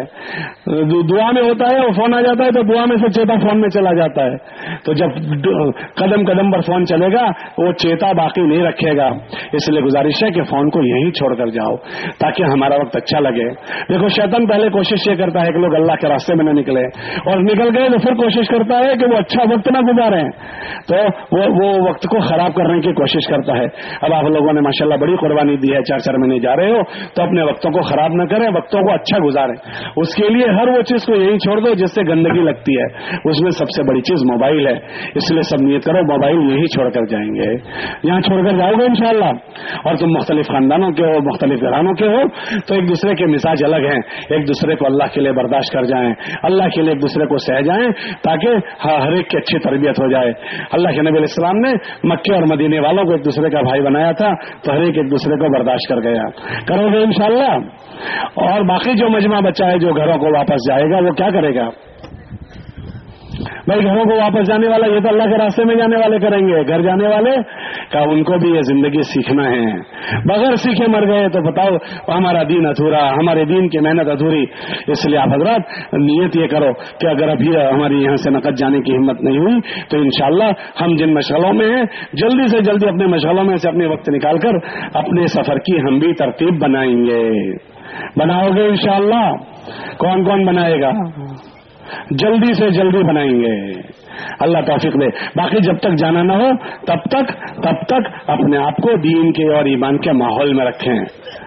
دعا میں ہوتا ہے اور فون آ جاتا ہے تو دعا میں سے چیتا فون میں چلا جاتا ہے. تو جب قدم قدم پر فون چلے گا وہ چیتا باقی نہیں رکھے گا. اس لیے گزارش ہے کہ فون کو یہیں چھوڑ کر جاؤ تاکہ ہمارا وقت اچھا لگے. دیکھو شیطان پہلے کوشش یہ کرتا ہے کہ لوگ اللہ کے راستے میں نہ نکلے, اور نکل گئے تو پھر کوشش کرتا ہے کہ وہ اچھا وقت نہ گزاریں, تو وہ وہ وقت کو خراب کرنے کی کوشش کرتا ہے. اب آپ لوگوں نے ماشاءاللہ بڑی قربانی دی ہے, چار چار مہینے جا رہے ہو تو اپنے وقتوں کو خراب نہ کریں, وقتوں کو اچھا گزاریں. اس کے لیے ہر وہ چیز کو یہی چھوڑ دو جس سے گندگی لگتی ہے. اس میں سب سے بڑی چیز موبائل ہے, اس لیے سب نیت کرو موبائل یہی چھوڑ کر جائیں گے. یہاں چھوڑ کر جاؤ گے انشاءاللہ. اور تم مختلف خاندانوں کے ہو, مختلف گھرانوں کے ہو, تو ایک دوسرے کے مزاج الگ ہیں. ایک دوسرے کو اللہ کے لیے برداشت کر جائیں, اللہ کے لیے ایک دوسرے کو سہ جائیں, تاکہ ہر ایک کی اچھی تربیت ہو جائے. اللہ کے نبی علیہ السلام نے مکے اور مدینے والوں کو ایک دوسرے کا بھائی بنایا تھا, تو ہر ایک ایک دوسرے کو برداشت کر گیا. کرو گے انشاءاللہ. اور باقی جو مجمع بچا ہے جو گھروں کو واپس جائے گا وہ کیا کرے گا بھائی؟ گھروں کو واپس جانے والا یہ تو اللہ کے راستے میں جانے والے کریں گے. گھر جانے والے کا ان کو بھی یہ زندگی سیکھنا ہے. بغیر سیکھے مر گئے تو بتاؤ ہمارا دین ادھورا, ہمارے دین کی محنت ادھوری. اس لیے آپ حضرات نیت یہ کرو کہ اگر ابھی ہماری یہاں سے نقد جانے کی ہمت نہیں ہوئی تو انشاءاللہ ہم جن مشغلوں میں ہیں جلدی سے جلدی اپنے مشغلوں میں سے اپنے وقت نکال کر اپنے سفر کی ہم بھی ترتیب بنائیں گے. بناؤ گے انشاءاللہ؟ کون کون بنائے گا؟ جلدی سے جلدی بنائیں گے. اللہ توفیق دے. باقی جب تک جانا نہ ہو تب تک تب تک اپنے آپ کو دین کے اور ایمان کے ماحول میں رکھیں.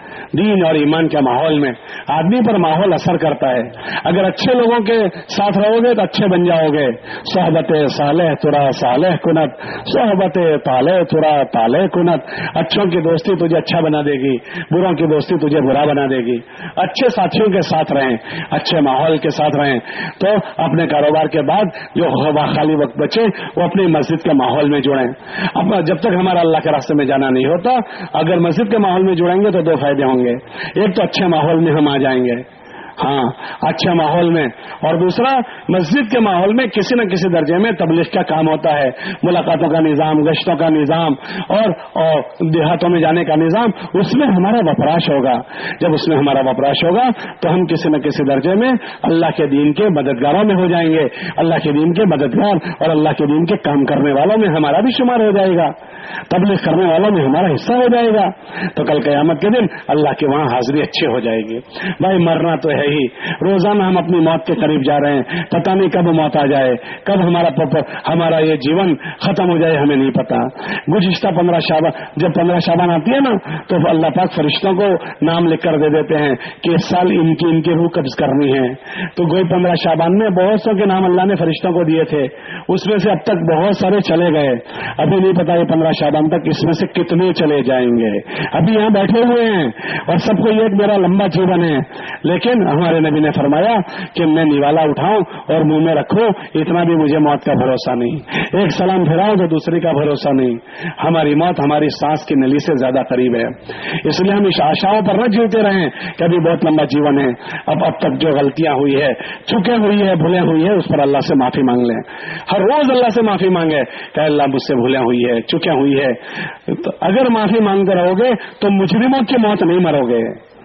دین اور ایمان کے ماحول میں آدمی پر ماحول اثر کرتا ہے. اگر اچھے لوگوں کے ساتھ رہو گے تو اچھے بن جاؤ گے. صحبت صالح ترا صالح کنت, صحبت طالح ترا طالح کنت. اچھوں کی دوستی تجھے اچھا بنا دے گی, بروں کی دوستی تجھے برا بنا دے گی. اچھے ساتھیوں کے ساتھ رہیں, اچھے ماحول کے ساتھ رہیں, تو اپنے کاروبار کے بعد جو خالی وقت بچے وہ اپنی مسجد کے ماحول میں جڑیں. اب جب تک ہمارا اللہ کے راستے میں جانا نہیں ہوتا, اگر مسجد کے ماحول میں جڑیں گے تو دو فائدے ہوں گے. ایک تو اچھے ماحول میں ہم آ جائیں گے, ہاں اچھے ماحول میں, اور دوسرا مسجد کے ماحول میں کسی نہ کسی درجے میں تبلیغ کا کام ہوتا ہے. ملاقاتوں کا نظام, گشتوں کا نظام, اور, اور دیہاتوں میں جانے کا نظام, اس میں ہمارا وپراش ہوگا. جب اس میں ہمارا وپراش ہوگا تو ہم کسی نہ کسی درجے میں اللہ کے دین کے مددگاروں میں ہو جائیں گے. اللہ کے دین کے مددگار اور اللہ کے دین کے کام کرنے والوں میں ہمارا بھی شمار ہو جائے گا, تبلیغ کرنے والوں میں ہمارا حصہ ہو جائے گا. تو کل قیامت کے دن اللہ کے وہاں حاضری اچھی ہو جائے گی. بھائی مرنا تو ہے ہی, روزانہ ہم اپنی موت کے قریب جا رہے ہیں. پتہ نہیں کب موت آ جائے, کب ہمارا ہمارا یہ جیون ختم ہو جائے, ہمیں نہیں پتا. گزشتہ پندرہ شعبان, جب پندرہ شعبان آتی ہے نا تو اللہ پاک فرشتوں کو نام لکھ کر دے دیتے ہیں کہ اس سال ان کی ان کی روح قبض کرنی ہے. تو گوئی پندرہ شعبان میں بہت سو کے نام اللہ نے فرشتوں کو دیے تھے, اس میں سے اب تک بہت سارے چلے گئے. ابھی نہیں پتا یہ پندرہ شعبان تک اس میں سے کتنے چلے جائیں گے. ابھی یہاں بیٹھے ہوئے ہیں اور سب کو یہ میرا لمبا جیون ہے, لیکن ہمارے نبی نے فرمایا کہ میں نیوالا اٹھاؤں اور منہ میں رکھوں, اتنا بھی مجھے موت کا بھروسہ نہیں. ایک سلام پھیراؤں تو دوسری کا بھروسہ نہیں. ہماری موت ہماری سانس کی نلی سے زیادہ قریب ہے. اس لیے ہم اس آشاؤں پر نہ جیتے رہیں کہ ابھی بہت لمبا جیون ہے. اب اب تک جو غلطیاں ہوئی ہے, چکے ہوئی ہے, بھولیں ہوئی ہے, اس پر اللہ سے معافی مانگ لیں. ہر روز اللہ سے معافی مانگے کہ اللہ مجھ سے بھولیں ہوئی ہے, چکے ہوئی ہے. تو اگر معافی مانگتے رہو گے تو مجرموں کی موت نہیں مرو گے,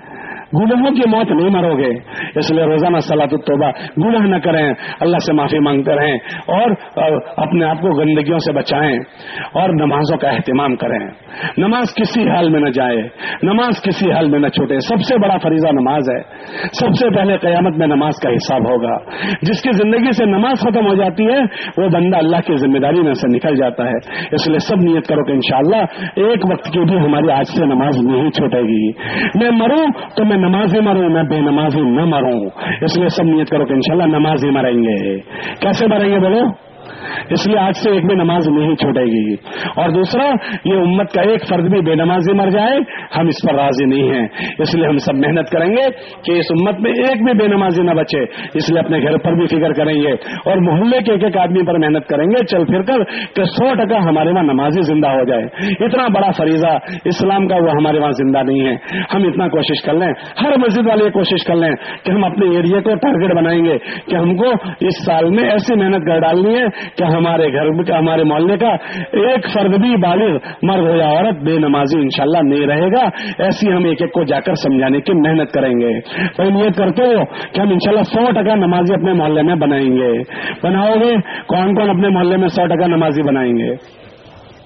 گناہوں کی موت نہیں مرو گے. اس لیے روزانہ صلاۃ التوبہ, گناہ نہ کریں, اللہ سے معافی مانگتے رہیں, اور اپنے آپ کو گندگیوں سے بچائیں, اور نمازوں کا اہتمام کریں. نماز کسی حال میں نہ جائے, نماز کسی حال میں نہ چھوٹے. سب سے بڑا فریضہ نماز ہے. سب سے پہلے قیامت میں نماز کا حساب ہوگا. جس کی زندگی سے نماز ختم ہو جاتی ہے وہ بندہ اللہ کی ذمہ داری میں سے نکل جاتا ہے. اس لیے سب نیت کرو کہ انشاءاللہ ایک وقت کی بھی ہماری آج سے نماز نہیں چھوٹے گی. میں مروں تو میں نمازی مروں, میں بے نمازی نہ مروں. اس لیے سب نیت کرو کہ انشاءاللہ نمازی مریں گے. کیسے مریں گے بولو؟ اس لیے آج سے ایک بھی نماز نہیں چھوٹے گی. اور دوسرا, یہ امت کا ایک فرد بھی بے نمازی مر جائے ہم اس پر راضی نہیں ہیں. اس لیے ہم سب محنت کریں گے کہ اس امت میں ایک بھی بے نمازی نہ بچے. اس لیے اپنے گھر پر بھی فکر کریں گے اور محلے کے ایک ایک آدمی پر محنت کریں گے چل پھر کر کہ سو ٹکا ہمارے وہاں نمازی زندہ ہو جائے. اتنا بڑا فریضہ اسلام کا وہ ہمارے وہاں زندہ نہیں ہے. ہم اتنا کوشش کر لیں, ہر مسجد والے کوشش کر لیں کہ ہم اپنے ایریا کو ٹارگیٹ بنائیں گے کہ ہم کو اس سال میں ایسی محنت کر ڈالنی ہے کہ ہمارے گھر کا, ہمارے محلے کا ایک فرد بھی بالغ مرد ہو یا عورت بے نمازی انشاءاللہ نہیں رہے گا. ایسی ہم ایک ایک کو جا کر سمجھانے کی محنت کریں گے. تو نیت کرتے ہو کہ ہم انشاءاللہ سو ٹکا نمازی اپنے محلے میں بنائیں گے. بناؤ گے؟ کون کون اپنے محلے میں سو ٹکا نمازی بنائیں گے؟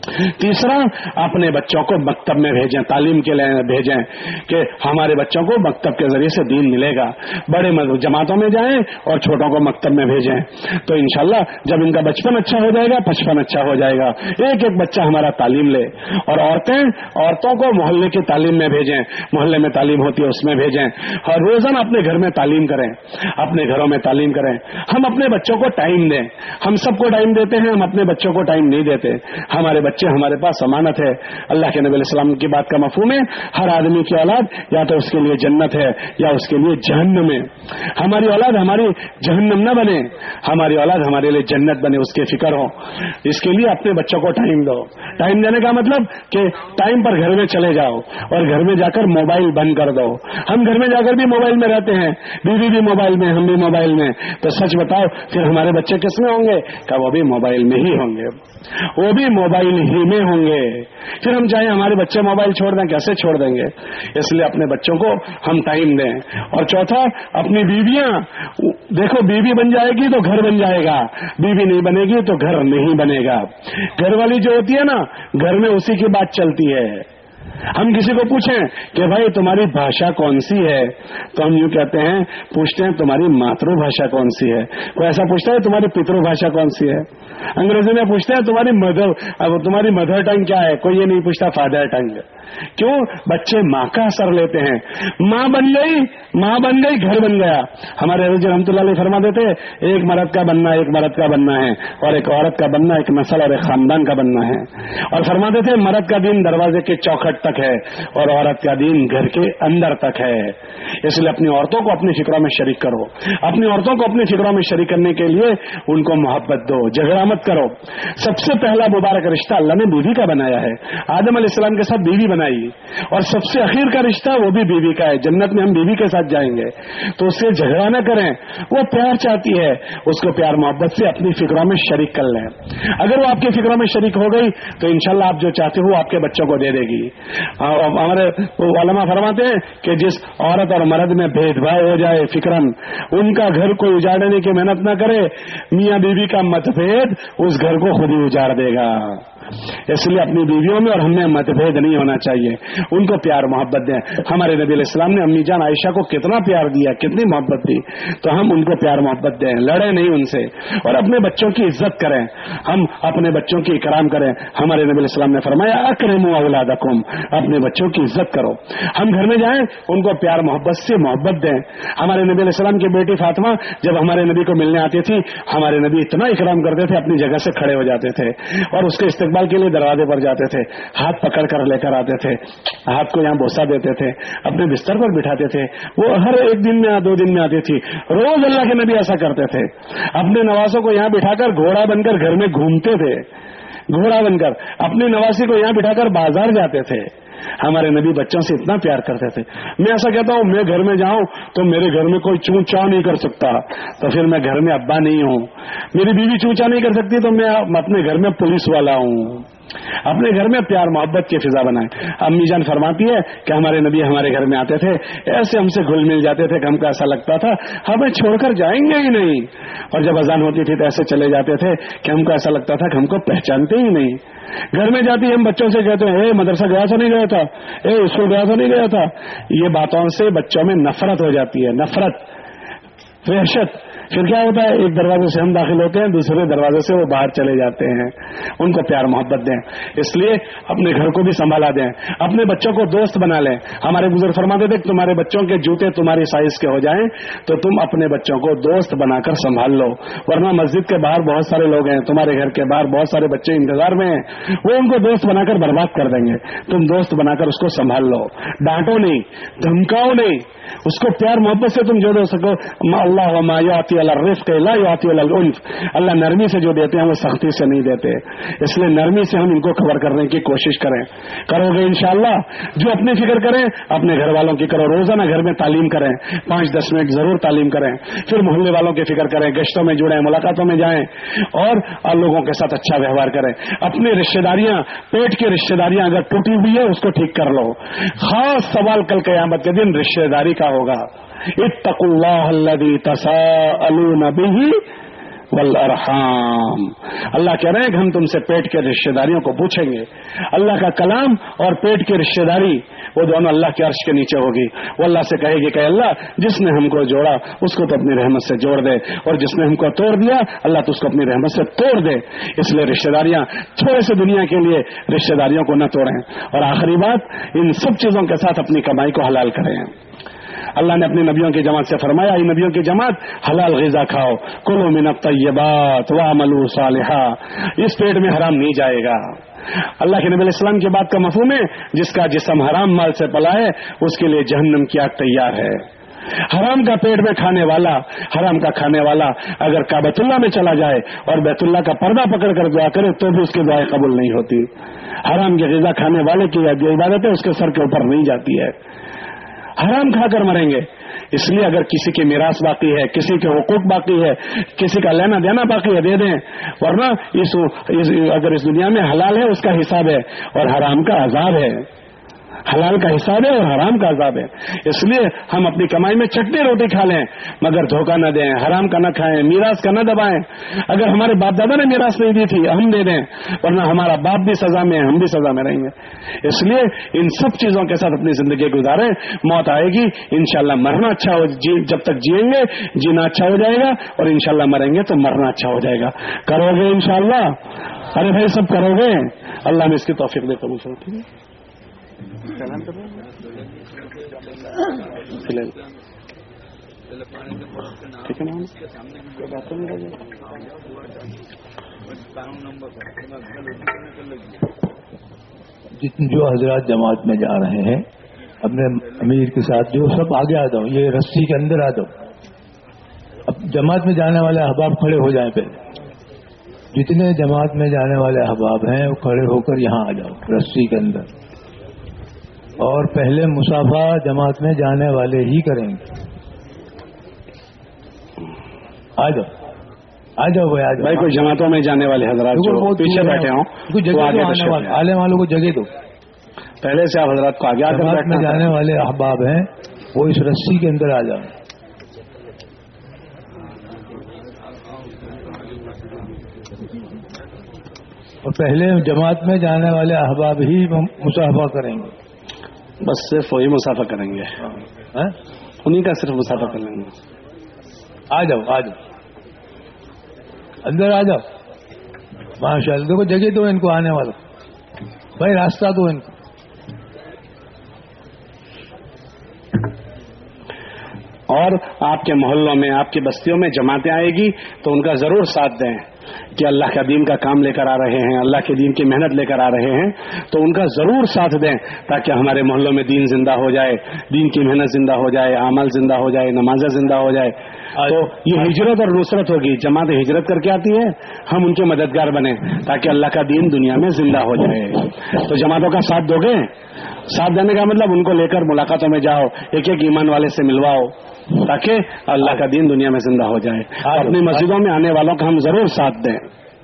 تیسرا، اپنے بچوں کو مکتب میں بھیجیں، تعلیم کے لیے بھیجیں کہ ہمارے بچوں کو مکتب کے ذریعے سے دین ملے گا. بڑے جماعتوں میں جائیں اور چھوٹوں کو مکتب میں بھیجیں. تو انشاءاللہ جب ان کا بچپن اچھا ہو جائے گا، بچپن اچھا ہو جائے گا. ایک ایک بچہ ہمارا تعلیم لے. اور عورتیں عورتوں کو محلے کی تعلیم میں بھیجیں، محلے میں تعلیم ہوتی ہے اس میں بھیجیں. اور روزانہ اپنے گھر میں تعلیم کریں، اپنے گھروں میں تعلیم کریں. ہم اپنے بچوں کو ٹائم دیں. ہم سب کو ٹائم دیتے ہیں، ہم اپنے بچوں کو ٹائم نہیں دیتے. ہمارے بچے ہمارے پاس امانت ہے. اللہ کے نبی علیہ السلام کی بات کا مفہوم ہے ہر آدمی کی اولاد یا تو اس کے لیے جنت ہے یا اس کے لیے جہنم ہے. ہماری اولاد ہماری جہنم نہ بنے، ہماری اولاد ہمارے لیے جنت بنے، اس کی فکر ہو. اس کے لیے اپنے بچوں کو ٹائم دو. ٹائم دینے کا مطلب کہ ٹائم پر گھر میں چلے جاؤ اور گھر میں جا کر موبائل بند کر دو. ہم گھر میں جا کر بھی موبائل میں رہتے ہیں، بیوی بھی موبائل میں، ہم بھی موبائل میں. تو سچ بتاؤ پھر ہمارے بچے کس میں ہوں گے؟ کہ وہ بھی موبائل میں ہی ہوں گے، وہ بھی موبائل ہی میں ہوں گے. پھر ہم چاہیں ہمارے بچے موبائل چھوڑ دیں، کیسے چھوڑ دیں گے؟ اس لیے اپنے بچوں کو ہم ٹائم دیں. اور چوتھا، اپنی بیویاں دیکھو، بیوی بن جائے گی تو گھر بن جائے گا، بیوی نہیں بنے گی تو گھر نہیں بنے گا. گھر والی جو ہوتی ہے نا، گھر میں اسی کی بات چلتی ہے. ہم کسی کو پوچھیں کہ بھائی تمہاری بھاشا کون سی ہے، تو ہم یوں کہتے ہیں، پوچھتے ہیں تمہاری ماترو بھاشا کون سی ہے. کوئی ایسا پوچھتا ہے تمہاری پترو بھاشا کون سی ہے. انگریزی میں پوچھتے ہیں تمہاری مدر اب تمہاری مدر ٹنگ کیا ہے. کوئی یہ نہیں پوچھتا فادر ٹنگ. کیوں؟ بچے ماں کا اثر لیتے ہیں. ماں بن گئی، ماں بن گئی، گھر بن گیا. ہمارے حضرت رحمۃ اللہ علیہ فرما دیتے ایک مرد کا بننا ایک مرد کا بننا ہے، اور ایک عورت کا بننا ایک نسل اور ایک خاندان کا بننا ہے. اور فرما دیتے مرد کا دین دروازے کے چوکھٹ تک ہے اور عورت کا دین گھر کے اندر تک ہے. اس لیے اپنی عورتوں کو اپنی فکروں میں شریک کرو. اپنی عورتوں کو اپنی فکروں میں شریک کرنے کے لیے ان کو محبت دو، جھگڑا مت کرو. سب سے پہلا مبارک رشتہ اللہ نے بیوی کا بنایا ہے. آدم علیہ السلام کے ساتھ بیوی بنائی، اور سب سے اخیر کا رشتہ وہ بھی بیوی کا ہے. جنت میں ہم بیوی کے ساتھ جائیں گے. تو اس سے جھگڑا نہ کریں. وہ پیار چاہتی ہے، اس کو پیار محبت سے اپنی فکروں میں شریک کر لیں. اگر وہ آپ کی فکروں میں شریک ہو گئی تو انشاءاللہ آپ جو چاہتے ہو آپ کے بچوں کو دے دے گی. ہمارے علماء فرماتے ہیں کہ جس عورت اور مرد میں بھید بھاؤ ہو جائے فکرن، ان کا گھر کوئی اجاڑنے کی محنت نہ کرے. میاں بیوی کا مت بھید اس گھر کو خود ہی اجاڑ دے گا. اس لیے اپنی بیویوں میں اور ہم میں مت بھید نہیں ہونا چاہیے. ان کو پیار محبت دیں. ہمارے نبی علیہ السلام نے امی جان عائشہ کو کتنا پیار دیا، کتنی محبت دی. تو ہم ان کو پیار محبت دیں، لڑے نہیں ان سے. اور اپنے بچوں کی عزت کریں، ہم اپنے بچوں کی اکرام کریں. ہمارے نبی علیہ السلام نے فرمایا اکرموا اولادکم، اپنے بچوں کی عزت کرو. ہم گھر میں جائیں ان کو پیار محبت سے محبت دیں. ہمارے نبی علیہ السلام کی بیٹی فاطمہ جب ہمارے نبی کو ملنے آتی تھی، ہمارے نبی اتنا اکرام کرتے تھے، اپنی جگہ سے کھڑے ہو جاتے تھے اور اس کے استقبال کے لیے دروازے پر جاتے تھے، ہاتھ پکڑ کر لے کر آتے تھے، ہاتھ کو یہاں بوسہ دیتے تھے، اپنے بستر پر بٹھاتے تھے. وہ ہر ایک دن میں دو دن میں آتی تھی. روز اللہ کے نبی ایسا کرتے تھے. اپنے نوازوں کو یہاں بٹھا کر گھوڑا بن کر گھر میں گھومتے تھے، گھوڑا بن کر اپنی نواسی کو یہاں بٹھا کر بازار جاتے تھے. ہمارے نبی بچوں سے اتنا پیار کرتے تھے. میں ایسا کہتا ہوں میں گھر میں جاؤں تو میرے گھر میں کوئی چون چاں نہیں کر سکتا تو پھر میں گھر میں ابا نہیں ہوں. میری بیوی چون چاں نہیں کر سکتی تو میں اپنے گھر میں پولیس والا ہوں. اپنے گھر میں پیار محبت کی فضا بنائیں. امی جان فرماتی ہے کہ ہمارے نبی ہمارے گھر میں آتے تھے، ایسے ہم سے گھل مل جاتے تھے کہ ہم کو ایسا لگتا تھا ہمیں چھوڑ کر جائیں گے ہی نہیں. اور جب اذان ہوتی تھی تو ایسے چلے جاتے تھے کہ ہم کو ایسا لگتا تھا کہ ہم کو پہچانتے ہی نہیں. گھر میں جاتی ہم بچوں سے کہتے ہیں اے مدرسہ گیا تھا نہیں گیا تھا، اے اسکول گیا تھا نہیں گیا تھا. یہ باتوں سے بچوں میں نفرت ہو جاتی ہے، نفرت، وحشت. پھر کیا ہوتا ہے، ایک دروازے سے ہم داخل ہوتے ہیں، دوسرے دروازے سے وہ باہر چلے جاتے ہیں. ان کو پیار محبت دیں. اس لیے اپنے گھر کو بھی سنبھالا دیں، اپنے بچوں کو دوست بنا لیں. ہمارے بزرگ فرماتے تھے کہ تمہارے بچوں کے جوتے تمہاری سائز کے ہو جائیں تو تم اپنے بچوں کو دوست بنا کر سنبھال لو، ورنہ مسجد کے باہر بہت سارے لوگ ہیں، تمہارے گھر کے باہر بہت سارے بچے انتظار میں ہیں، وہ ان کو دوست بنا کر برباد کر دیں گے. تم دوست بنا کر اس کو سنبھال لو، ڈانٹو نہیں، دھمکاؤ نہیں، اس کو پیار محبت سے تم جو دے سکو. اللہ وما یعطی علی الرفق لا یعطی علی العنف، اللہ نرمی سے جو دیتے ہیں وہ سختی سے نہیں دیتے. اس لیے نرمی سے ہم ان کو کور کرنے کی کوشش کریں. کرو گے انشاءاللہ. جو اپنی فکر کریں اپنے گھر والوں کی کرو. روزانہ گھر میں تعلیم کریں، پانچ دس منٹ ضرور تعلیم کریں. پھر محلے والوں کی فکر کریں، گشتوں میں جڑیں، ملاقاتوں میں جائیں اور لوگوں کے ساتھ اچھا ویوہار کریں. اپنی رشتے داریاں، پیٹ کی رشتے داریاں اگر ٹوٹی ہوئی ہے اس کو ٹھیک کر لو. خاص سوال کل قیامت کے دن رشتے داری کا ہوگا. اتقوا اللہ الذی تساءلون بہ والارحام. اللہ کہہ رہے ہیں کہ ہم تم سے پیٹ کے رشتہ داریوں کو پوچھیں گے. اللہ کا کلام اور پیٹ کی رشتہ داری وہ دونوں اللہ کے عرش کے نیچے ہوگی. وہ اللہ سے کہے گی کہ اللہ جس نے ہم کو جوڑا اس کو تو اپنی رحمت سے جوڑ دے، اور جس نے ہم کو توڑ دیا اللہ تو اس کو اپنی رحمت سے توڑ دے. اس لیے رشتہ داریاں تھوڑے سے دنیا کے لیے رشتہ داریوں کو نہ توڑیں. اور آخری بات، ان سب چیزوں کے ساتھ اپنی کمائی کو حلال کریں. اللہ نے اپنے نبیوں کی جماعت سے فرمایا، ای نبیوں کی جماعت حلال غذا کھاؤ، کلوا من الطیبات واعملوا صالحا. اس پیٹ میں حرام نہیں جائے گا. اللہ کے نبی علیہ السلام کی بات کا مفہوم ہے جس کا جسم حرام مال سے پلا ہے اس کے لیے جہنم کی آگ تیار ہے. حرام کا پیٹ میں کھانے والا، حرام کا کھانے والا اگر کعبۃ اللہ میں چلا جائے اور بیت اللہ کا پردہ پکڑ کر دعا کرے تو بھی اس کی دعائیں قبول نہیں ہوتی. حرام کی غذا کھانے والے کی جو عبادت ہے اس کے سر کے اوپر نہیں جاتی ہے. حرام کھا کر مریں گے. اس لیے اگر کسی کی میراث باقی ہے، کسی کے حقوق باقی ہے، کسی کا لینا دینا باقی ہے، دے دیں، ورنہ اس اگر اس دنیا میں حلال ہے اس کا حساب ہے اور حرام کا عذاب ہے. حلال کا حساب ہے اور حرام کا عذاب ہے. اس لیے ہم اپنی کمائی میں چٹنی روٹی کھا لیں مگر دھوکہ نہ دیں، حرام کا نہ کھائیں، میراث کا نہ دبائیں. اگر ہمارے باپ دادا نے میراث نہیں دی تھی ہم دے دیں، ورنہ ہمارا باپ بھی سزا میں ہے، ہم بھی سزا میں رہیں گے. اس لیے ان سب چیزوں کے ساتھ اپنی زندگی گزاریں. موت آئے گی انشاءاللہ، مرنا اچھا ہو، جی جب تک جیئیں گے جینا اچھا ہو جائے گا اور انشاءاللہ مریں گے تو مرنا اچھا ہو جائے گا. کرو گے انشاءاللہ؟ ارے بھائی سب کرو گے. اللہ میں اس کی توفیق دے. قبول کرو. ٹھیک ہے. ٹھیک ہے نا. جتنے جو حضرات جماعت میں جا رہے ہیں اپنے امیر کے ساتھ جو سب آگے آ جاؤ، یہ رسی کے اندر آ جاؤ. اب جماعت میں جانے والے احباب کھڑے ہو جائیں. پہلے جتنے جماعت میں جانے والے احباب ہیں وہ کھڑے ہو کر یہاں آ جاؤ رسی کے اندر. اور پہلے مسافہ جماعت میں جانے والے ہی کریں گے. آ جاؤ آ جاؤ بھائی. آج بھائی کوئی جماعتوں میں جانے والے حضرات جو پیچھے بیٹھے ہوں جگہ آنے والوں کو جگہ دو. پہلے سے آپ حضرات کو آگے آ جماعت میں جانے والے احباب ہیں وہ اس رسی کے اندر آ جائیں. اور پہلے جماعت میں جانے والے احباب ہی مسافہ کریں گے. بس صرف وہی مسافہ کریں گے، انہیں کا صرف مسافہ کر لیں گے. آ جاؤ آ جاؤ اندر آ جاؤ. ماشاء اللہ. دیکھو جگہ دو ان کو آنے والا بھائی، راستہ دو ان کو. اور آپ کے محلوں میں آپ کی بستیوں میں جماعتیں آئے گی تو ان کا ضرور ساتھ دیں کہ اللہ کا دین کا کام لے کر آ رہے ہیں، اللہ کے دین کی محنت لے کر آ رہے ہیں، تو ان کا ضرور ساتھ دیں تاکہ ہمارے محلوں میں دین زندہ ہو جائے، دین کی محنت زندہ ہو جائے، اعمال زندہ ہو جائے، نمازیں زندہ ہو جائے. تو یہ ہجرت اور نصرت ہوگی. جماعت ہجرت کر کے آتی ہے، ہم ان کے مددگار بنیں تاکہ اللہ کا دین دنیا میں زندہ ہو جائے. تو جماعتوں کا ساتھ دو گے؟ ساتھ دینے کا مطلب ان کو لے کر ملاقاتوں میں جاؤ، ایک ایک ایمان والے سے ملواؤ تاکہ اللہ کا دین دنیا میں زندہ ہو جائے. اپنی مسجدوں میں آنے والوں کا ہم ضرور ساتھ دیں.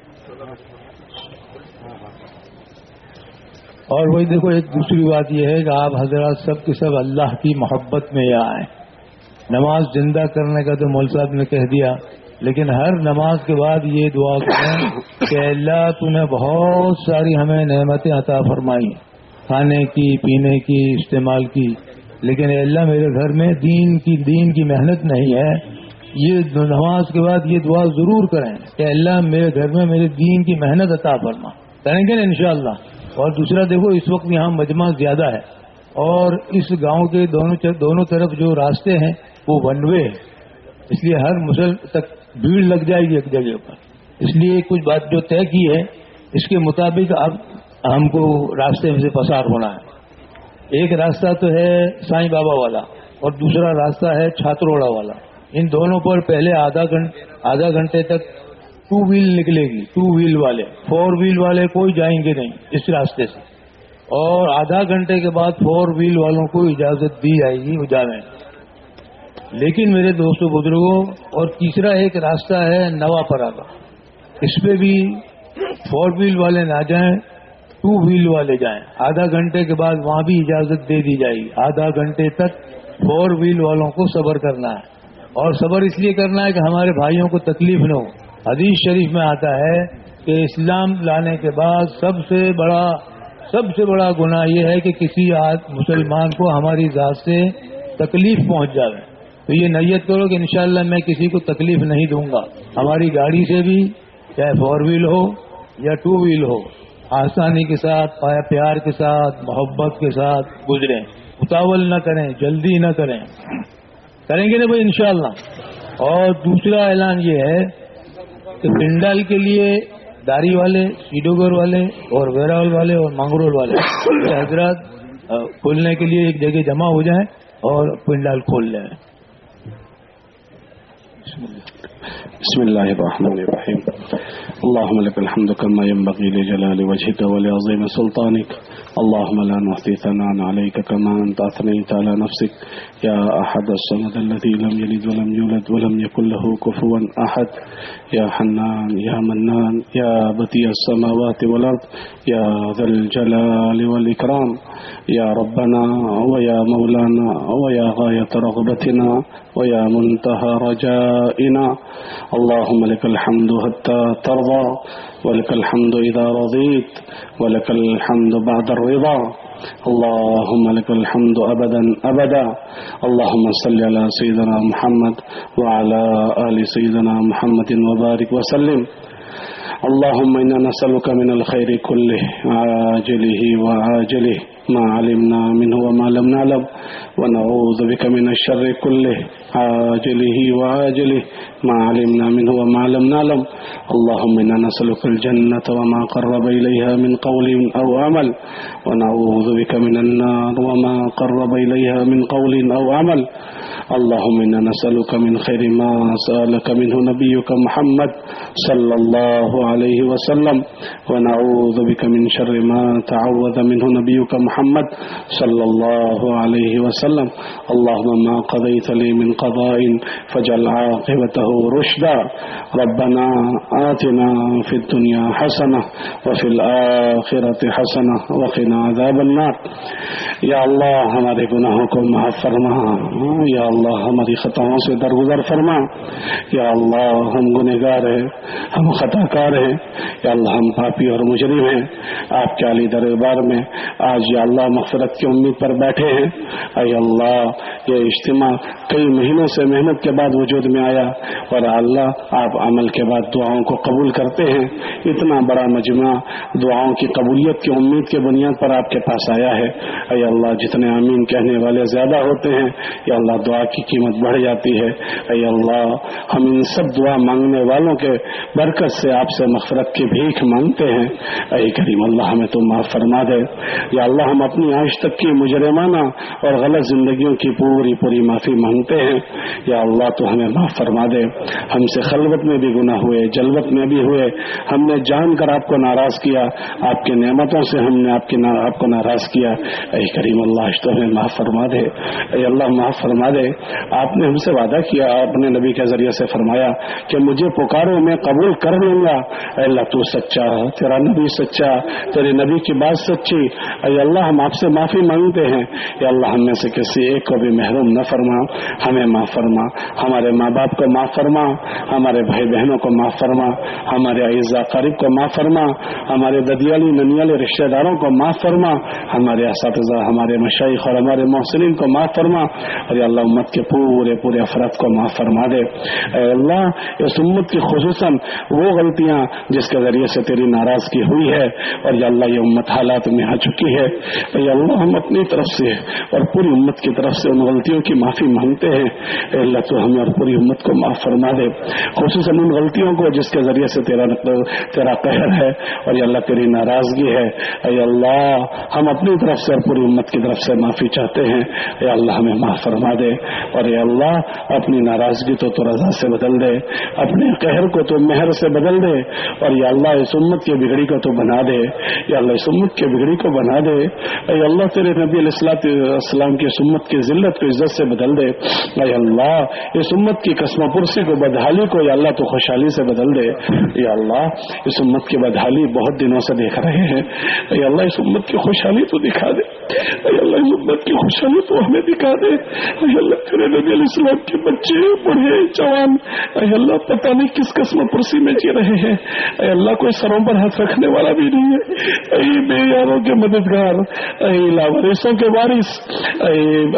اور وہی دیکھو ایک دوسری بات یہ ہے کہ آپ حضرات سب کے سب اللہ کی محبت میں یہاں آئیں. نماز زندہ کرنے کا تو مول صاحب نے کہہ دیا، لیکن ہر نماز کے بعد یہ دعا کریں کہ اللہ تو نے بہت ساری ہمیں نعمتیں عطا فرمائی، کھانے کی، پینے کی، استعمال کی، لیکن اے اللہ میرے گھر میں دین کی دین کی محنت نہیں ہے. یہ نماز کے بعد یہ دعا ضرور کریں کہ اللہ میرے گھر میں میرے دین کی محنت عطا فرما. کریں گے نا انشاءاللہ. اور دوسرا دیکھو اس وقت یہاں مجمع زیادہ ہے اور اس گاؤں کے دونوں دونوں طرف جو راستے ہیں وہ ون وے ہے، اس لیے ہر مسل تک بھیڑ لگ جائے گی ایک جگہ پر. اس لیے کچھ بات جو طے کی ہے اس کے مطابق اب ہم کو راستے میں سے پسار ہونا ہے. ایک راستہ تو ہے سائیں بابا والا اور دوسرا راستہ ہے چھاتروڑا والا. ان دونوں پر پہلے آدھا گھنٹے آدھا گھنٹے تک ٹو ویل نکلے گی. ٹو ویل والے، فور ویل والے کوئی جائیں گے نہیں اس راستے سے، اور آدھا گھنٹے کے بعد فور ویل والوں کو اجازت دی جائے گی وہ جانے. لیکن میرے دوستوں بزرگوں، اور تیسرا ایک راستہ ہے نوا پرا کا، اس پہ بھی فور ویل والے نہ جائیں، ٹو ویل والے جائیں. آدھا گھنٹے کے بعد وہاں بھی اجازت دے دی جائے گی. آدھا گھنٹے تک فور ویل والوں کو صبر کرنا ہے، اور صبر اس لیے کرنا ہے کہ ہمارے بھائیوں کو تکلیف نہ ہو. حدیث شریف میں آتا ہے کہ اسلام لانے کے بعد سب سے بڑا سب سے بڑا گناہ یہ ہے کہ کسی مسلمان کو ہماری ذات سے تکلیف پہنچ جائے. تو یہ نیت کرو کہ انشاءاللہ میں کسی کو تکلیف نہیں دوں گا. ہماری گاڑی سے بھی چاہے فور ویل ہو یا ٹو ویل ہو آسانی کے ساتھ پیار کے ساتھ محبت کے ساتھ گزریں. اتاول نہ کریں, جلدی نہ کریں. کریں گے نا بھائی انشاءاللہ. اور دوسرا اعلان یہ ہے کہ پنڈال کے لیے داری والے, سیڈوگر والے اور ویراول والے اور مانگرول والے حضرات کھولنے کے لیے ایک جگہ جمع ہو جائیں اور پنڈال کھول لیں. بسم الله الرحمن الرحيم. اللهم لك الحمد كما ينبغي لجلال وجهك ولعظيم سلطانك. اللهم لا نحصي ثناء عليك كما أنت أثنيت على نفسك يا أحد الصمد الذي لم يلد ولم يولد ولم يكن له كفوا أحد. يا حنان يا منان يا بديع السماوات والأرض يا ذا الجلال والإكرام يا ربنا ويا مولانا ويا غاية رغبتنا ويا منتهى رجائنا. اللهم لك الحمد حتى ترضى ولك الحمد إذا رضيت ولك الحمد بعد الرضا. اللهم لك الحمد أبدا أبدا. اللهم صل على سيدنا محمد وعلى آل سيدنا محمد وبارك وسلم. اللهم إنا نسألك من الخير كله عاجله وعاجله ما علمنا منه وما لم نعلم ونعوذ بك من الشر كله عاجله وعاجله ما علمنا منه وما لم نعلم. اللهم إنا نسألك الجنة وما قرب إليها من قول أو عمل ونعوذ بك من النار وما قرب إليها من قول أو عمل. اللهم إنا نسألك من خير ما سألك منه نبيك محمد صلى الله عليه وسلم ونعوذ بك من شر ما تعوذ منه نبيك محمد صلى الله عليه وسلم. اللهم ما قضيت لي من قضاء فاجعل عاقبته رشدا. ربنا آتنا في الدنيا حسنة وفي الآخرة حسنة وقنا عذاب النار. یا اللہ ہمارے گناہوں کو معاف فرما. یا اللہ ہماری خطاؤں سے درگزر فرما. یا اللہ ہم گنہگار ہیں, ہم خطا کار ہیں. یا اللہ ہم پاپی اور مجرم ہیں. آپ کے عالی دربار میں آج یا اللہ مغفرت کی امید پر بیٹھے ہیں. اے اللہ یہ اجتماع کئی مہینوں سے محنت کے بعد وجود میں آیا اور اللہ آپ عمل کے بعد دعاؤں کو قبول کرتے ہیں. اتنا بڑا مجمع دعاؤں کی قبولیت کی امید کی بنیاد پر آپ کے پاس آیا ہے. اے اللہ جتنے آمین کہنے والے زیادہ ہوتے ہیں یا اللہ دعا کی قیمت بڑھ جاتی ہے. اے اللہ ہم ان سب دعا مانگنے والوں کے برکت سے آپ سے مغفرت کی بھیک مانگتے ہیں. اے کریم اللہ ہمیں تو معاف فرما دے. یا اللہ ہم اپنی آج تک کی مجرمانہ اور غلط زندگیوں کی پوری پوری معافی مانگتے ہیں. یا اللہ تو ہمیں معاف فرما دے. ہم سے خلوت میں بھی گناہ ہوئے, جلوت میں بھی ہوئے. ہم نے جان کر آپ کو ناراض کیا, آپ کی نعمتوں سے ہم نے آپ کی آپ کو ناراض کیا. اے کریم اللہ تو ہمیں معاف فرما دے. اے اللہ معاف فرما دے. آپ نے ہم سے وعدہ کیا, اپنے نبی کے ذریعے سے فرمایا کہ مجھے پکارو میں قبول کر لوں گا. اے اللہ تو سچا, تیرا نبی سچا, تیرے نبی کی بات سچی. اے اللہ ہم آپ سے معافی مانگتے ہیں. یا اللہ ہم میں سے کسی ایک کو بھی محروم نہ فرما. ہمیں معاف فرما, ہمارے ماں باپ کو معاف فرما, ہمارے بھائی بہنوں کو معاف فرما, ہمارے اعزا قریب کو معاف فرما, ہمارے ددیالی ننیالی رشتہ داروں کو معاف فرما, ہمارے اساتذہ, ہمارے مشائخ اور ہمارے محسنین کو معاف فرما. اور یا اللہ امت کے پورے پورے افراد کو معاف فرما دے. اے اللہ اس امت کی خصوصاً وہ غلطیاں جس کے ذریعے سے تیری ناراضگی ہوئی ہے اور یا اللہ یہ امت حالات میں آ چکی ہے. یا اللہ ہم اپنی طرف سے اور پوری امت کی طرف سے ان غلطیوں کی معافی مانگتے ہیں. اے اللہ تو ہمیں اور پوری امت کو معاف فرما دے, خصوصاً ان غلطیوں کو جس کے ذریعے سے تیرا تیرا قہر ہے اور یا اللہ تیری ناراضگی ہے. اے اللہ ہم اپنی طرف سے اور پوری امت کی طرف سے معافی چاہتے ہیں. اے اللہ ہمیں معاف فرما دے. اور اے اللہ اپنی ناراضگی تو تو رضا سے بدل دے, اپنے قہر کو تو مہر سے بدل دے. اور یا اللہ اس امت کی بگڑی کو تو بنا دے. یا اللہ اس امت کی بگڑی کو بنا دے. اے اللہ تیرے نبی علیہ السلام کی اس امت کی ذلت کو عزت سے بدل دے. اے اللہ اس امت کی قسم پرسی کو, بدحالی کو یا اللہ تو خوشحالی سے بدل دے. یا اللہ اس امت کی بدحالی بہت دنوں سے دیکھ رہے ہیں. اے اللہ اس امت کی خوشحالی تو دکھا دے. اے اللہ اس امت کی خوشحالی تو ہمیں دکھا دے. اے اللہ تیرے نبی علیہ السلام کے بچے بوڑھے جوان اے اللہ پتہ نہیں کس قسم پرسی میں جی رہے ہیں. اے اللہ کوئی سروں پر ہاتھ رکھنے والا بھی نہیں ہے. اے بے یاروں کے مددگار, اے لاوارثوں کے وارث, اے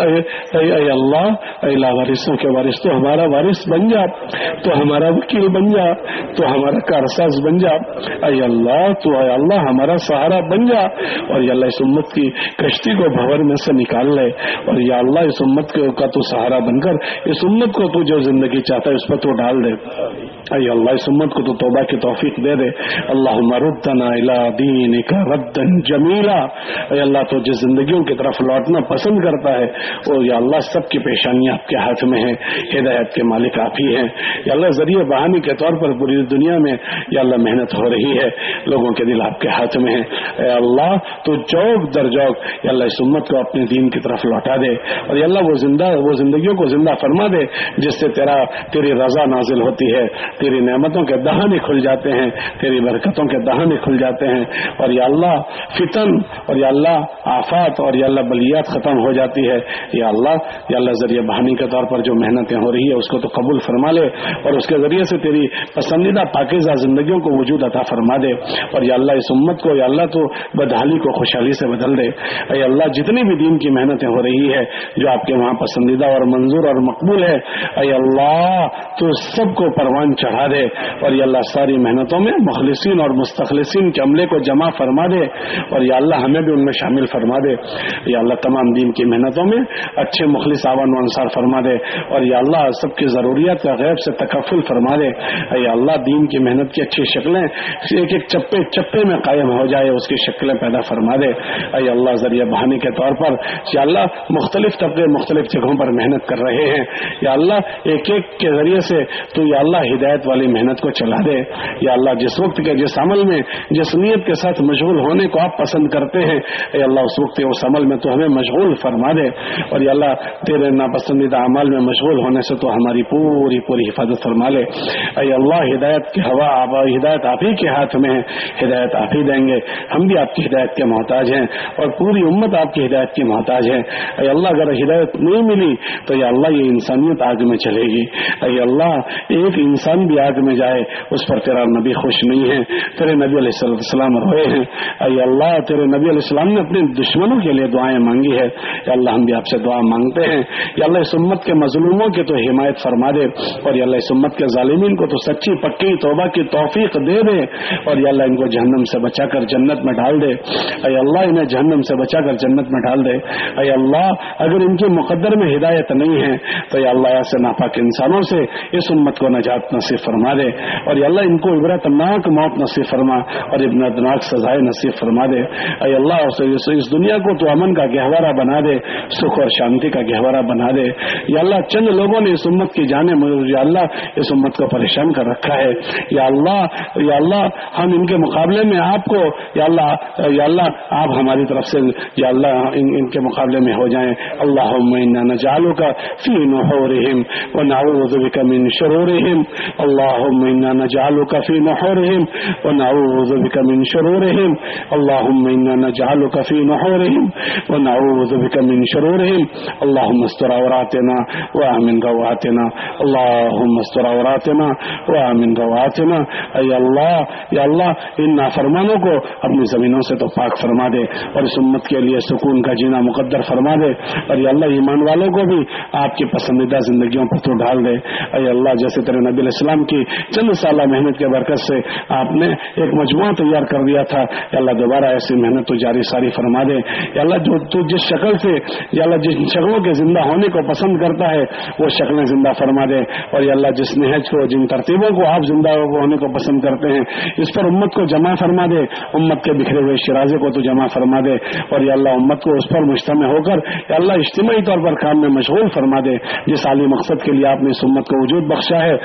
اے اے اللہ اے لاوارثوں کے وارث تو ہمارا وارث بن جا, تو ہمارا وکیل بن جا, تو ہمارا کارساز بن جا. اے اللہ تو اے اللہ ہمارا سہارا بن جا, اور یا اللہ اس امت کی کشتی کو بھور میں سے نکال لے, اور یا اللہ اس امت کا تو سہارا بن کر اس امت کو تو جو زندگی چاہتا ہے اس پر تو ڈال دے. اے اللہ اس امت کو تو توبہ کی توفیق دے دے. اللہم ردنا الی دینک ردا جمیلا. اے اللہ تو جس زندگیوں کی طرف لوٹنا پسند کرتا ہے وہ یا اللہ سب کی پیشانیاں آپ کے ہاتھ میں ہیں, ہدایت کے مالک آپ ہی ہیں. یا اللہ ذریعہ بہانے کے طور پر پوری دنیا میں یا اللہ محنت ہو رہی ہے, لوگوں کے دل آپ کے ہاتھ میں ہیں. اے اللہ تو جوک در جوک یا اللہ اس امت کو اپنے دین کی طرف لوٹا دے, اور یا اللہ وہ زندہ وہ زندگیوں کو زندہ فرما دے جس سے تیرا تیری رضا نازل ہوتی ہے, تیری نعمتوں کے دہانے کھل جاتے ہیں, تیری برکتوں کے دہانے کھل جاتے ہیں, اور یا اللہ فتن اور یا اللہ آفات اور یا اللہ بلیات ختم ہو جاتی ہے. یا اللہ یا اللہ ذریعہ بہانی کے طور پر جو محنتیں ہو رہی ہے اس کو تو قبول فرما لے, اور اس کے ذریعے سے تیری پسندیدہ پاکیزہ زندگیوں کو وجود عطا فرما دے. اور یا اللہ اس امت کو یا اللہ تو بدحالی کو خوشحالی سے بدل دے. اے اللہ جتنی بھی دین کی محنتیں ہو رہی ہے جو آپ کے وہاں پسندیدہ اور منظور اور مقبول ہے, اے اللہ تو سب کو پروان چڑھا دے, اور یا اللہ ساری محنتوں میں مخلصین اور مستخلصین کے عملے کو جمع فرما دے, اور یا اللہ ہمیں بھی ان میں شامل فرما دے. یا اللہ تمام دین کی محنتوں میں اچھے مخلص آوان و انصار فرما دے, اور یا اللہ سب کی ضروریات کا غیب سے تکفل فرما دے. یا اللہ دین کی محنت کی اچھی شکلیں ایک ایک چپے چپے میں قائم ہو جائے, اس کی شکلیں پیدا فرما دے. اے اللہ ذریعہ بہانے کے طور پر یا اللہ مختلف طبقے مختلف جگہوں پر محنت کر رہے ہیں, یا اللہ ایک ایک کے ذریعے سے تو یا اللہ ہدایت والی محنت کو چلا دے. یا اللہ جس وقت کے جس عمل میں جس نیت کے ساتھ مشغول ہونے کو آپ پسند کرتے ہیں, اے اللہ اس وقت اس عمل میں تو ہمیں مشغول فرما دے, اور یا اللہ تیرے ناپسندیدہ اعمال میں مشغول ہونے سے تو ہماری پوری پوری حفاظت فرما لے. اے اللہ ہدایت کی ہوا آپ ہدایت آپ ہی کے ہاتھ میں ہے, ہدایت آپ ہی دیں گے, ہم بھی آپ کی ہدایت کے محتاج ہیں, اور پوری امت آپ کی ہدایت کی محتاج ہے. اے اللہ اگر ہدایت نہیں ملی تو یا اللہ یہ انسانیت آگ میں چلے گی. اے اللہ ایک انسان بھی آگ میں جائے اس پر تیرا نبی خوش نہیں ہے, تیرے نبی علیہ السلام روئے ہیں. اے اللہ تیرے نبی علیہ السلام نے اپنے دشمنوں کے لیے دعائیں مانگی ہے, یا اللہ ہم بھی آپ سے دعا مانگتے ہیں. یا اللہ اس امت کے مظلوموں کی تو حمایت فرما دے, اور یا اللہ اس امت کے ظالمین کو تو سچی پکی توبہ کی توفیق دے دے, اور یا اللہ ان کو جہنم سے بچا کر جنت میں ڈال دے. اے اللہ انہیں جہنم سے بچا کر جنت میں ڈال دے. اے اللہ اگر ان کے مقدر میں ہدایت نہیں ہے تو یا اللہ ایسے ناپاک انسانوں سے اس امت کو نجات نصیب فرما دے, اور یا اللہ ان کو عبرتناک موت نصیب فرما اور عبرتناک سزائے نصیب فرما دے. اے اللہ اس دنیا کو تو امن کا گہوارہ بنا دے, سکھ اور شانتی کا گہوارہ بنا دے. یا اللہ چند لوگوں نے اس امت کی جانیں یا اللہ اس امت کو پریشان کر رکھا ہے. یا اللہ یا اللہ ہم ان کے مقابلے میں آپ کو یا اللہ یا اللہ آپ ہماری طرف سے یا اللہ ان, ان کے مقابلے میں ہو جائیں. اللہم انا نجعلک فی نحورہم ونعوذ بک من شرورہم. اللہم انا نجعلک فی نحورہم ونعوذ بک من شرورہم. اللہم انا نجعلک فی نحورہم ونعوذ بک من شرورہم. اللہم استر عوراتنا وآمن رواتنا. اللہم استر عوراتنا وآمن رواتنا. اے اللہ یا اللہ ان نافرمانوں کو اپنی زمینوں سے تو پاک فرما دے, اور اس امت کے لیے سکون کا جینا مقدر فرما دے. اور یا اللہ ایمان والوں کو بھی آپ کی پسندیدہ زندگیوں پر تو ڈال دے. اے اللہ جیسے تیرے نبی علیہ السلام کی چند سالہ محنت کے برکت سے آپ نے ایک مجموعہ تیار کر دیا تھا, یا اللہ دوبارہ ایسی محنت تو جاری ساری فرما دے. یا اللہ جو تو جس شکل سے یا اللہ جس شکلوں کے زندہ ہونے کو پسند کرتا ہے وہ شکلیں زندہ فرما دے. اور یا اللہ جس نہج کو جن ترتیبوں کو آپ زندہ ہونے کو پسند کرتے ہیں اس پر امت کو جمع فرما دے, امت کے بکھرے ہوئے شرازے کو تو جمع فرما دے. اور یا اللہ امت کو اس پر مجتمع ہو کر یا اللہ اجتماعی طور پر کام میں مشغول فرما دے. جس عالی مقصد کے لیے آپ نے اس امت کو وجود بخشا ہے اس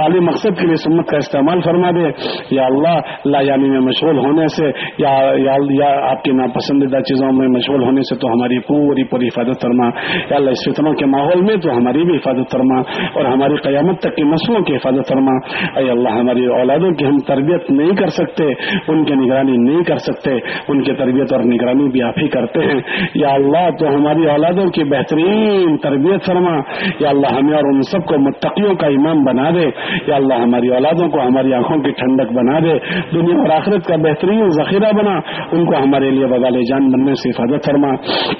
عالی مقصد کے لیے سنت کا استعمال فرما دے. یا اللہ لا یعنی میں مشغول ہونے سے یا یا, یا آپ کی ناپسندیدہ چیزوں میں مشغول ہونے سے تو ہماری پوری پوری حفاظت فرما. یا اللہ اس فتنوں کے ماحول میں تو ہماری بھی حفاظت فرما اور ہماری قیامت تک کی نسلوں کی حفاظت فرما. اے اللہ ہماری اولادوں کی ہم تربیت نہیں کر سکتے, ان کی نگرانی نہیں کر سکتے, ان کی تربیت اور نگرانی بھی آپ ہی کرتے ہیں. یا اللہ تو ہماری اولادوں کی بہترین تربیت فرما. یا اللہ ہمیں اور ان سب کو متقیوں کا امام بنا دے. یا اللہ ہماری اولادوں کو ہماری آنکھوں کی ٹھنڈک بنا دے, دنیا اور آخرت کا بہترین ذخیرہ بنا, ان کو ہمارے لیے وبال جان بننے سے حفاظت فرما.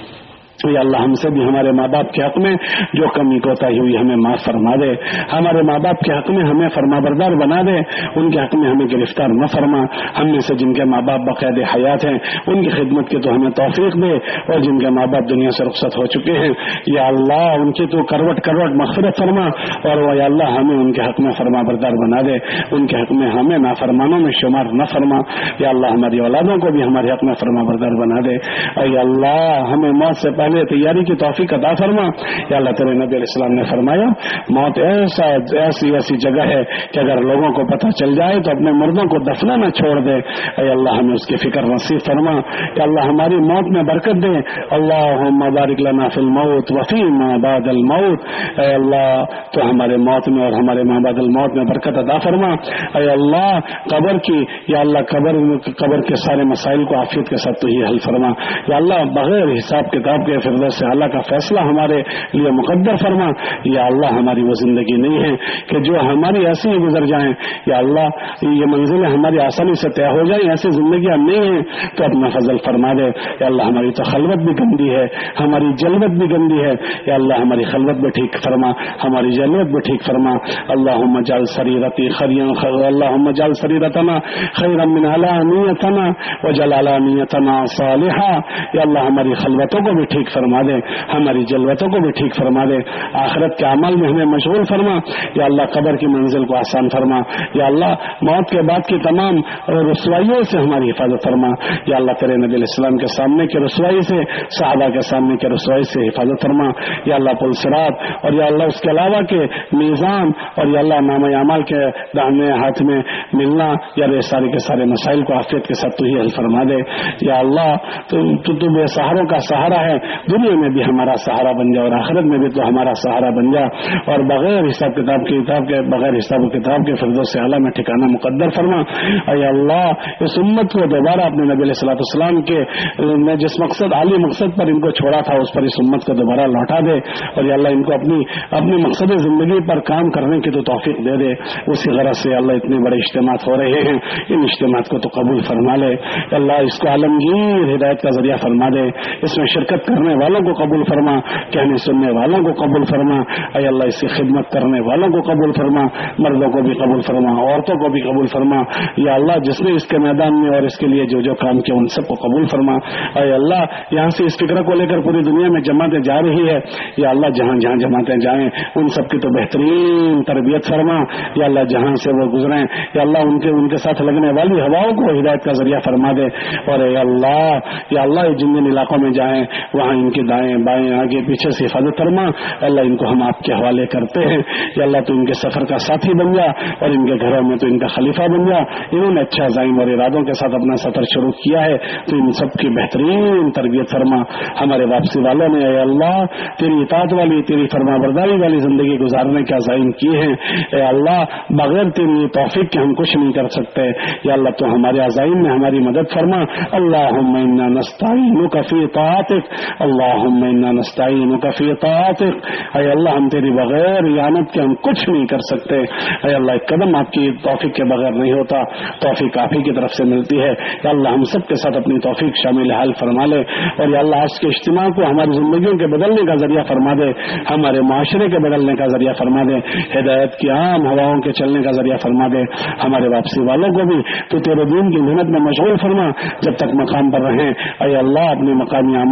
یا اللہ ہم سے بھی ہمارے ماں باپ کے حق میں جو کمی کوتاہی ہوئی ہمیں معاف فرما دے. ہمارے ماں باپ کے حق میں ہمیں فرما بردار بنا دے, ان کے حق میں ہمیں گرفتار نہ فرما. ہم میں سے جن کے ماں باپ بقید حیات ہیں ان کی خدمت کی تو ہمیں توفیق دے, اور جن کے ماں باپ دنیا سے رخصت ہو چکے ہیں یا اللہ ان کی تو کروٹ کروٹ مغفرت فرما, اور یا اللہ ہمیں ان کے حق میں فرما بردار بنا دے, ان کے حق میں ہمیں نافرمانوں میں شمار نہ فرما. یا اللہ ہماری اولادوں کو بھی ہمارے حق میں فرما بردار بنا دے. یا اللہ ہمیں موت سے پہلے تیاری کی توفیق عطا فرما. یا اللہ تیرے نبی علیہ السلام نے فرمایا موت ایسا ایسی ایسی جگہ ہے کہ اگر لوگوں کو پتہ چل جائے تو اپنے مردوں کو دفنا نہ چھوڑ دے. اے اللہ ہمیں اس کی فکر نصیب فرما. یا اللہ ہماری موت میں برکت دے. اللہم بارک لنا فی الموت وفی ما بعد الموت. اے اللہ تو ہمارے موت میں اور ہمارے ما بعد الموت میں برکت عطا فرما. اے اللہ قبر کی یا اللہ قبر قبر کے سارے مسائل کو عافیت کے ساتھ تو ہی حل فرما. یا اللہ بغیر حساب کتاب کے فردوس اعلیٰ کا فیصلہ ہمارے لیے مقدر فرما. یا اللہ ہماری وہ زندگی نہیں ہے کہ جو ہماری ایسی ہی گزر جائیں. یا اللہ یہ منزلیں ہماری آسانی سے طے ہو جائیں, ایسی زندگیاں نہیں ہیں تو اپنا فضل فرما دے. یا اللہ ہماری تو خلوت بھی گندی ہے, ہماری جلوت بھی گندی ہے. یا اللہ ہماری خلوت بھی ٹھیک فرما, ہماری جلوت بھی ٹھیک فرما. اللہم اجعل سریرتی خیرا اللہم اجعل سریرتنا خیرا من علانیتنا وجعل علانیتنا صالحا. یا اللہ ہماری خلوتوں کو بھی ٹھیک فرما دے, ہماری جلوتوں کو بھی ٹھیک فرما دے. آخرت کے عمل میں ہمیں مشغول فرما. یا اللہ قبر کی منزل کو آسان فرما. یا اللہ موت کے بعد کی تمام رسوائیوں سے ہماری حفاظت فرما. یا اللہ تیرے نبی علیہ السلام کے سامنے کی رسوائی سے, صحابہ کے سامنے کی رسوائی سے حفاظت فرما. یا اللہ پل صراط اور یا اللہ اس کے علاوہ کے میزان اور یا اللہ نام اعمال کے داہنے ہاتھ میں ملنا, یا یہ سارے کے سارے مسائل کو عافیت کے ساتھ تو ہی حل فرما دے. یا اللہ تو تو بے سہاروں کا سہارا ہے, دنیا میں بھی ہمارا سہارا بن جا اور آخرت میں بھی تو ہمارا سہارا بن جا, اور بغیر حساب کتاب کی کتاب کے بغیر حساب کتاب کے فردوس اعلیٰ میں ٹھکانا مقدر فرما. اے اللہ اس امت کو دوبارہ اپنے نبی علیہ الصلوۃ والسلام کے میں جس مقصد عالی مقصد پر ان کو چھوڑا تھا اس پر اس امت کو دوبارہ لوٹا دے, اور یا اللہ ان کو اپنی اپنی مقصد زندگی پر کام کرنے کی تو توفیق دے دے. اسی غرض سے اللہ اتنے بڑے اجتماعات ہو رہے ہیں, ان اجتماعات کو تو قبول فرما لے. اللہ اس کو عالمگیر ہدایت کا ذریعہ فرما دے, اس میں شرکت کرنے والوں کو قبول فرما, کہنے سننے والوں کو قبول فرما. اے اللہ اس کی خدمت کرنے والوں کو قبول فرما, مردوں کو بھی قبول فرما, عورتوں کو بھی قبول فرما. یا اللہ جس نے اس کے میدان میں اور اس کے لیے جو جو کام کیا ان سب کو قبول فرما. اے اللہ یہاں سے اس فکر کو لے کر پوری دنیا میں جماعتیں جا رہی ہے, یا اللہ جہاں جہاں جماعتیں جائیں ان سب کی تو بہترین تربیت فرما. یا اللہ جہاں سے وہ گزریں یا اللہ ان کے ان کے ساتھ لگنے والی ہواؤں کو ہدایت کا ذریعہ فرما دے. اور اے اللہ یا اللہ جن جن علاقوں میں جائیں وہاں ان کے دائیں بائیں آگے پیچھے سے حفاظت فرما. اللہ ان کو ہم آپ کے حوالے کرتے ہیں. یا اللہ تو ان کے سفر کا ساتھی بن جا, اور ان کے گھروں میں تو ان کا خلیفہ بن جا. انہوں نے اچھا عزائم اور ارادوں کے ساتھ اپنا سفر شروع کیا ہے, تو ان سب کی بہترین تربیت فرما. ہمارے واپسی والوں نے اے اللہ تیری اطاعت والی تیری فرما برداری والی زندگی گزارنے کے عزائم کیے ہیں. اے اللہ بغیر تیری توفیق کے ہم کچھ نہیں کر سکتے. یا اللہ تو ہمارے عزائم میں ہماری مدد فرما. اللہم انا نستعینک فی طاعتک, اللہم انا نستعینک فی طاعتک. اے اللہ ہم تیری بغیر اعانت کے ہم کچھ نہیں کر سکتے. اے اللہ ایک قدم آپ کی توفیق کے بغیر نہیں ہوتا, توفیق آپ ہی کی طرف سے ملتی ہے. یا اللہ ہم سب کے ساتھ اپنی توفیق شامل حال فرما لے, اور یا اللہ آج کے اجتماع کو ہماری زندگیوں کے بدلنے کا ذریعہ فرما دے, ہمارے معاشرے کے بدلنے کا ذریعہ فرما دے, ہدایت کی عام ہواؤں کے چلنے کا ذریعہ فرما دے. ہمارے واپسی والوں کو بھی تو تیرے دین کی محنت میں مشغول فرما جب تک مقام پر رہیں. اے اللہ اپنے مقامی اعمال میں اچھے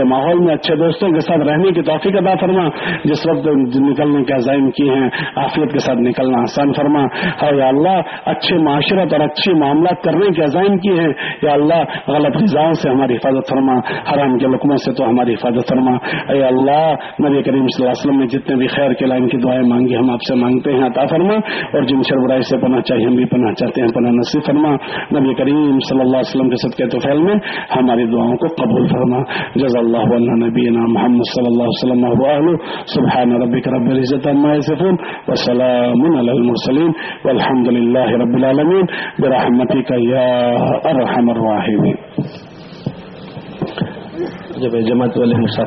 ماحول میں اچھے دوستوں کے ساتھ رہنے کی توفیق عطا فرما. جس وقت نکلنے کے عزائم کی ہیں عافیت کے ساتھ نکلنا آسان فرما. یا اللہ اچھے معاشرت اور اچھے معاملات کرنے کے عزائم کی ہیں. یا اللہ غلط غذاؤں سے ہماری حفاظت فرما, حرام کے لقموں سے تو ہماری حفاظت فرما. اے اللہ نبی کریم صلی اللہ علیہ وسلم نے جتنے بھی خیر کے لائن کی دعائیں مانگی ہم آپ سے مانگتے ہیں عطا فرما, اور جن شر برائی سے پناہ چاہیے ہم بھی پناہ چاہتے ہیں پناہ نصیب فرما. نبی کریم صلی اللہ علیہ وسلم کے صدقے طفیل میں ہماری دعاؤں کو قبول فرما. جزا اللہ عنا نبینا محمد صلی اللہ علیہ وسلم و اہلہ. سبحان ربک رب العزۃ عما یصفون وسلام علی المرسلین والحمد للہ رب العالمین برحمتک یا ارحم الراحمین. جب جماعت والے